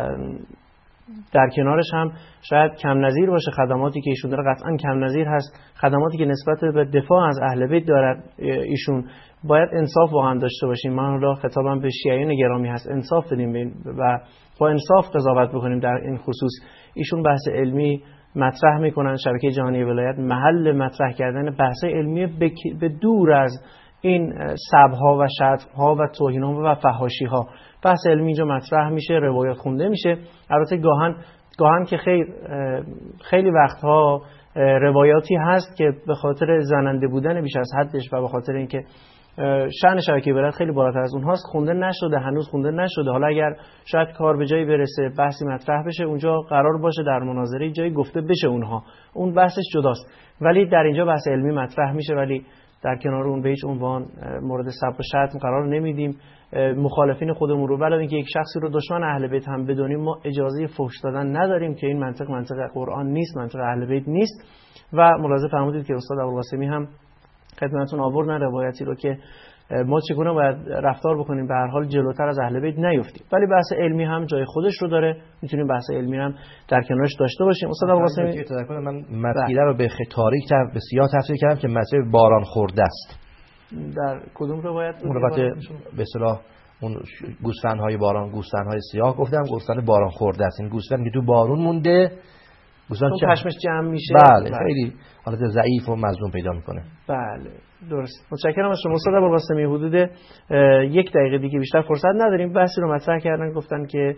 در کنارش هم شاید کم نظیر باشه خدماتی که ایشون داره، قطعا کم نظیر هست خدماتی که نسبت به دفاع از اهل بیت دارد ایشون. باید انصاف واقعا داشته باشیم. من حالا خطابم به شیعیان گرامی هست، انصاف بدیم و با انصاف قضاوت بکنیم در این خصوص. ایشون بحث علمی مطرح میکنن، شبکه جهانی ولایت محل مطرح کردن بحث علمی به دور از این سبها و شتم‌ها و توهین‌ها و فحاشی‌ها. بحث علمی اینجا مطرح میشه، روایات خونده میشه. البته گاهن گاهن که خیر خیلی وقتها روایاتی هست که به خاطر زننده بودن بیش از حدش و به خاطر اینکه شأن شبکه ولایت خیلی بالاتر از اونهاست خونده نشده، هنوز خونده نشده. حالا اگر شاید کار به جایی برسه، بحثی مطرح بشه، اونجا قرار باشه در مناظره جایی گفته بشه اونها، اون بحثش جداست. ولی در اینجا بحث علمی مطرح میشه، ولی در کنار اون به هیچ عنوان مورد سب و شتم قرار نمیدیم. مخالفین خودمون رو، علاوه اینکه یک شخصی رو دشمن اهل بیت هم بدونیم، ما اجازه فحش دادن نداریم که این منطق منطق قرآن نیست، منطق اهل بیت نیست. و ملاحظه فرمودید که استاد ابوالقاسمی هم خدمتتون آوردن روایتی رو که ما چگونه باید رفتار بکنیم به هر حال جلوتر از اهل بیت نیفتیم. ولی بحث علمی هم جای خودش رو داره، میتونیم بحث علمی هم در کنارش داشته باشیم. استاد ابوالقاسمی من مسئله رو به تاریک بسیار تفسیر کردم که مسئله باران خورده است. در کدوم روایت؟ اون روایت به اصطلاح اون گوسفندهای باران، گوسفندهای سیاه گفتم، گوسفند باران خورده است. این گوسفند که تو بارون مونده، گوسفند پشمش جمع میشه. بله, بله. خیلی حالت ضعیف و مظلوم پیدا میکنه. بله درست. متشکرم از شما استاد ابوالقاسمی. حدود یک دقیقه دیگه بیشتر فرصت نداریم. بحثی رو مطرح کردن، گفتن که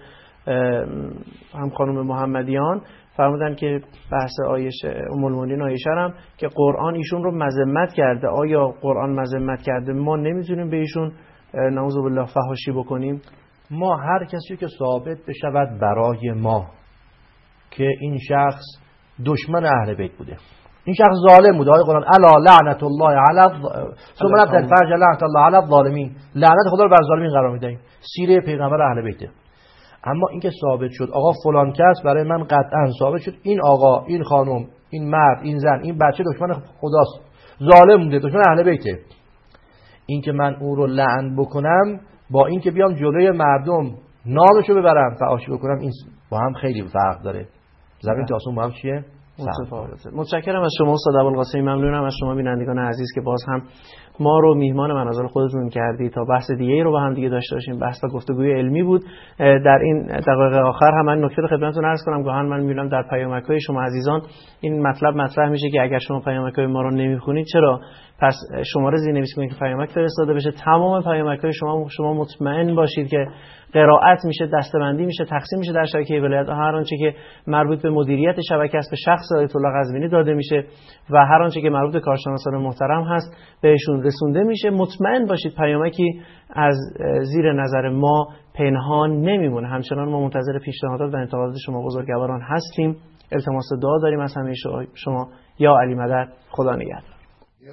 هم خانم محمدیان فرمودن که بحث عایشه ام المؤمنین عایشه هم که قرآن ایشون رو مذمت کرده. آیا قرآن مذمت کرده؟ ما نمیتونیم به ایشون نعوذ بالله فحاشی بکنیم. ما هر کسی که ثابت بشود برای ما که این شخص دشمن اهل بیت بوده، این شخص ظالم بوده، آیه قرآن الا لعنت الله علی ثم نبت الفرج لعنت الله علی الظالمین، لعنت خدا رو بر ظالمین قرار میدیم. سیره پیغمبر اهل بیته. اما اینکه ثابت شد آقا فلان کس برای من قطعا ثابت شد این آقا، این خانم، این مرد، این زن، این بچه دشمن خداست، ظالم بوده، دشمن اهل بیته، اینکه من او رو لعن بکنم با اینکه بیام جلوی مردم نامشو ببرم فحاشی بکنم، این با هم خیلی فرق داره. زمین تا آسمون با هم چیه؟ متفاوته. متشکرم از شما استاد ابوالقاسمی. ممنونم از شما بینندگان عزیز که باز هم ما رو میهمان منازل خودتون کردید تا بحث دیگه‌ای رو با هم دیگه داشته باشیم. بحث و گفتگوی علمی بود. در این دقایق آخر هم من نکته رو خدمتتون عرض کنم. گاهن من میبینم در پیامک‌های شما عزیزان این مطلب مطرح میشه که اگر شما پیامک‌های ما رو نمیخونید چرا پس شماره زیرنویس کنید که پیامک فرستاده بشه. تمام پیامک‌های شما شما مطمئن باشید که قرائت میشه، دسته‌بندی میشه، تقسیم میشه در شبکه ولایت. هر آنچه که مربوط به مدیریت شبکه است به شخص آیت الله قزوینی داده میشه و هر آنچه که مربوط به کارشناسان محترم هست بهشون رسونده میشه. مطمئن باشید پیامکی از زیر نظر ما پنهان نمیمونه. همچنان ما منتظر پیشنهادات و انتقادات شما بزرگواران هستیم. التماس دعا داریم از همه شما. یا علی مدد، خدا نگهدار. یا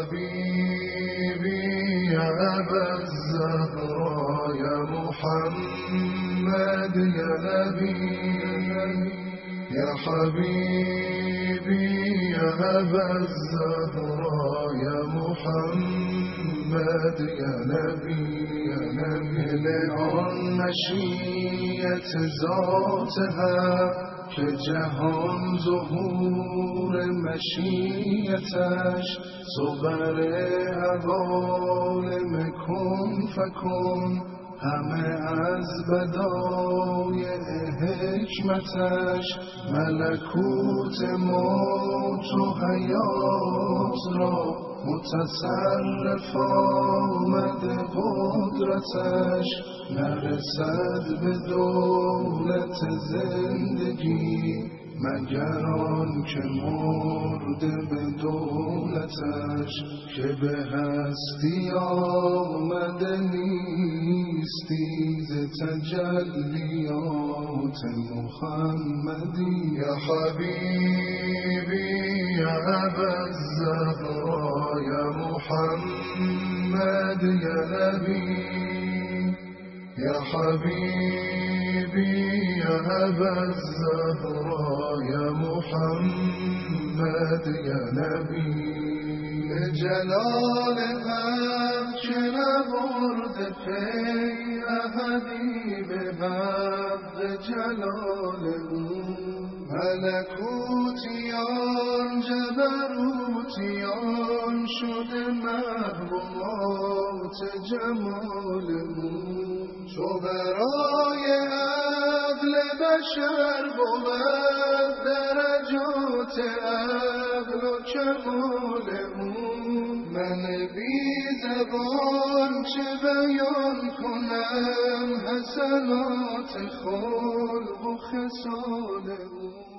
حبیبی یا ابا الزهرا یا محمد یا نبی یا حبیبی یا ابا الزهرا یا محمد یا نبی یا نبی لعن مشیت ذاتها که جهان ظهور مشیتش صبر عوالم کن فکن همه از بدای حکمتش ملکوت موت و حیات را متصرف آمد قدرتش نرسد به دولت زندگی مگر آن که مرده به دولتش که به هستی آمده نیستی ز تجلیات محمدی یا حبیبی يا أبا الزهراء يا محمد يا نبي يا حبيبي يا أبا الزهراء يا محمد يا نبي جلال حق چه نبرد پی احدی به حق جلال او ملکوتیان جبروتیان شده محبوبات جمال او چو برای عدل بشر بود درجات عقل و کمال او من بی زبان چه بیان کنم حسنات خلق و خصال او